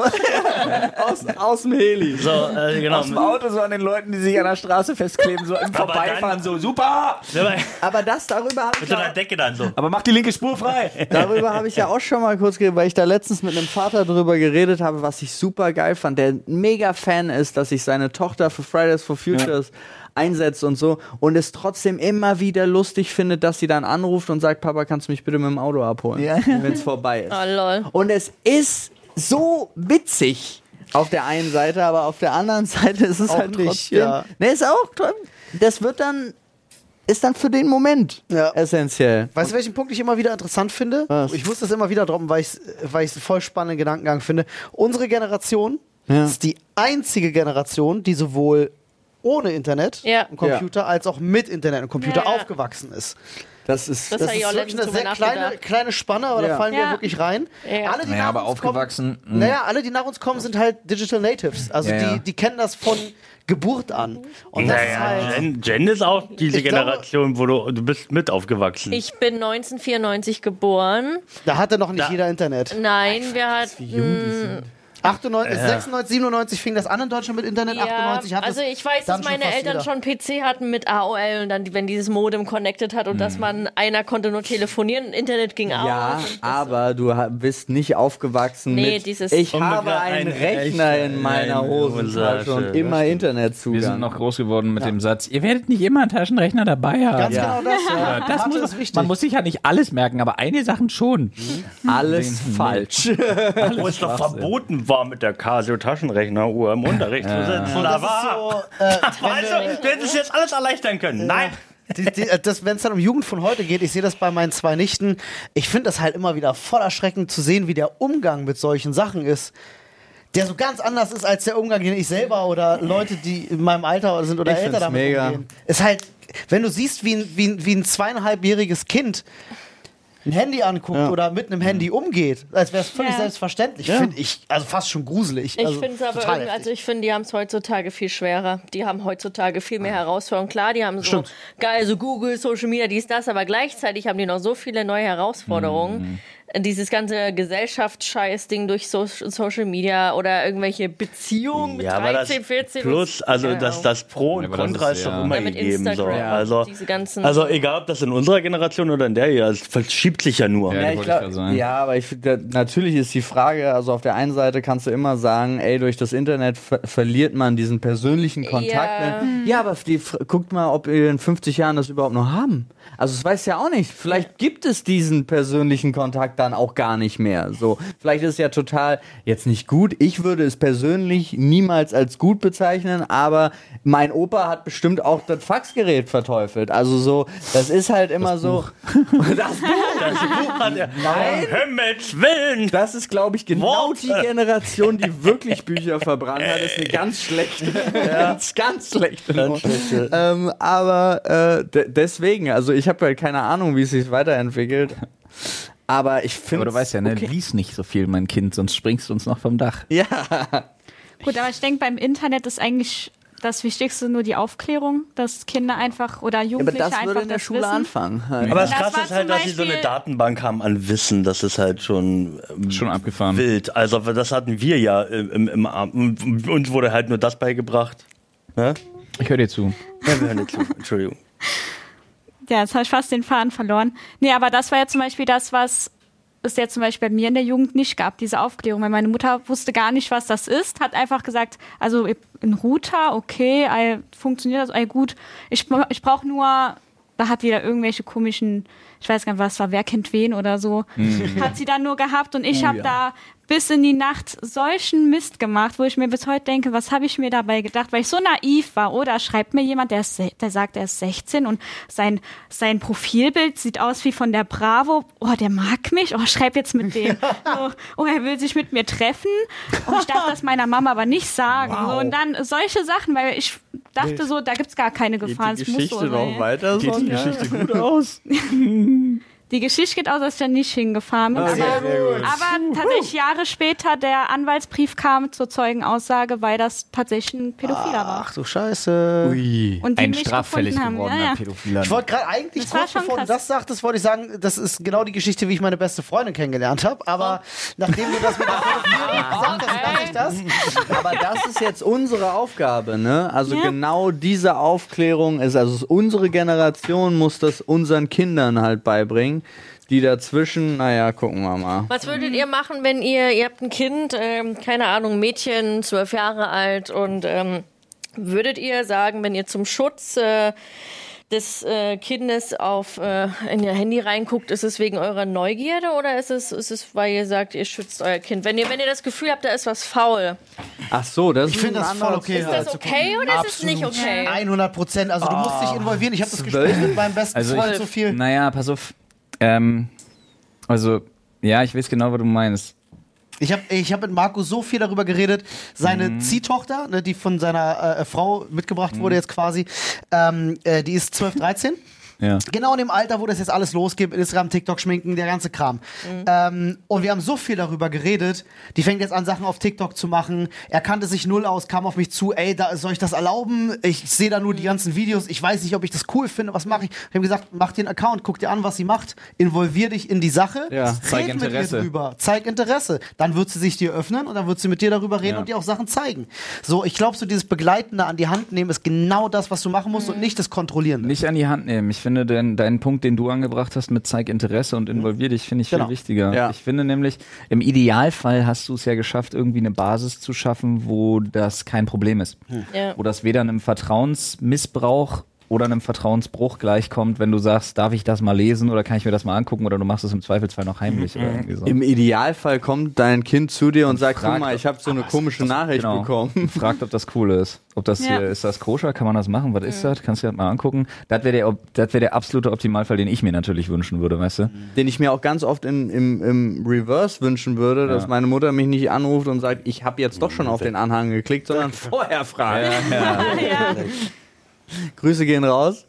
Speaker 1: Aus, aus dem Heli.
Speaker 6: So, äh, genau.
Speaker 7: Aus dem Auto so an den Leuten, die sich an der Straße festkleben, so im
Speaker 6: Aber
Speaker 7: Vorbeifahren,
Speaker 6: dann-
Speaker 7: so super!
Speaker 1: Aber das, darüber habe
Speaker 6: Mit
Speaker 1: ich
Speaker 6: so
Speaker 1: ja
Speaker 6: einer Decke dann so.
Speaker 7: Aber mach die linke Spur frei!
Speaker 1: Darüber habe ich ja auch schon mal kurz geredet, weil ich da letztens mit einem Vater drüber geredet habe, was ich super geil fand, der ein mega Fan ist, dass sich seine Tochter für Fridays for Futures einsetzt und so und es trotzdem immer wieder lustig findet, dass sie dann anruft und sagt, Papa, kannst du mich bitte mit dem Auto abholen,
Speaker 7: Ja.
Speaker 1: wenn es vorbei ist.
Speaker 2: Oh, lol.
Speaker 1: Und es ist so witzig auf der einen Seite, aber auf der anderen Seite ist es
Speaker 5: Auch
Speaker 1: halt
Speaker 5: nicht,
Speaker 1: trotzdem,
Speaker 5: ja.
Speaker 1: ne, ist auch, das wird dann, ist dann für den Moment
Speaker 5: Ja.
Speaker 1: essentiell.
Speaker 5: Weißt du, welchen Punkt ich immer wieder interessant finde?
Speaker 1: Was?
Speaker 5: Ich muss das immer wieder droppen, weil ich es weil ich's einen voll spannenden Gedankengang finde. Unsere Generation
Speaker 1: Ja.
Speaker 5: ist die einzige Generation, die sowohl ohne Internet
Speaker 2: Ja.
Speaker 5: und Computer als auch mit Internet und Computer
Speaker 2: Ja, ja.
Speaker 5: aufgewachsen ist.
Speaker 1: Das ist,
Speaker 2: Das
Speaker 5: Das
Speaker 2: habe ich
Speaker 5: ist
Speaker 2: auch
Speaker 5: wirklich
Speaker 2: letztens
Speaker 5: eine
Speaker 2: drüber
Speaker 5: sehr kleine,
Speaker 2: nachgedacht.
Speaker 5: kleine Spanne, aber
Speaker 1: Ja.
Speaker 5: da fallen wir
Speaker 4: Ja.
Speaker 5: wirklich rein.
Speaker 2: Ja.
Speaker 5: Alle, die
Speaker 7: Naja,
Speaker 5: nach
Speaker 7: aber
Speaker 5: uns kommen,
Speaker 7: aufgewachsen. mh.
Speaker 5: Naja, alle, die nach uns kommen, sind halt Digital Natives. Also
Speaker 7: Ja, ja.
Speaker 5: die, die kennen das von Geburt an. Und das ist
Speaker 6: Naja,
Speaker 5: halt.
Speaker 6: Jen, Jen ist auch diese
Speaker 5: Ich glaube-
Speaker 6: Generation, wo du, du bist mit aufgewachsen.
Speaker 2: Ich bin neunzehnhundertvierundneunzig geboren.
Speaker 5: Da hatte noch nicht
Speaker 6: Da-
Speaker 5: jeder Internet.
Speaker 2: Nein, wir hatten.
Speaker 5: achtundneunzig, sechsundneunzig, siebenundneunzig fing das an in Deutschland mit Internet.
Speaker 2: Ja,
Speaker 5: achtundneunzig hat
Speaker 2: also
Speaker 5: es
Speaker 2: ich weiß,
Speaker 5: dann
Speaker 2: dass
Speaker 5: schon
Speaker 2: meine
Speaker 5: fast
Speaker 2: Eltern
Speaker 5: jeder.
Speaker 2: schon P C hatten mit A O L und dann, die- wenn dieses Modem connected hat und
Speaker 5: Mhm.
Speaker 2: dass man, einer konnte nur telefonieren, Internet ging
Speaker 1: Ja,
Speaker 2: aus. und das-
Speaker 1: aber du ha- bist nicht aufgewachsen
Speaker 2: Nee,
Speaker 1: mit
Speaker 2: dieses-
Speaker 1: ich
Speaker 6: Und
Speaker 1: habe
Speaker 6: mit
Speaker 1: einen
Speaker 6: einem
Speaker 1: Rechner
Speaker 6: Rechner
Speaker 1: in meiner
Speaker 6: in
Speaker 1: Hosentasche und
Speaker 6: Hosentasche,
Speaker 1: immer
Speaker 6: das
Speaker 1: Internetzugang.
Speaker 7: Wir sind noch groß geworden mit dem Satz, ihr werdet nicht immer einen Taschenrechner dabei haben.
Speaker 5: Ganz
Speaker 1: Ja.
Speaker 5: genau das. Ja.
Speaker 7: Das
Speaker 5: Mathe
Speaker 7: muss,
Speaker 5: ist wichtig.
Speaker 7: man muss sich ja nicht alles merken, aber eine Sache schon.
Speaker 1: alles
Speaker 7: Den-
Speaker 1: falsch.
Speaker 6: Wo es doch verboten war, mit der Casio-Taschenrechner-Uhr im Unterricht zu sitzen. Da
Speaker 5: Das ist
Speaker 6: war.
Speaker 5: so, äh,
Speaker 6: Weißt du, du hättest jetzt alles erleichtern können. Nein.
Speaker 5: Die, die, äh, das, wenn es dann um Jugend von heute geht, ich sehe das bei meinen zwei Nichten, ich finde das halt immer wieder voll erschreckend zu sehen, wie der Umgang mit solchen Sachen ist. Der so ganz anders ist als der Umgang, den ich selber oder Leute, die in meinem Alter sind oder
Speaker 1: Ich
Speaker 5: älter
Speaker 1: find's
Speaker 5: damit
Speaker 1: mega.
Speaker 5: umgehen. Ist halt, wenn du siehst, wie ein, wie ein, wie ein zweieinhalbjähriges Kind ein Handy anguckt
Speaker 1: Ja.
Speaker 5: oder mit einem Handy umgeht, als wäre es völlig
Speaker 4: Ja.
Speaker 5: selbstverständlich,
Speaker 1: Ja.
Speaker 5: finde ich, also fast schon gruselig.
Speaker 2: Ich
Speaker 5: also,
Speaker 2: finde es aber
Speaker 5: total
Speaker 2: irgendwie, also
Speaker 5: heftig.
Speaker 2: ich finde, die haben es heutzutage viel schwerer. Die haben heutzutage viel mehr Herausforderungen. Klar, die haben so geil, so Google, Social Media, dies, das, aber gleichzeitig haben die noch so viele neue Herausforderungen. Dieses ganze Gesellschaftsscheiß-Ding durch so Social Media oder irgendwelche Beziehungen mit
Speaker 6: Ja, aber das
Speaker 2: dreizehn, vierzehn.
Speaker 6: plus, also
Speaker 2: Ja.
Speaker 6: das, das Pro und
Speaker 7: Ja, aber das
Speaker 6: Contra
Speaker 7: ist
Speaker 6: ist doch
Speaker 7: ja-
Speaker 6: immer
Speaker 2: Ja, mit
Speaker 6: gegeben. So.
Speaker 2: Instagram,
Speaker 6: Also,
Speaker 2: diese ganzen-
Speaker 6: also egal, ob das in unserer Generation oder in der hier, es verschiebt sich ja nur.
Speaker 7: Ja.
Speaker 1: Ja,
Speaker 7: wollte
Speaker 1: ich
Speaker 7: ich
Speaker 1: glaub,
Speaker 7: gerade sagen.
Speaker 1: ja, aber ich finde, natürlich ist die Frage, also auf der einen Seite kannst du immer sagen, ey, durch das Internet ver verliert man diesen persönlichen Kontakt.
Speaker 2: Ja.
Speaker 1: Ne? Ja, aber die, guckt mal, ob wir in fünfzig Jahren das überhaupt noch haben. Also das weiß ja auch nicht. Vielleicht gibt es diesen persönlichen Kontakt dann auch gar nicht mehr. So, vielleicht ist es ja total jetzt nicht gut. Ich würde es persönlich niemals als gut bezeichnen, aber mein Opa hat bestimmt auch das Faxgerät verteufelt. Also so, das ist halt immer so. Das Buch.
Speaker 6: Das Buch hat er.
Speaker 1: Nein.
Speaker 6: Um Himmels Willen!
Speaker 1: Das ist, glaube ich, genau
Speaker 6: Worte.
Speaker 1: die Generation, die wirklich Bücher verbrannt hat. Das ist eine ganz schlechte. Ganz, ganz schlechte.
Speaker 6: Ganz schlechte.
Speaker 1: Ähm, aber äh, de deswegen, also ich habe halt keine Ahnung, wie es sich weiterentwickelt. Aber ich finde.
Speaker 7: Aber du weißt ja, ne,
Speaker 1: okay.
Speaker 7: lies nicht so viel, mein Kind, sonst springst du uns noch vom Dach.
Speaker 1: Ja.
Speaker 4: Gut, aber ich denke, beim Internet ist eigentlich das Wichtigste nur die Aufklärung, dass Kinder einfach oder
Speaker 1: Aber
Speaker 4: Jugendliche
Speaker 1: das würde
Speaker 4: einfach
Speaker 1: in der
Speaker 4: das
Speaker 1: Schule
Speaker 4: wissen.
Speaker 1: anfangen. Halt.
Speaker 6: Aber das
Speaker 4: Das
Speaker 6: Krasse
Speaker 4: war
Speaker 6: ist halt,
Speaker 4: zum
Speaker 6: dass sie so eine
Speaker 4: Beispiel-
Speaker 6: Datenbank haben an Wissen. Das ist halt schon, ähm,
Speaker 7: Schon abgefahren.
Speaker 6: wild. Also das hatten wir ja im, im, im Ar- Uns wurde halt nur das beigebracht. Ne?
Speaker 7: Ich höre dir zu.
Speaker 6: Ja, wir hören dir zu. Entschuldigung.
Speaker 4: Ja, jetzt habe ich fast den Faden verloren. Nee, aber das war ja zum Beispiel das, was es ja zum Beispiel bei mir in der Jugend nicht gab, diese Aufklärung. Weil meine Mutter wusste gar nicht, was das ist, hat einfach gesagt, also ein Router, okay, ey, funktioniert das, ey, gut. Ich, ich brauche nur, da hat wieder irgendwelche komischen, ich weiß gar nicht, was war, wer kennt wen oder so, mhm. hat sie dann nur gehabt und ich oh, habe ja. da bis in die Nacht solchen Mist gemacht, wo ich mir bis heute denke, was habe ich mir dabei gedacht, weil ich so naiv war. Oder schreibt mir jemand, der, ist, der sagt, er ist sechzehn und sein, sein Profilbild sieht aus wie von der Bravo. Oh, der mag mich. Oh, schreib jetzt mit dem. So, oh, er will sich mit mir treffen. Und ich darf das meiner Mama aber nicht sagen.
Speaker 1: Wow.
Speaker 4: So, und dann solche Sachen, weil ich dachte so, da gibt's gar keine Gefahr.
Speaker 1: Geht die Geschichte muss so noch weiter?
Speaker 7: Geht die Geschichte gut aus?
Speaker 4: Die Geschichte geht aus, dass ich da nicht hingefahren bin.
Speaker 1: Okay,
Speaker 4: aber, aber tatsächlich Jahre später der Anwaltsbrief kam zur Zeugenaussage, weil das tatsächlich ein Pädophiler war.
Speaker 5: Ach du Scheiße.
Speaker 1: Ui.
Speaker 4: Und die
Speaker 7: Ein
Speaker 4: mich
Speaker 7: straffällig
Speaker 4: gefunden haben.
Speaker 7: gewordener
Speaker 4: Ja, ja.
Speaker 7: Pädophiler.
Speaker 5: Ich wollte gerade eigentlich,
Speaker 4: Das war
Speaker 5: kurz
Speaker 4: schon
Speaker 5: bevor du
Speaker 4: krass.
Speaker 5: das sagtest, wollte ich sagen, das ist genau die Geschichte, wie ich meine beste Freundin kennengelernt habe. Aber nachdem du das mit der Pädophilie gesagt hast, weiß ich das.
Speaker 1: Aber das ist jetzt unsere Aufgabe, ne? Also
Speaker 4: Ja.
Speaker 1: genau diese Aufklärung ist, also unsere Generation muss das unseren Kindern halt beibringen. Die dazwischen, naja, gucken wir mal.
Speaker 2: Was würdet ihr machen, wenn ihr, ihr habt ein Kind, ähm, keine Ahnung, Mädchen, zwölf Jahre alt und ähm, würdet ihr sagen, wenn ihr zum Schutz äh, des äh, Kindes auf äh, in ihr Handy reinguckt, ist es wegen eurer Neugierde oder ist es, ist es, weil ihr sagt, ihr schützt euer Kind? Wenn ihr, wenn ihr das Gefühl habt, da ist was faul,
Speaker 1: Ach so, das
Speaker 5: Ich
Speaker 1: ist
Speaker 5: finde
Speaker 1: ein
Speaker 5: das voll
Speaker 1: anderes-
Speaker 5: okay.
Speaker 2: ist das okay oder ist es nicht okay?
Speaker 5: hundert Prozent. Also du musst dich involvieren. Ich habe das Gespräch mit meinem besten
Speaker 7: Also
Speaker 5: Freund
Speaker 7: ich-
Speaker 5: so viel.
Speaker 7: Naja, pass auf. Ähm, also, ja, ich weiß genau, was du meinst.
Speaker 5: Ich habe ich hab mit Marco so viel darüber geredet. Seine
Speaker 7: Mhm.
Speaker 5: Ziehtochter, ne, die von seiner äh, Frau mitgebracht wurde jetzt quasi, ähm, äh, die ist zwölf, dreizehn.
Speaker 7: Ja.
Speaker 5: Genau in dem Alter, wo das jetzt alles losgeht, Instagram, TikTok, Schminken, der ganze Kram.
Speaker 2: Mhm.
Speaker 5: Ähm, und wir haben so viel darüber geredet. Die fängt jetzt an, Sachen auf TikTok zu machen. Er kannte sich null aus, kam auf mich zu, ey, da, soll ich das erlauben? Ich sehe da nur die ganzen Videos, ich weiß nicht, ob ich das cool finde, was mache ich? Wir haben gesagt, mach dir einen Account, guck dir an, was sie macht, involvier dich in die Sache,
Speaker 1: Ja.
Speaker 7: Zeig
Speaker 5: red mit ihr
Speaker 7: Interesse.
Speaker 5: drüber, zeig Interesse. Dann wird sie sich dir öffnen und dann wird sie mit dir darüber reden
Speaker 7: Ja.
Speaker 5: und dir auch Sachen zeigen. So, ich glaube, so dieses Begleitende an die Hand nehmen ist genau das, was du machen musst und nicht das Kontrollieren.
Speaker 7: Nicht an die Hand nehmen. Ich finde, den, deinen Punkt, den du angebracht hast mit zeig Interesse und involvier dich, finde ich
Speaker 5: Genau.
Speaker 7: viel wichtiger.
Speaker 1: Ja.
Speaker 7: Ich finde nämlich, im Idealfall hast du es ja geschafft, irgendwie eine Basis zu schaffen, wo das kein Problem ist.
Speaker 2: Ja.
Speaker 7: Wo das weder einem Vertrauensmissbrauch oder einem Vertrauensbruch gleichkommt, wenn du sagst, darf ich das mal lesen oder kann ich mir das mal angucken oder du machst es im Zweifelsfall noch heimlich oder irgendwie so.
Speaker 1: Im Idealfall kommt dein Kind zu dir und sagt,
Speaker 7: fragt,
Speaker 1: guck mal, ich habe so eine komische Nachricht
Speaker 7: Genau.
Speaker 1: bekommen.
Speaker 7: Fragt, ob das cool ist. Ob das
Speaker 4: Ja.
Speaker 7: hier, ist das koscher? Kann man das machen? Was ist das? Kannst du dir das mal angucken? Das wäre der, das wäre der absolute Optimalfall, den ich mir natürlich wünschen würde, weißt du?
Speaker 1: Den ich mir auch ganz oft in, im, im Reverse wünschen würde, dass
Speaker 7: Ja.
Speaker 1: meine Mutter mich nicht anruft und sagt, ich habe jetzt doch schon auf den Anhang geklickt, sondern vorher fragt.
Speaker 7: Ja,
Speaker 4: Ja.
Speaker 1: Grüße gehen raus.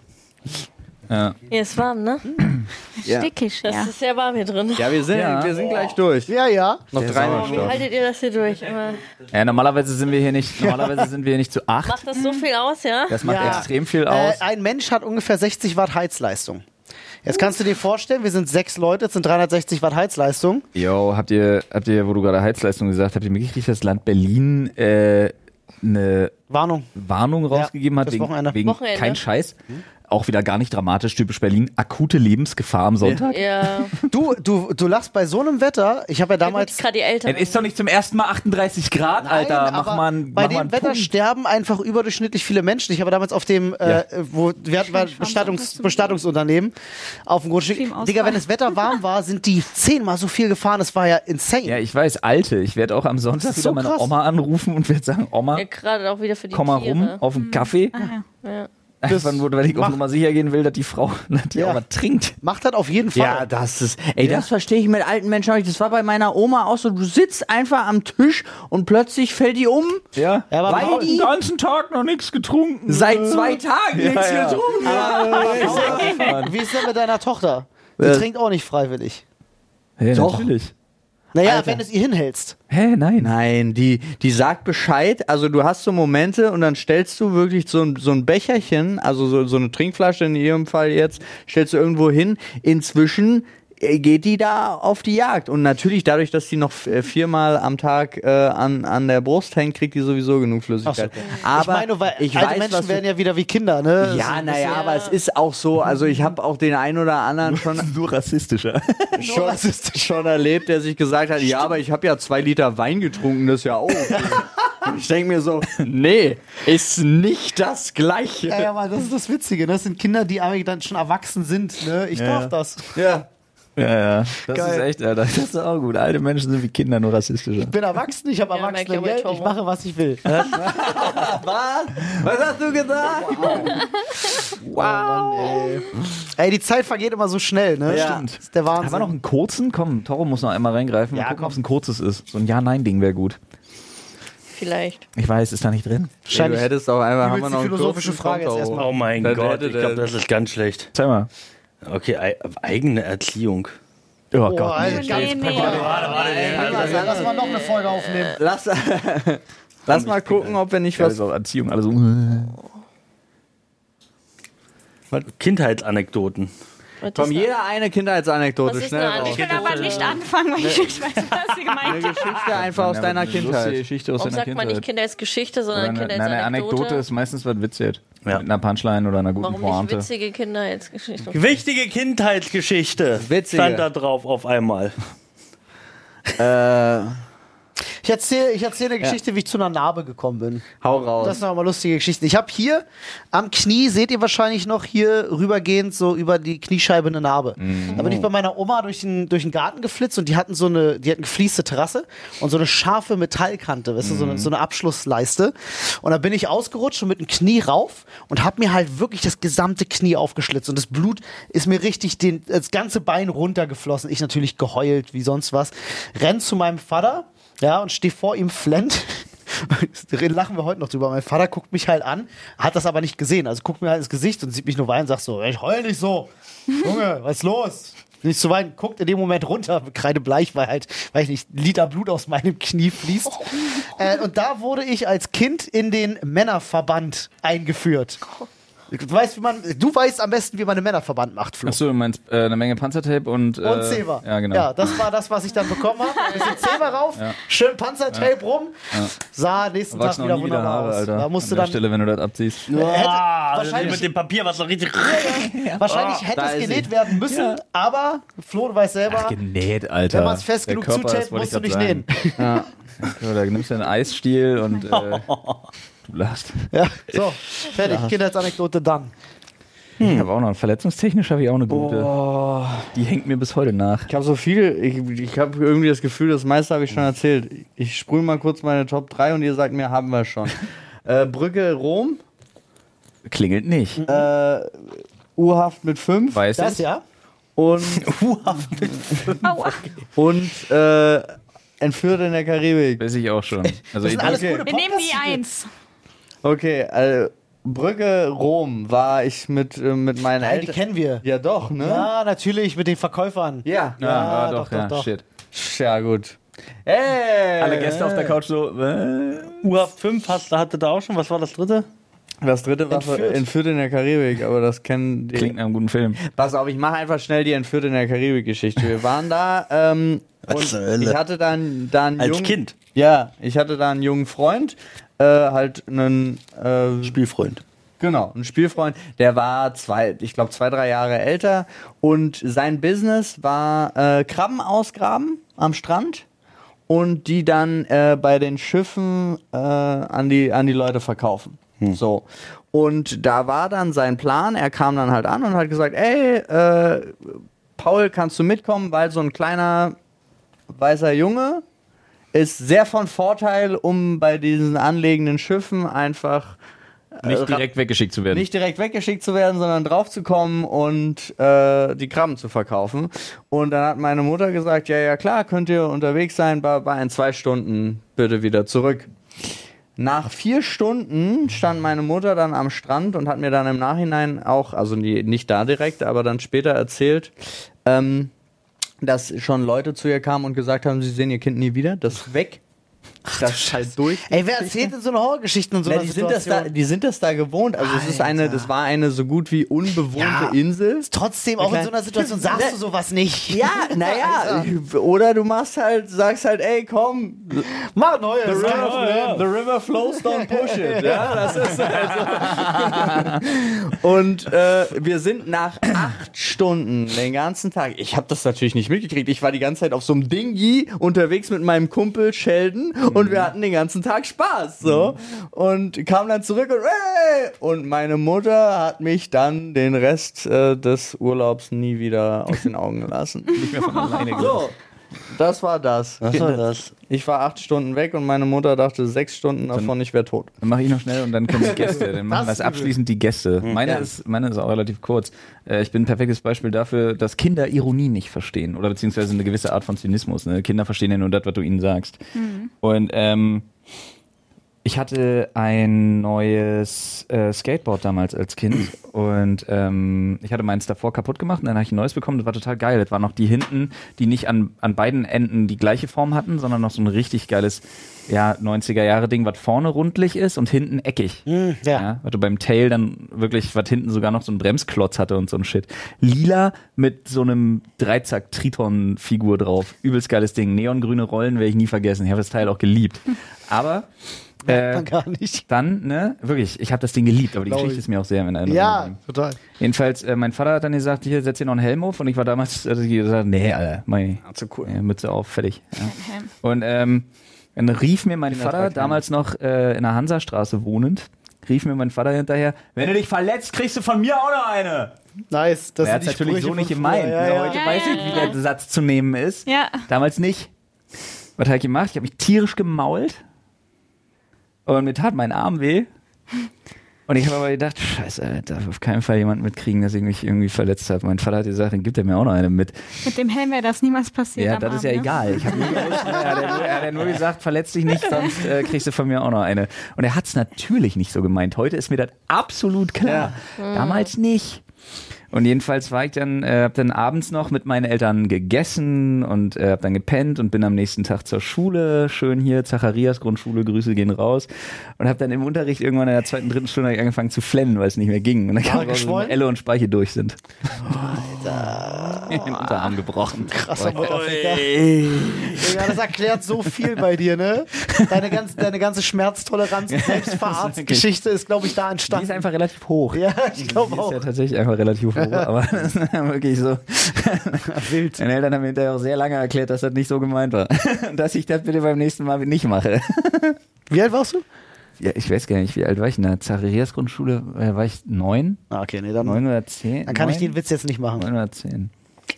Speaker 7: ja.
Speaker 2: Hier ist warm, ne?
Speaker 1: Ja,
Speaker 4: Stickig,
Speaker 2: Das
Speaker 4: ja.
Speaker 2: ist sehr warm hier drin.
Speaker 1: ja wir sind,
Speaker 7: Ja.
Speaker 1: wir sind gleich durch.
Speaker 5: Ja, ja.
Speaker 1: Noch drei
Speaker 2: Wie
Speaker 1: Minuten.
Speaker 2: haltet ihr das hier durch? Immer-
Speaker 7: ja, normalerweise sind wir hier nicht, normalerweise sind wir hier nicht zu acht.
Speaker 2: Macht das so viel aus, ja?
Speaker 7: Das macht
Speaker 5: Ja.
Speaker 7: extrem viel
Speaker 5: Äh,
Speaker 7: aus.
Speaker 5: ein Mensch hat ungefähr sechzig Watt Heizleistung. Jetzt kannst du dir vorstellen, wir sind sechs Leute, jetzt sind dreihundertsechzig Watt Heizleistung.
Speaker 7: Jo, habt ihr, habt ihr, wo du gerade Heizleistung gesagt hast, habt ihr mitgekriegt, dass das Land Berlin äh, eine
Speaker 5: Warnung.
Speaker 7: Warnung rausgegeben hat
Speaker 5: fürs
Speaker 7: wegen,
Speaker 5: Wochenende.
Speaker 7: wegen
Speaker 2: Wochenende.
Speaker 7: kein Scheiß. Auch wieder gar nicht dramatisch, typisch Berlin. Akute Lebensgefahr am Sonntag.
Speaker 2: Ja.
Speaker 5: Du, du, du lachst bei so einem Wetter. Ich habe ja damals.
Speaker 2: Gerade die Eltern.
Speaker 7: Es ist doch nicht zum ersten Mal achtunddreißig Grad, Alter.
Speaker 5: Nein,
Speaker 7: Mach
Speaker 5: aber
Speaker 7: mal ein,
Speaker 5: bei
Speaker 7: mach
Speaker 5: dem
Speaker 7: mal einen
Speaker 5: Wetter
Speaker 7: Punkt.
Speaker 5: sterben einfach überdurchschnittlich viele Menschen. Ich habe damals auf dem, äh, wo wir hatten mal Bestattungs, Bestattungsunternehmen auf dem Grundstück.
Speaker 4: Viel im
Speaker 5: Digga,
Speaker 4: Ausfall.
Speaker 5: wenn das Wetter warm war, sind die zehnmal so viel gefahren. Das war ja insane.
Speaker 7: Ja, ich weiß, Alte. Ich werde auch am Sonntag
Speaker 5: ist
Speaker 7: wieder
Speaker 5: so
Speaker 7: meine
Speaker 5: krass.
Speaker 7: Oma anrufen und werde sagen, Oma,
Speaker 2: Ja, gerade auch wieder für die
Speaker 7: komm mal
Speaker 2: Tiere.
Speaker 7: rum auf einen Kaffee.
Speaker 2: Ja.
Speaker 7: Einfach nur, weil ich auf
Speaker 5: mach-
Speaker 7: Nummer sicher gehen will, dass die Frau dass die
Speaker 5: Ja.
Speaker 7: auch was trinkt.
Speaker 5: Macht das auf jeden Fall.
Speaker 1: Ja, das ist, ey, das verstehe ich mit alten Menschen auch nicht. Das war bei meiner Oma auch so, du sitzt einfach am Tisch und plötzlich fällt die um,
Speaker 7: Ja,
Speaker 5: Ja, aber
Speaker 1: weil
Speaker 5: Paul-
Speaker 1: die
Speaker 7: ganzen Tag noch nichts getrunken.
Speaker 1: seit zwei Tagen nichts
Speaker 7: ja.
Speaker 1: getrunken hat.
Speaker 5: Wie ist denn mit deiner Tochter? Die
Speaker 1: Äh.
Speaker 5: trinkt auch nicht freiwillig.
Speaker 7: Ja,
Speaker 1: Doch.
Speaker 7: natürlich.
Speaker 5: Naja,
Speaker 1: Alter.
Speaker 5: wenn du es ihr hinhältst.
Speaker 7: Hä, nein.
Speaker 1: Nein, die, die sagt Bescheid. Also du hast so Momente und dann stellst du wirklich so ein, so ein Becherchen, also so, so eine Trinkflasche in ihrem Fall jetzt, stellst du irgendwo hin. Inzwischen geht die da auf die Jagd. Und natürlich dadurch, dass die noch viermal am Tag äh, an, an der Brust hängt, kriegt die sowieso genug Flüssigkeit.
Speaker 5: So.
Speaker 1: Aber
Speaker 5: ich meine, weil
Speaker 1: ich
Speaker 5: alte
Speaker 1: weiß,
Speaker 5: Menschen
Speaker 1: was
Speaker 5: werden ja wieder wie Kinder, ne?
Speaker 1: ja, naja, aber es ist auch so, also ich habe auch den einen oder anderen schon,
Speaker 7: Nur rassistischer.
Speaker 1: schon, schon erlebt, der sich gesagt hat, ja, aber ich habe ja zwei Liter Wein getrunken, das ist ja auch okay. Und ich denke mir so, nee, ist nicht das Gleiche.
Speaker 5: Ja, ja, aber das ist das Witzige, ne? Das sind Kinder, die eigentlich dann schon erwachsen sind, ne? Ich
Speaker 7: Ja,
Speaker 5: darf
Speaker 7: ja.
Speaker 5: das.
Speaker 1: Ja.
Speaker 7: Ja, ja. Das
Speaker 5: Geil.
Speaker 7: ist echt, Alter. Das ist auch gut. Alte Menschen sind wie Kinder, nur rassistischer.
Speaker 5: Ich bin erwachsen, ich habe
Speaker 2: Ja, merk ich aber
Speaker 5: Erwachsenengeld,
Speaker 2: schon.
Speaker 5: ich mache, was ich will.
Speaker 1: Was? Was hast du gesagt?
Speaker 5: Wow. Ey, die Zeit vergeht immer so schnell, ne?
Speaker 1: Ja.
Speaker 5: Stimmt. Das ist der Wahnsinn.
Speaker 7: Haben wir noch einen kurzen? Komm, Toro muss noch einmal reingreifen.
Speaker 5: Ja,
Speaker 7: Mal gucken,
Speaker 5: komm.
Speaker 7: ob es ein kurzes ist. So ein Ja-Nein-Ding wäre gut.
Speaker 2: Vielleicht.
Speaker 7: Ich weiß, ist da nicht drin.
Speaker 1: Ja, du hättest auch einfach, haben wir
Speaker 5: Übelst
Speaker 1: noch
Speaker 5: die
Speaker 1: einen
Speaker 5: philosophische
Speaker 1: kurzen
Speaker 5: Frage jetzt
Speaker 1: Konto.
Speaker 5: erstmal.
Speaker 6: Oh mein
Speaker 1: Dann
Speaker 6: Gott,
Speaker 1: hätte
Speaker 6: ich
Speaker 1: der-
Speaker 6: glaube, das ist ganz schlecht.
Speaker 7: Zeig mal.
Speaker 6: Okay, ei- eigene Erziehung.
Speaker 7: Oh,
Speaker 5: Oh,
Speaker 7: Gott.
Speaker 5: Alter,
Speaker 7: Nee.
Speaker 5: ganz
Speaker 4: Nee, nee.
Speaker 5: Warte, warte, lass mal noch eine Folge aufnehmen.
Speaker 1: Lass, lass mal gucken, ob wir nicht
Speaker 7: Ja,
Speaker 1: was.
Speaker 7: ist auch Erziehung, alles so.
Speaker 6: Kindheitsanekdoten.
Speaker 2: Was
Speaker 1: Komm,
Speaker 2: ist
Speaker 1: jeder eine Kindheitsanekdote,
Speaker 2: Was ist
Speaker 1: schnell
Speaker 2: eine
Speaker 1: raus.
Speaker 4: Ich will aber nicht anfangen, weil ich nicht weiß, was sie gemeint
Speaker 1: Eine
Speaker 4: hat.
Speaker 1: Geschichte einfach aus deiner
Speaker 7: Lustige
Speaker 1: Kindheit.
Speaker 7: Geschichte aus
Speaker 2: Warum
Speaker 7: deiner
Speaker 2: sagt man nicht
Speaker 7: Kindheit.
Speaker 2: Kindheitsgeschichte,
Speaker 7: Oder
Speaker 2: sondern
Speaker 7: eine, nein, eine
Speaker 2: Kindheitsanekdote?
Speaker 7: Anekdote ist meistens was witzig.
Speaker 6: Ja.
Speaker 7: Mit einer Punchline oder einer guten
Speaker 2: Warum nicht
Speaker 7: Pointe.
Speaker 2: witzige Kindheitsgeschichte?
Speaker 6: Wichtige Kindheitsgeschichte.
Speaker 1: Witzige.
Speaker 6: Stand da drauf auf einmal.
Speaker 1: Äh,
Speaker 5: Ich erzähle ich erzähl eine Geschichte, wie ich zu einer Narbe gekommen bin.
Speaker 1: hau raus.
Speaker 5: Das sind aber lustige Geschichten. Ich habe hier am Knie, seht ihr wahrscheinlich noch hier rübergehend so über die Kniescheibe eine Narbe. Da bin ich bei meiner Oma durch den, durch den Garten geflitzt und die hatten so eine, die hatten geflieste Terrasse und so eine scharfe Metallkante, weißt du, so eine, so eine Abschlussleiste. Und da bin ich ausgerutscht und mit dem Knie rauf und habe mir halt wirklich das gesamte Knie aufgeschlitzt und das Blut ist mir richtig den, das ganze Bein runtergeflossen. Ich natürlich geheult wie sonst was. Renn zu meinem Vater. Ja, und stehe vor ihm flennt. Lachen wir heute noch drüber. Mein Vater guckt mich halt an, hat das aber nicht gesehen. Also guckt mir halt ins Gesicht und sieht mich nur weinen und sagt so, ich heul nicht so. Junge, was ist los? Nicht zu weinen, guckt in dem Moment runter, kreidebleich, weil halt, weil ich nicht, Liter Blut aus meinem Knie fließt. Äh, und da wurde ich als Kind in den Männerverband eingeführt. Du weißt, wie man, du weißt am besten, wie man einen Männerverband macht, Flo.
Speaker 7: Achso, du meinst äh, eine Menge Panzertape und. Äh,
Speaker 5: Und Zewa.
Speaker 7: Ja, genau.
Speaker 5: Ja, das war das, was ich dann bekommen habe. Ein bisschen Zewa rauf, schön Panzertape rum. Sah nächsten Tag
Speaker 7: Wachsen
Speaker 5: wieder
Speaker 7: auch nie wieder
Speaker 5: wunderbar
Speaker 7: Haare,
Speaker 5: aus.
Speaker 7: Alter.
Speaker 5: Da musste
Speaker 7: An der
Speaker 5: dann,
Speaker 7: Stelle, wenn du das abziehst.
Speaker 5: hätte,
Speaker 6: Ah,
Speaker 5: wahrscheinlich
Speaker 6: mit dem Papier, was so richtig.
Speaker 5: wahrscheinlich hätte
Speaker 1: da
Speaker 5: es
Speaker 1: ist
Speaker 5: genäht
Speaker 1: sie.
Speaker 5: werden müssen, aber Flo, du weißt selber,
Speaker 7: Ach, genäht, Alter.
Speaker 5: wenn man es fest
Speaker 7: Der
Speaker 5: genug
Speaker 7: Körper, das
Speaker 5: zutaped,
Speaker 7: wollte
Speaker 5: musst du
Speaker 7: ich
Speaker 5: nicht
Speaker 7: grad
Speaker 5: nähen.
Speaker 7: sagen. So, da nimmst du einen Eisstiel und äh, du lachst.
Speaker 5: Ja, so, fertig. Kindheitsanekdote dann.
Speaker 7: Ich habe auch noch, verletzungstechnisch habe ich auch eine gute. Die hängt mir bis heute nach.
Speaker 1: Ich habe so viel, ich, ich habe irgendwie das Gefühl, das meiste habe ich schon erzählt. Ich sprühe mal kurz meine Top drei und ihr sagt mir, haben wir schon. äh, Brücke Rom,
Speaker 7: Klingelt nicht.
Speaker 1: äh, U-Haft mit fünf
Speaker 7: Weiß
Speaker 5: Das
Speaker 7: ich.
Speaker 5: ja?
Speaker 1: und,
Speaker 4: Aua.
Speaker 1: und äh, Entführt in der Karibik.
Speaker 7: Weiß ich auch schon. Also
Speaker 5: Das
Speaker 7: ich
Speaker 5: sind alles
Speaker 1: okay.
Speaker 5: gute
Speaker 4: Wir nehmen die
Speaker 5: Podcast-Titel.
Speaker 4: eins.
Speaker 1: Okay, äh, Brücke Rom war ich mit, äh, mit meinen
Speaker 5: Nein, die
Speaker 1: Eltern.
Speaker 5: kennen wir.
Speaker 1: Ja, doch, ne?
Speaker 5: Ja, natürlich, mit den Verkäufern.
Speaker 1: Ja.
Speaker 7: ja,
Speaker 5: Ja,
Speaker 7: ja, doch,
Speaker 5: doch,
Speaker 7: ja,
Speaker 5: doch.
Speaker 7: shit.
Speaker 1: Ja, gut. Ey,
Speaker 7: Alle Gäste auf der Couch so, äh,
Speaker 6: U-Haft fünf hast, hatte da auch schon. Was war das dritte?
Speaker 1: Das dritte war
Speaker 5: Entführt.
Speaker 1: Entführt in der Karibik, aber das kennen die.
Speaker 7: klingt nach einem guten Film.
Speaker 1: Pass auf, ich mache einfach schnell die Entführt in der Karibik-Geschichte. Wir waren da ähm, und
Speaker 6: zur Hölle?
Speaker 1: ich hatte dann da einen
Speaker 6: Als
Speaker 1: jungen,
Speaker 6: Kind?
Speaker 1: Ja, ich hatte da einen jungen Freund, äh, halt einen äh,
Speaker 6: Spielfreund.
Speaker 1: Genau, ein Spielfreund, der war zwei, ich glaube zwei, drei Jahre älter und sein Business war äh, Krabben ausgraben am Strand und die dann äh, bei den Schiffen äh, an die an die Leute verkaufen. So. Und da war dann sein Plan, er kam dann halt an und hat gesagt, ey, äh, Paul, kannst du mitkommen, weil so ein kleiner weißer Junge ist sehr von Vorteil, um bei diesen anlegenden Schiffen einfach
Speaker 7: Nicht direkt weggeschickt zu werden.
Speaker 1: nicht direkt weggeschickt zu werden, sondern draufzukommen und äh, die Krabben zu verkaufen. Und dann hat meine Mutter gesagt, ja, ja klar, könnt ihr unterwegs sein, bei, bei in zwei Stunden bitte wieder zurück. Nach vier Stunden stand meine Mutter dann am Strand und hat mir dann im Nachhinein auch, also nie, nicht da direkt, aber dann später erzählt, ähm, dass schon Leute zu ihr kamen und gesagt haben, sie sehen ihr Kind nie wieder, das ist weg.
Speaker 3: das halt durch.
Speaker 5: Ey, wer erzählt denn so eine Horrorgeschichten und so
Speaker 1: Na,
Speaker 5: einer
Speaker 1: die, sind das da,
Speaker 5: Situation?
Speaker 1: die sind das da gewohnt. Also es ist eine, das war eine so gut wie unbewohnte
Speaker 5: Ja.
Speaker 1: Insel.
Speaker 5: Trotzdem, auch in so einer Situation sagst du sowas nicht.
Speaker 1: Ja, naja. Oder du machst halt, sagst halt, ey, komm,
Speaker 5: Mach Neues.
Speaker 1: the river,
Speaker 6: ja, ja.
Speaker 1: the river flows, don't push it. Ja, das ist halt so. Und äh, wir sind nach acht Stunden den ganzen Tag, ich habe das natürlich nicht mitgekriegt, ich war die ganze Zeit auf so einem Dingi unterwegs mit meinem Kumpel Sheldon und wir hatten den ganzen Tag Spaß, so. Und kam dann zurück und hey! Und meine Mutter hat mich dann den Rest äh, des Urlaubs nie wieder aus den Augen gelassen.
Speaker 7: Nicht mehr von alleine gelassen.
Speaker 1: So, das war das.
Speaker 6: Was war das?
Speaker 1: Ich war acht Stunden weg und meine Mutter dachte sechs Stunden davon, ich wäre tot.
Speaker 7: Dann mache ich noch schnell und dann kommen die Gäste. Dann machen
Speaker 5: Das
Speaker 7: das abschließend die Gäste. Meine,
Speaker 1: Ja.
Speaker 7: ist, meine ist auch relativ kurz. Äh, ich bin ein perfektes Beispiel dafür, dass Kinder Ironie nicht verstehen. Oder beziehungsweise eine gewisse Art von Zynismus. Ne? Kinder verstehen ja nur das, was du ihnen sagst. Und ähm, ich hatte ein neues äh, Skateboard damals als Kind und ähm, ich hatte meins davor kaputt gemacht und dann habe ich ein neues bekommen. Das war total geil. Das waren noch die hinten, die nicht an, an beiden Enden die gleiche Form hatten, sondern noch so ein richtig geiles ja, neunziger-Jahre-Ding, was vorne rundlich ist und hinten eckig.
Speaker 5: ja.
Speaker 7: Ja, was du beim Tail dann wirklich, was hinten sogar noch so einen Bremsklotz hatte und so ein Shit. Lila mit so einem Dreizack-Triton-Figur drauf. Übelst geiles Ding. Neongrüne Rollen werde ich nie vergessen. Ich habe das Teil auch geliebt. Aber äh,
Speaker 5: Man gar nicht.
Speaker 7: dann, ne, wirklich, ich habe das Ding geliebt, aber die
Speaker 5: Glaub
Speaker 7: Geschichte
Speaker 5: ich.
Speaker 7: ist mir auch sehr in Erinnerung.
Speaker 5: Ja,
Speaker 7: geblieben.
Speaker 5: total.
Speaker 7: Jedenfalls, äh, mein Vater hat dann gesagt, hier, setz dir noch einen Helm auf und ich war damals, also ich gesagt, nee, Alter, mein,
Speaker 1: zu cool.
Speaker 7: ja, Mütze auf, fertig. Ja.
Speaker 4: Helm.
Speaker 7: Und ähm, dann rief mir mein Vater,
Speaker 1: Kindertag,
Speaker 7: damals noch äh, in der Hansastraße wohnend, rief mir mein Vater hinterher, wenn du dich verletzt, kriegst du von mir auch noch eine.
Speaker 5: Nice. Das
Speaker 7: Er hat
Speaker 5: sind
Speaker 7: es
Speaker 5: die
Speaker 7: natürlich
Speaker 5: Sprüche
Speaker 7: so nicht
Speaker 5: von
Speaker 7: gemeint.
Speaker 5: früher.
Speaker 7: ne?
Speaker 5: Ja, ja.
Speaker 7: Heute
Speaker 4: Ja,
Speaker 7: weiß
Speaker 4: ja,
Speaker 7: ich, wie
Speaker 4: ja.
Speaker 7: der Satz zu nehmen ist.
Speaker 4: Ja.
Speaker 7: Damals nicht. Was habe ich gemacht? Ich habe mich tierisch gemault und mir tat mein Arm weh. Und ich habe aber gedacht, scheiße, Alter, darf auf keinen Fall jemand mitkriegen, dass ich mich irgendwie verletzt habe. Mein Vater hat gesagt, dann gibt er mir auch noch eine mit.
Speaker 4: Mit dem Helm wäre das niemals passiert.
Speaker 7: Ja,
Speaker 4: am
Speaker 7: das ist
Speaker 4: Arm,
Speaker 7: ja
Speaker 4: ne?
Speaker 7: egal. Ich hab nur gewusst, ne, er, hat ja nur, er hat ja nur gesagt, verletz dich nicht, sonst äh, kriegst du von mir auch noch eine. Und er hat es natürlich nicht so gemeint. Heute ist mir das absolut klar. Damals nicht. Und jedenfalls war ich dann, äh, hab dann abends noch mit meinen Eltern gegessen und äh, hab dann gepennt und bin am nächsten Tag zur Schule, schön hier, Zacharias Grundschule, Grüße gehen raus. Und hab dann im Unterricht irgendwann in der zweiten, dritten Stunde hab ich angefangen zu flennen, weil es nicht mehr ging. Und dann kam raus, dass
Speaker 5: geschwollen?
Speaker 7: Elle und Speiche durch sind. Alter. Den Unterarm gebrochen.
Speaker 5: Krasser Mutterficker. Digga, das erklärt so viel bei dir, ne? Deine ganze, deine ganze Schmerztoleranz und Selbstverarztgeschichte ist, glaube ich, da
Speaker 7: Die
Speaker 5: entstanden.
Speaker 7: ist einfach relativ hoch.
Speaker 5: Ja, ich glaube
Speaker 7: Die ist
Speaker 5: auch.
Speaker 7: ja tatsächlich einfach relativ hoch, aber das ist wirklich so.
Speaker 5: Wild.
Speaker 7: Meine Eltern haben mir hinterher auch sehr lange erklärt, dass das nicht so gemeint war. Dass ich das bitte beim nächsten Mal nicht mache.
Speaker 5: Wie alt warst du?
Speaker 7: Ja, ich weiß gar nicht, wie alt war ich in der Zacharias Grundschule? Äh, War ich neun?
Speaker 5: Ah, okay, nee, dann,
Speaker 7: Neun oder zehn?
Speaker 5: dann kann ich
Speaker 7: Neun?
Speaker 5: den Witz jetzt nicht machen.
Speaker 7: Neun oder zehn.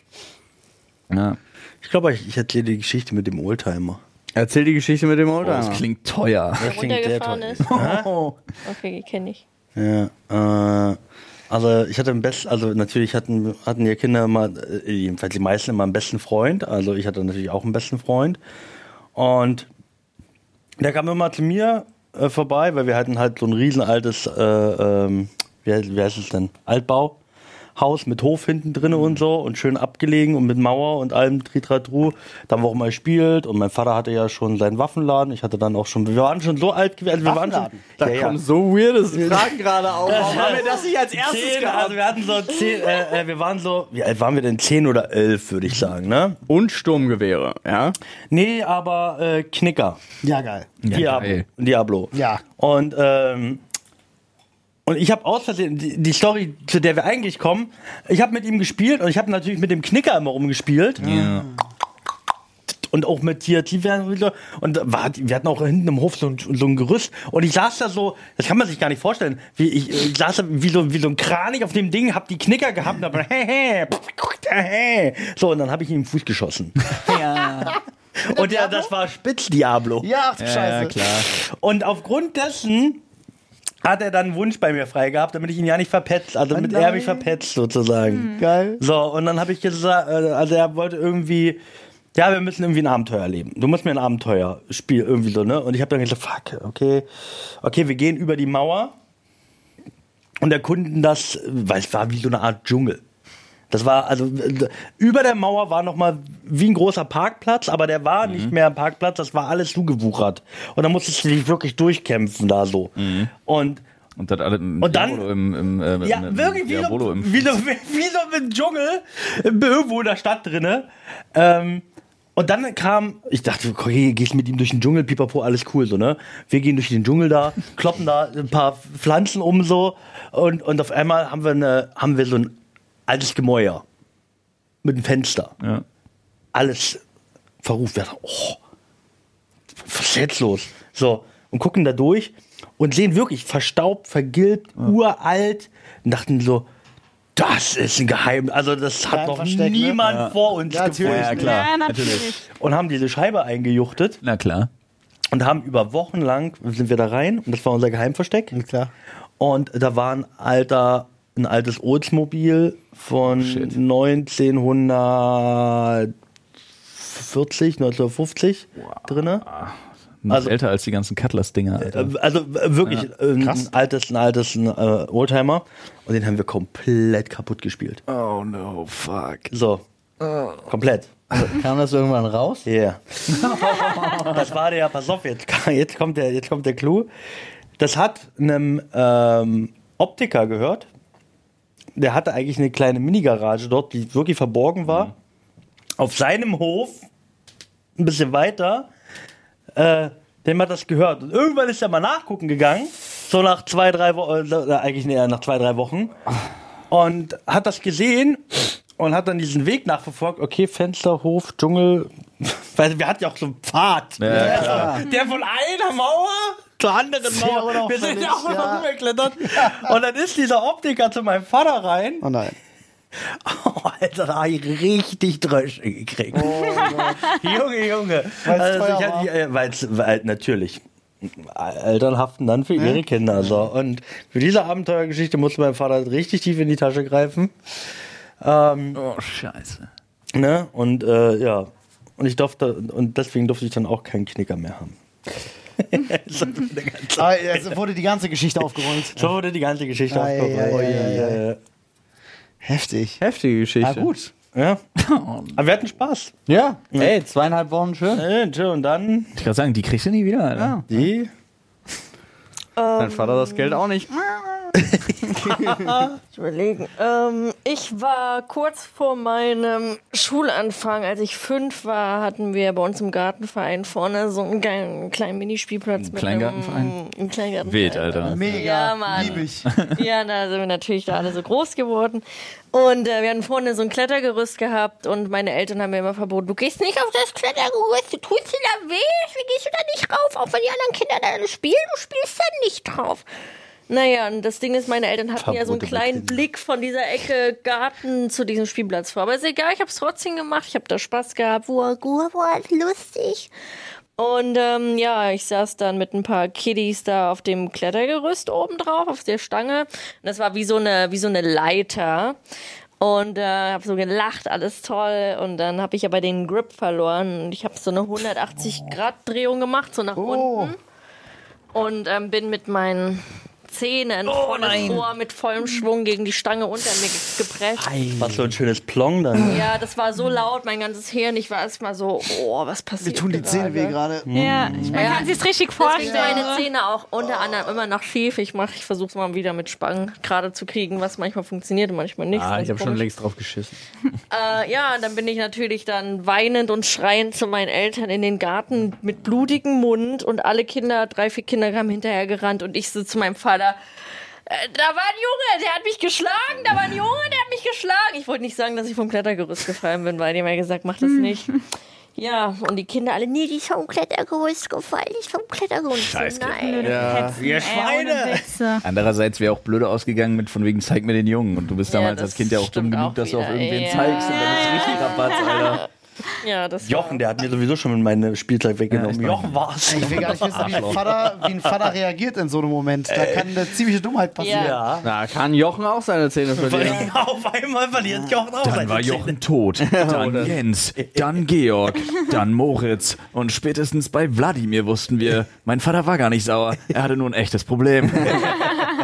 Speaker 7: Ja.
Speaker 6: Ich glaube, ich, ich erzähle die Geschichte mit dem Oldtimer.
Speaker 1: Erzähl die Geschichte mit dem
Speaker 7: Oh, das
Speaker 1: Oldtimer.
Speaker 7: klingt teuer.
Speaker 6: Das klingt sehr
Speaker 2: Runtergefahren
Speaker 6: toll.
Speaker 2: ist.
Speaker 7: Oh.
Speaker 2: Okay, kenne ich.
Speaker 6: Ja, äh, also ich hatte einen besten, also natürlich hatten, hatten die Kinder immer, äh, jedenfalls die meisten immer einen besten Freund. Also ich hatte natürlich auch einen besten Freund. Und der kam immer zu mir äh, vorbei, weil wir hatten halt so ein riesenaltes, äh, ähm, wie, heißt- wie heißt es denn, Altbauhaus mit Hof hinten drin und so und schön abgelegen und mit Mauer und allem Tritratru. Da haben wir auch mal gespielt und mein Vater hatte ja schon seinen Waffenladen. Ich hatte dann auch schon, wir waren schon so alt gewesen, also wir waren schon,
Speaker 5: Waffenladen?
Speaker 1: Da
Speaker 6: ja, ja.
Speaker 1: kommen so weirde Fragen gerade auf. Warum haben wir das nicht als erstes
Speaker 6: Zehn,
Speaker 1: gehabt?
Speaker 6: also wir hatten so zehn, äh, äh, wir waren so, wie alt waren wir denn? Zehn oder elf, würde ich sagen, ne?
Speaker 1: Und Sturmgewehre, ja?
Speaker 6: Nee, aber äh, Knicker.
Speaker 5: Ja, geil.
Speaker 6: Diablo.
Speaker 7: geil.
Speaker 6: Diablo.
Speaker 5: Ja.
Speaker 6: Und, ähm, und ich habe aus Versehen, die, die Story, zu der wir eigentlich kommen, ich habe mit ihm gespielt und ich habe natürlich mit dem Knicker immer rumgespielt.
Speaker 7: Ja.
Speaker 6: Und auch mit hier Tiefwärme. Und da war, wir hatten auch hinten im Hof so ein, so ein Gerüst. Und ich saß da so, das kann man sich gar nicht vorstellen. Wie ich, ich saß da wie so, wie so ein Kranich auf dem Ding, hab die Knicker gehabt und hab hey, hey, hey. So, und dann habe ich ihm im Fuß geschossen.
Speaker 7: Ja.
Speaker 6: Und ja, das war Spitz-Diablo.
Speaker 5: Ja, ach du
Speaker 7: Ja,
Speaker 5: Scheiße.
Speaker 7: klar.
Speaker 6: Und aufgrund dessen hat er dann einen Wunsch bei mir frei gehabt, damit ich ihn ja nicht verpetzt, also damit
Speaker 5: nein.
Speaker 6: er mich verpetzt sozusagen.
Speaker 5: Geil.
Speaker 6: So, und dann habe ich gesagt, äh, also er wollte irgendwie, ja, wir müssen irgendwie ein Abenteuer erleben. Du musst mir ein Abenteuerspiel irgendwie so, ne? Und ich habe dann gesagt, fuck, okay, okay, wir gehen über die Mauer und erkunden das, weil es war wie so eine Art Dschungel. Das war, also äh, über der Mauer war nochmal wie ein großer Parkplatz, aber der war mhm. nicht mehr ein Parkplatz, das war alles zugewuchert. Und da musstest du dich wirklich durchkämpfen da so. Mhm. Und
Speaker 7: Und das alle im
Speaker 6: und dann,
Speaker 7: Diabolo im, im, äh,
Speaker 6: ja,
Speaker 7: im,
Speaker 6: wirklich wie
Speaker 7: Diabolo
Speaker 6: so,
Speaker 7: im
Speaker 6: wie, so, wie so im Dschungel, irgendwo in der Stadt drinne. Ähm, und dann kam, ich dachte, okay, gehst mit ihm durch den Dschungel, pipapo, alles cool, so, ne? Wir gehen durch den Dschungel da, kloppen da ein paar Pflanzen um, so, und, und auf einmal haben wir, eine, haben wir so ein altes Gemäuer mit einem Fenster.
Speaker 7: Ja.
Speaker 6: Alles verruft. Wir dachten, oh, was ist jetzt los? So, und gucken da durch und sehen wirklich verstaubt, vergilbt, ja. uralt und dachten so, das ist ein Geheimnis. Also das hat noch niemand ne? vor uns
Speaker 8: ja,
Speaker 6: gefunden.
Speaker 7: Ja, klar.
Speaker 4: Ja, natürlich.
Speaker 6: Und haben diese Scheibe eingejuchtet.
Speaker 7: Na klar.
Speaker 6: Und haben über Wochen lang, sind wir da rein und das war unser Geheimversteck.
Speaker 8: Ja, klar.
Speaker 6: Und da war ein alter, ein altes Oldsmobil von
Speaker 7: Shit.
Speaker 6: neunzehnhundertvierzig, neunzehnhundertfünfzig wow. drinne.
Speaker 7: Noch
Speaker 6: Also-
Speaker 7: älter als die ganzen Cutlass-Dinger, Alter.
Speaker 6: Äh, Also äh, wirklich äh, ein altes, ein altes ein, äh, Oldtimer. Und den haben wir komplett kaputt gespielt.
Speaker 7: Oh no, fuck.
Speaker 6: So. Komplett.
Speaker 1: Kam das irgendwann raus?
Speaker 6: Ja. Yeah. Das war der, pass auf, jetzt, jetzt, kommt der, jetzt kommt der Clou. Das hat einem ähm, Optiker gehört. Der hatte eigentlich eine kleine Mini-Garage dort, die wirklich verborgen war. Mhm. Auf seinem Hof, ein bisschen weiter, äh, dem hat das gehört. Und irgendwann ist er mal nachgucken gegangen, so nach zwei, drei Wochen, äh, eigentlich nee, nach zwei, drei Wochen. Und hat das gesehen und hat dann diesen Weg nachverfolgt. Okay, Fenster, Hof, Dschungel. Weil wir hatten ja auch so einen Pfad.
Speaker 7: Ja,
Speaker 6: der,
Speaker 7: klar.
Speaker 6: der von einer Mauer zur anderen
Speaker 8: Sehr
Speaker 6: Mauer. Wir sind ja auch
Speaker 8: unauffällig,
Speaker 6: immer
Speaker 8: ja.
Speaker 6: rübergeklettert. Und dann ist dieser Optiker zu meinem Vater rein.
Speaker 8: Oh nein.
Speaker 6: Oh, Alter, da habe ich richtig Drösche gekriegt.
Speaker 8: Oh
Speaker 6: Junge, Junge.
Speaker 8: Weil's
Speaker 6: Also,
Speaker 8: teuer
Speaker 6: ich hatte,
Speaker 8: war.
Speaker 6: äh, weil's, weil, natürlich. Eltern haften dann für ihre Kinder. So. Und für diese Abenteuergeschichte musste mein Vater richtig tief in die Tasche greifen. Ähm,
Speaker 7: Oh, scheiße.
Speaker 6: ne? Und äh, ja. Und ich durfte, und deswegen durfte ich dann auch keinen Knicker mehr haben. So wurde der ganze-
Speaker 8: Aber es wurde die ganze Geschichte aufgerollt.
Speaker 6: so wurde die ganze Geschichte
Speaker 8: Ei,
Speaker 6: aufgerollt.
Speaker 8: ei, ei,
Speaker 6: Ja,
Speaker 8: ei.
Speaker 6: ja, ja.
Speaker 8: Heftig.
Speaker 1: Heftige Geschichte.
Speaker 8: Na gut.
Speaker 6: Ja. Aber wir hatten Spaß.
Speaker 1: Ja, ey, zweieinhalb Wochen schön.
Speaker 6: Äh, tschö, und dann
Speaker 7: Ich kann sagen, die kriegst du nie wieder, Alter.
Speaker 1: Ja.
Speaker 6: die.
Speaker 1: Dein Vater das Geld auch nicht.
Speaker 2: Ich überlegen. Ähm, ich war kurz vor meinem Schulanfang, als ich fünf war, hatten wir bei uns im Gartenverein vorne so einen geilen kleinen Minispielplatz.
Speaker 7: Ein
Speaker 2: mit
Speaker 7: Kleingartenverein?
Speaker 2: einem, Ein Kleingartenverein.
Speaker 7: Wild, Alter.
Speaker 8: Mega.
Speaker 2: Ja, Mann.
Speaker 8: Lieb ich.
Speaker 2: Ja, da sind wir natürlich da alle so groß geworden. Und äh, wir hatten vorne so ein Klettergerüst gehabt und meine Eltern haben mir immer verboten, du gehst nicht auf das Klettergerüst, du tust dir da weh, wie gehst du da nicht rauf? Auch wenn die anderen Kinder da spielen, du spielst da nicht drauf. Naja, und das Ding ist, meine Eltern hatten ja so einen
Speaker 6: Verbotene
Speaker 2: kleinen
Speaker 6: Kinder.
Speaker 2: Blick von dieser Ecke Garten zu diesem Spielplatz vor. Aber ist egal, ich habe es trotzdem gemacht, ich habe da Spaß gehabt, war gut, war lustig. Und ähm, ja, ich saß dann mit ein paar Kiddies da auf dem Klettergerüst oben drauf, auf der Stange. Und das war wie so eine, wie so eine Leiter. Und äh, habe so gelacht, alles toll. Und dann habe ich aber den Grip verloren. Und ich habe so eine hundertachtzig Grad Drehung gemacht, so nach unten. Und ähm, bin mit meinen Zähnen volles Rohr mit vollem Schwung gegen die Stange unter mir ge- gepresst.
Speaker 6: Was so ein schönes Plong dann.
Speaker 2: Ja, das war so laut, mein ganzes Hirn. Ich war erstmal so, oh, was passiert
Speaker 8: Mir tun die Zähne weh gerade.
Speaker 4: Ja, ich, man
Speaker 2: Ja.
Speaker 4: kann sich richtig
Speaker 2: Deswegen
Speaker 4: vorstellen.
Speaker 2: meine Zähne auch unter anderem immer noch schief. Ich mach, ich versuche es mal wieder mit Spangen gerade zu kriegen, was manchmal funktioniert und manchmal nicht.
Speaker 1: Ah,
Speaker 2: Das
Speaker 1: ich
Speaker 2: ist
Speaker 1: habe schon
Speaker 2: komisch.
Speaker 1: längst drauf geschissen.
Speaker 2: Äh, ja, dann bin ich natürlich dann weinend und schreiend zu meinen Eltern in den Garten mit blutigem Mund und alle Kinder, drei, vier Kinder kamen hinterher gerannt und ich so zu meinem Vater, äh, da war ein Junge, der hat mich geschlagen, da war ein Junge, der hat mich geschlagen. Ich wollte nicht sagen, dass ich vom Klettergerüst gefallen bin, weil die haben ja gesagt, mach das nicht. Ja, und die Kinder alle, nee, die ist vom Klettergerüst gefallen, die ist vom Klettergerüst.
Speaker 7: Scheiß
Speaker 2: Nein.
Speaker 1: Ja.
Speaker 6: Ihr
Speaker 4: Ohne Witze.
Speaker 7: Andererseits wäre auch blöde ausgegangen mit von wegen, zeig mir den Jungen. Und du bist
Speaker 2: Ja,
Speaker 7: damals
Speaker 2: das
Speaker 7: als Kind ja auch dumm
Speaker 2: stimmt
Speaker 7: genug,
Speaker 2: auch
Speaker 7: dass du auf
Speaker 2: wieder.
Speaker 7: irgendwen
Speaker 2: Ja.
Speaker 7: zeigst und dann ist richtig Rabatz, Alter.
Speaker 2: Ja, das
Speaker 6: Jochen, der hat mir sowieso schon mein Spielzeug weggenommen.
Speaker 7: Ja, ich
Speaker 6: Jochen war's.
Speaker 8: Ich will gar nicht wissen, wie ein, Vater, wie ein Vater reagiert in so einem Moment. Da kann eine ziemliche Dummheit passieren.
Speaker 2: Ja.
Speaker 1: Da kann Jochen auch seine Zähne verlieren.
Speaker 6: Auf einmal verliert Jochen auch
Speaker 7: Dann
Speaker 6: seine
Speaker 7: war
Speaker 6: Zähne.
Speaker 7: Jochen tot, dann Jens, dann Georg, dann Moritz und spätestens bei Wladimir wussten wir, mein Vater war gar nicht sauer, er hatte nur ein echtes Problem.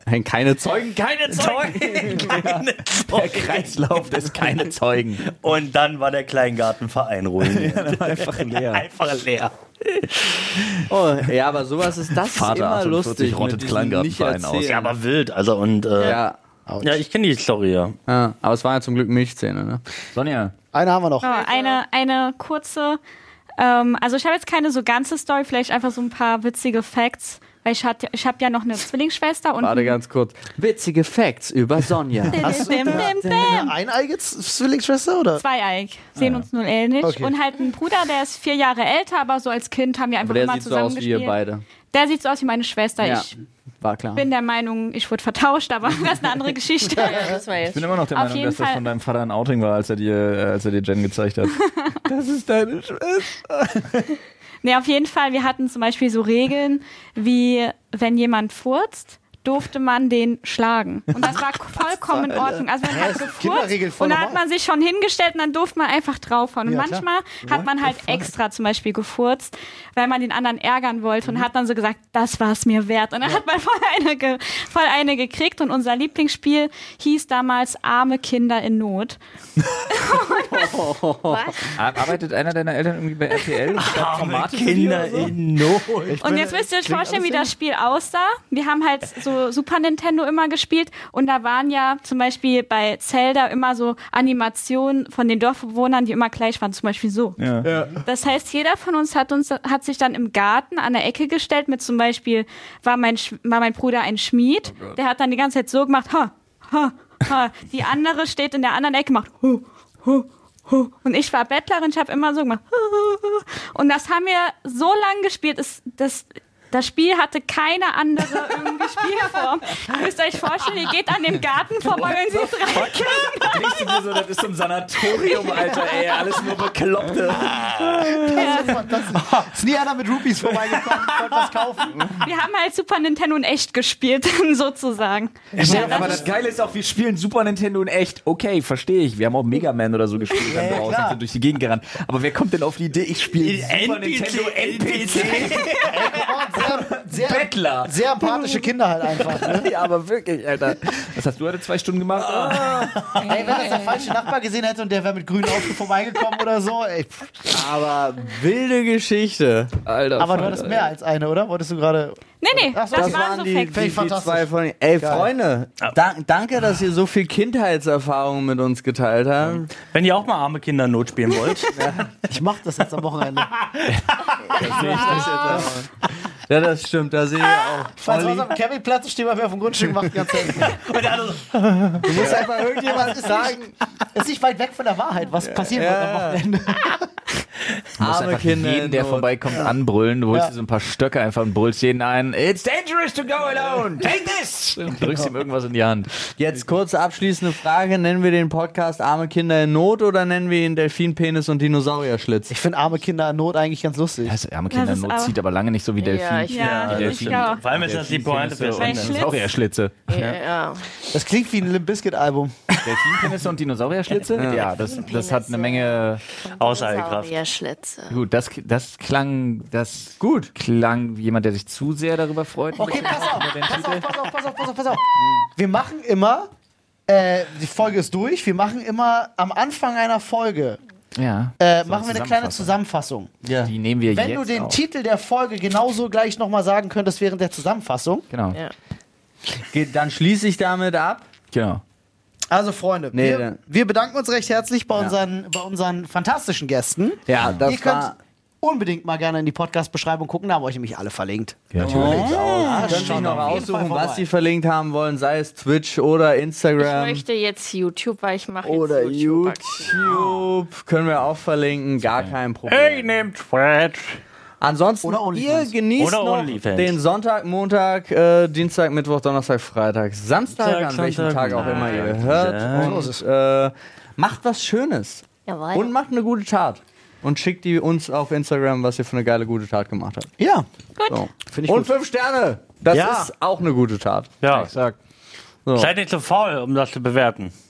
Speaker 1: Nein, keine Zeugen, keine Zeugen.
Speaker 6: Keine
Speaker 7: Der Kreislauf des keine Zeugen.
Speaker 6: Und dann war der Kleingartenverein ruiniert.
Speaker 7: Ja, einfach leer.
Speaker 6: Einfach leer.
Speaker 1: Oh, ja, aber sowas ist das
Speaker 7: Vater
Speaker 1: ist immer
Speaker 7: achtundvierzig
Speaker 1: lustig.
Speaker 7: rottet
Speaker 1: mit diesem
Speaker 7: Kleingartenverein
Speaker 1: nicht
Speaker 7: aus.
Speaker 1: erzählen.
Speaker 6: Ja, aber wild. Also und äh, ja.
Speaker 1: Ja,
Speaker 6: ich kenne die Story, ja.
Speaker 1: ja, aber es war ja zum Glück Milchzähne, ne?
Speaker 7: Sonja.
Speaker 8: Eine haben wir noch.
Speaker 4: So, eine, eine kurze, ähm, also ich habe jetzt keine so ganze Story, vielleicht einfach so ein paar witzige Facts, weil ich, hatte, ich habe ja noch eine Zwillingsschwester und
Speaker 1: Warte ganz kurz. Witzige Facts über Sonja.
Speaker 8: Hast du
Speaker 4: Dim, dim, dim.
Speaker 8: eine eineige Z- Zwillingsschwester, oder?
Speaker 4: Zweieig, sehen uns null ähnlich.
Speaker 8: Okay.
Speaker 4: Und halt ein Bruder, der ist vier Jahre älter, aber so als Kind haben wir einfach
Speaker 1: Aber der
Speaker 4: immer
Speaker 1: sieht so
Speaker 4: zusammen
Speaker 1: aus wie
Speaker 4: gespielt.
Speaker 1: ihr beide.
Speaker 4: Der sieht so aus wie meine Schwester.
Speaker 1: Ja,
Speaker 4: Ich
Speaker 1: war klar.
Speaker 4: bin der Meinung, ich wurde vertauscht, aber das ist eine andere Geschichte.
Speaker 2: Ja, das war
Speaker 7: Ich
Speaker 2: jetzt.
Speaker 7: bin immer noch der
Speaker 4: Auf
Speaker 7: Meinung,
Speaker 4: jeden
Speaker 7: dass das
Speaker 4: Fall.
Speaker 7: von deinem Vater ein Outing war, als er dir, äh, als er dir Jen gezeigt hat. Das ist deine Schwester.
Speaker 4: Nee, auf jeden Fall, wir hatten zum Beispiel so Regeln, wie wenn jemand furzt, durfte man den schlagen. Und das war vollkommen in Ordnung. Also man hat gefurzt
Speaker 8: Kinderregel voll
Speaker 4: und da hat
Speaker 8: normal.
Speaker 4: man sich schon hingestellt und dann durfte man einfach draufhauen. Und
Speaker 8: Ja, klar.
Speaker 4: manchmal hat man halt extra zum Beispiel gefurzt, weil man den anderen ärgern wollte und hat dann so gesagt, das war es mir wert. Und dann hat man voll eine, ge voll eine gekriegt und unser Lieblingsspiel hieß damals Arme Kinder in Not.
Speaker 2: Was?
Speaker 7: Arbeitet einer deiner Eltern irgendwie bei R T L? Formate für die
Speaker 6: Kinder
Speaker 7: oder so?
Speaker 6: in Not.
Speaker 4: Und jetzt müsst ihr euch vorstellen, wie das Spiel aussah. Wir haben halt so Super Nintendo immer gespielt und da waren ja zum Beispiel bei Zelda immer so Animationen von den Dorfbewohnern, die immer gleich waren, zum Beispiel so.
Speaker 7: Ja.
Speaker 4: Das heißt, jeder von uns hat uns hat sich dann im Garten an der Ecke gestellt mit zum Beispiel, war mein, Sch- war mein Bruder ein Schmied, der hat dann die ganze Zeit so gemacht, ha, ha, ha. Die andere steht in der anderen Ecke, macht hu, hu, hu. Und ich war Bettlerin, ich habe immer so gemacht. Und das haben wir so lange gespielt, ist das Das Spiel hatte keine andere irgendwie Spielform. Ihr müsst euch vorstellen, ihr geht an dem Garten vorbei und seht drei Kinder.
Speaker 7: Denkst du dir so, das ist so ein Sanatorium, Alter, ey, alles nur Bekloppte.
Speaker 8: Ist nie einer mit Rupees vorbeigekommen, wollte was kaufen.
Speaker 4: Wir haben halt Super Nintendo in echt gespielt, sozusagen.
Speaker 7: Ja, aber das Geile ist auch, wir spielen Super Nintendo in echt. Okay, verstehe ich. Wir haben auch Mega Man oder so gespielt dann
Speaker 8: Ja,
Speaker 7: draußen
Speaker 8: klar.
Speaker 7: und sind durch die Gegend gerannt. Aber wer kommt denn auf die Idee, ich spiele Super
Speaker 6: N P C,
Speaker 7: Nintendo N P C?
Speaker 8: Sehr, sehr,
Speaker 7: Bettler.
Speaker 8: sehr empathische Kinder halt einfach. Ne?
Speaker 7: Ja, aber wirklich, Alter. Was hast du heute zwei Stunden gemacht?
Speaker 8: Ey, wenn das der falsche Nachbar gesehen hätte und der wäre mit grünen Augen vorbeigekommen oder so. Ey.
Speaker 1: Aber wilde Geschichte.
Speaker 7: Alter.
Speaker 8: Aber du hattest mehr als eine, oder? Wolltest du gerade.
Speaker 4: Nee, nee,
Speaker 8: Ach so,
Speaker 4: das,
Speaker 8: das
Speaker 4: waren so
Speaker 1: die,
Speaker 4: Facts.
Speaker 1: die, die
Speaker 8: fantastisch.
Speaker 1: zwei von Ihnen. Ey,
Speaker 8: Geil.
Speaker 1: Freunde, da, danke, dass ihr so viel Kindheitserfahrung mit uns geteilt habt.
Speaker 6: Wenn ihr auch mal arme Kinder in Not spielen wollt.
Speaker 8: Ich mach das jetzt am Wochenende.
Speaker 1: Ja, das stimmt, da sehe ich auch.
Speaker 8: Falls was auf dem Campingplatz steht, bei mir auf dem Grundstück macht ganz Hände.
Speaker 1: Du musst einfach irgendjemand sagen,
Speaker 8: Ist nicht weit weg von der Wahrheit, was passieren wird am Wochenende.
Speaker 7: Du musst
Speaker 1: arme
Speaker 7: einfach
Speaker 1: Kinder.
Speaker 7: jeden,
Speaker 1: in
Speaker 7: der
Speaker 1: Not.
Speaker 7: vorbeikommt, anbrüllen. Du holst
Speaker 8: Ja.
Speaker 7: dir so ein paar Stöcke einfach und brüllst jeden ein. It's dangerous to go alone. Take this. Und drückst ihm irgendwas in die Hand.
Speaker 1: Jetzt kurze abschließende Frage. Nennen wir den Podcast Arme Kinder in Not oder nennen wir ihn Delfinpenis und Dinosaurierschlitz?
Speaker 8: Ich finde arme Kinder in Not eigentlich ganz lustig.
Speaker 7: Das arme Kinder
Speaker 4: Das ist
Speaker 7: Not
Speaker 4: auch-
Speaker 7: zieht aber lange nicht so wie Delfin.
Speaker 2: Ja, ich-
Speaker 4: Ja,
Speaker 7: Die
Speaker 4: ich
Speaker 7: Delfin-
Speaker 4: glaube.
Speaker 6: Vor allem ist das die Pointe für
Speaker 4: Weil
Speaker 6: das
Speaker 4: Schlitz-
Speaker 7: Dinosaurierschlitze.
Speaker 2: Ja, ja.
Speaker 8: Das klingt wie ein Limp Bizkit-Album.
Speaker 7: Delfinpenisse und Dinosaurierschlitze? Ja, das, das hat eine Menge.
Speaker 6: Aussagekraft.
Speaker 2: Schlitze.
Speaker 7: Gut, das, das klang, das gut klang wie jemand, der sich zu sehr darüber freut.
Speaker 8: Okay, pass auf, pass auf, pass auf, pass auf, pass auf, pass auf. Wir machen immer, äh, die Folge ist durch, wir machen immer am Anfang einer Folge,
Speaker 7: Ja.
Speaker 8: äh,
Speaker 7: So
Speaker 8: machen wir eine kleine Zusammenfassung.
Speaker 1: Ja.
Speaker 7: Die nehmen wir
Speaker 8: Wenn
Speaker 7: jetzt
Speaker 8: du den
Speaker 7: auf.
Speaker 8: Titel der Folge genauso gleich nochmal sagen könntest während der Zusammenfassung.
Speaker 7: Genau,
Speaker 2: Ja.
Speaker 1: Geht, dann schließe ich damit ab.
Speaker 7: genau.
Speaker 8: Also Freunde,
Speaker 1: Nee,
Speaker 8: wir,
Speaker 1: dann-
Speaker 8: wir bedanken uns recht herzlich bei, unseren, bei unseren fantastischen Gästen.
Speaker 1: Ja, das
Speaker 8: Ihr könnt
Speaker 1: war...
Speaker 8: unbedingt mal gerne in die Podcast-Beschreibung gucken, da haben wir euch nämlich alle verlinkt.
Speaker 7: Natürlich.
Speaker 1: Können sich
Speaker 8: schaut
Speaker 1: noch
Speaker 8: auf jeden Fall
Speaker 1: aussuchen,
Speaker 8: vorbei.
Speaker 1: was sie verlinkt haben wollen, sei es Twitch oder
Speaker 2: Ich
Speaker 1: Instagram
Speaker 2: möchte jetzt YouTube, weil ich mache jetzt
Speaker 1: oder
Speaker 2: YouTube.
Speaker 1: YouTube. Können wir auch verlinken, gar kein Problem.
Speaker 6: nehmt Twitch.
Speaker 1: Ansonsten,
Speaker 8: Oder
Speaker 1: ihr
Speaker 8: OnlyFans.
Speaker 1: genießt
Speaker 6: Oder
Speaker 1: noch
Speaker 6: OnlyFans.
Speaker 1: den Sonntag, Montag, äh, Dienstag, Mittwoch, Donnerstag, Freitag, Samstag,
Speaker 6: Samstag,
Speaker 1: an welchem
Speaker 6: Sonntag,
Speaker 1: Tag auch immer ihr
Speaker 6: Montag.
Speaker 1: hört.
Speaker 6: Ja.
Speaker 1: Und äh, macht was Schönes.
Speaker 2: Jawohl.
Speaker 1: Und macht eine gute Tat. Und schickt die uns auf Instagram, was ihr für eine geile gute Tat gemacht habt.
Speaker 8: Ja,
Speaker 1: So.
Speaker 8: finde ich
Speaker 1: Und
Speaker 8: gut.
Speaker 1: fünf Sterne. Das
Speaker 6: Ja.
Speaker 1: ist auch eine gute Tat.
Speaker 6: Ja.
Speaker 7: Exakt.
Speaker 1: So.
Speaker 6: Seid nicht so faul, um das zu bewerten.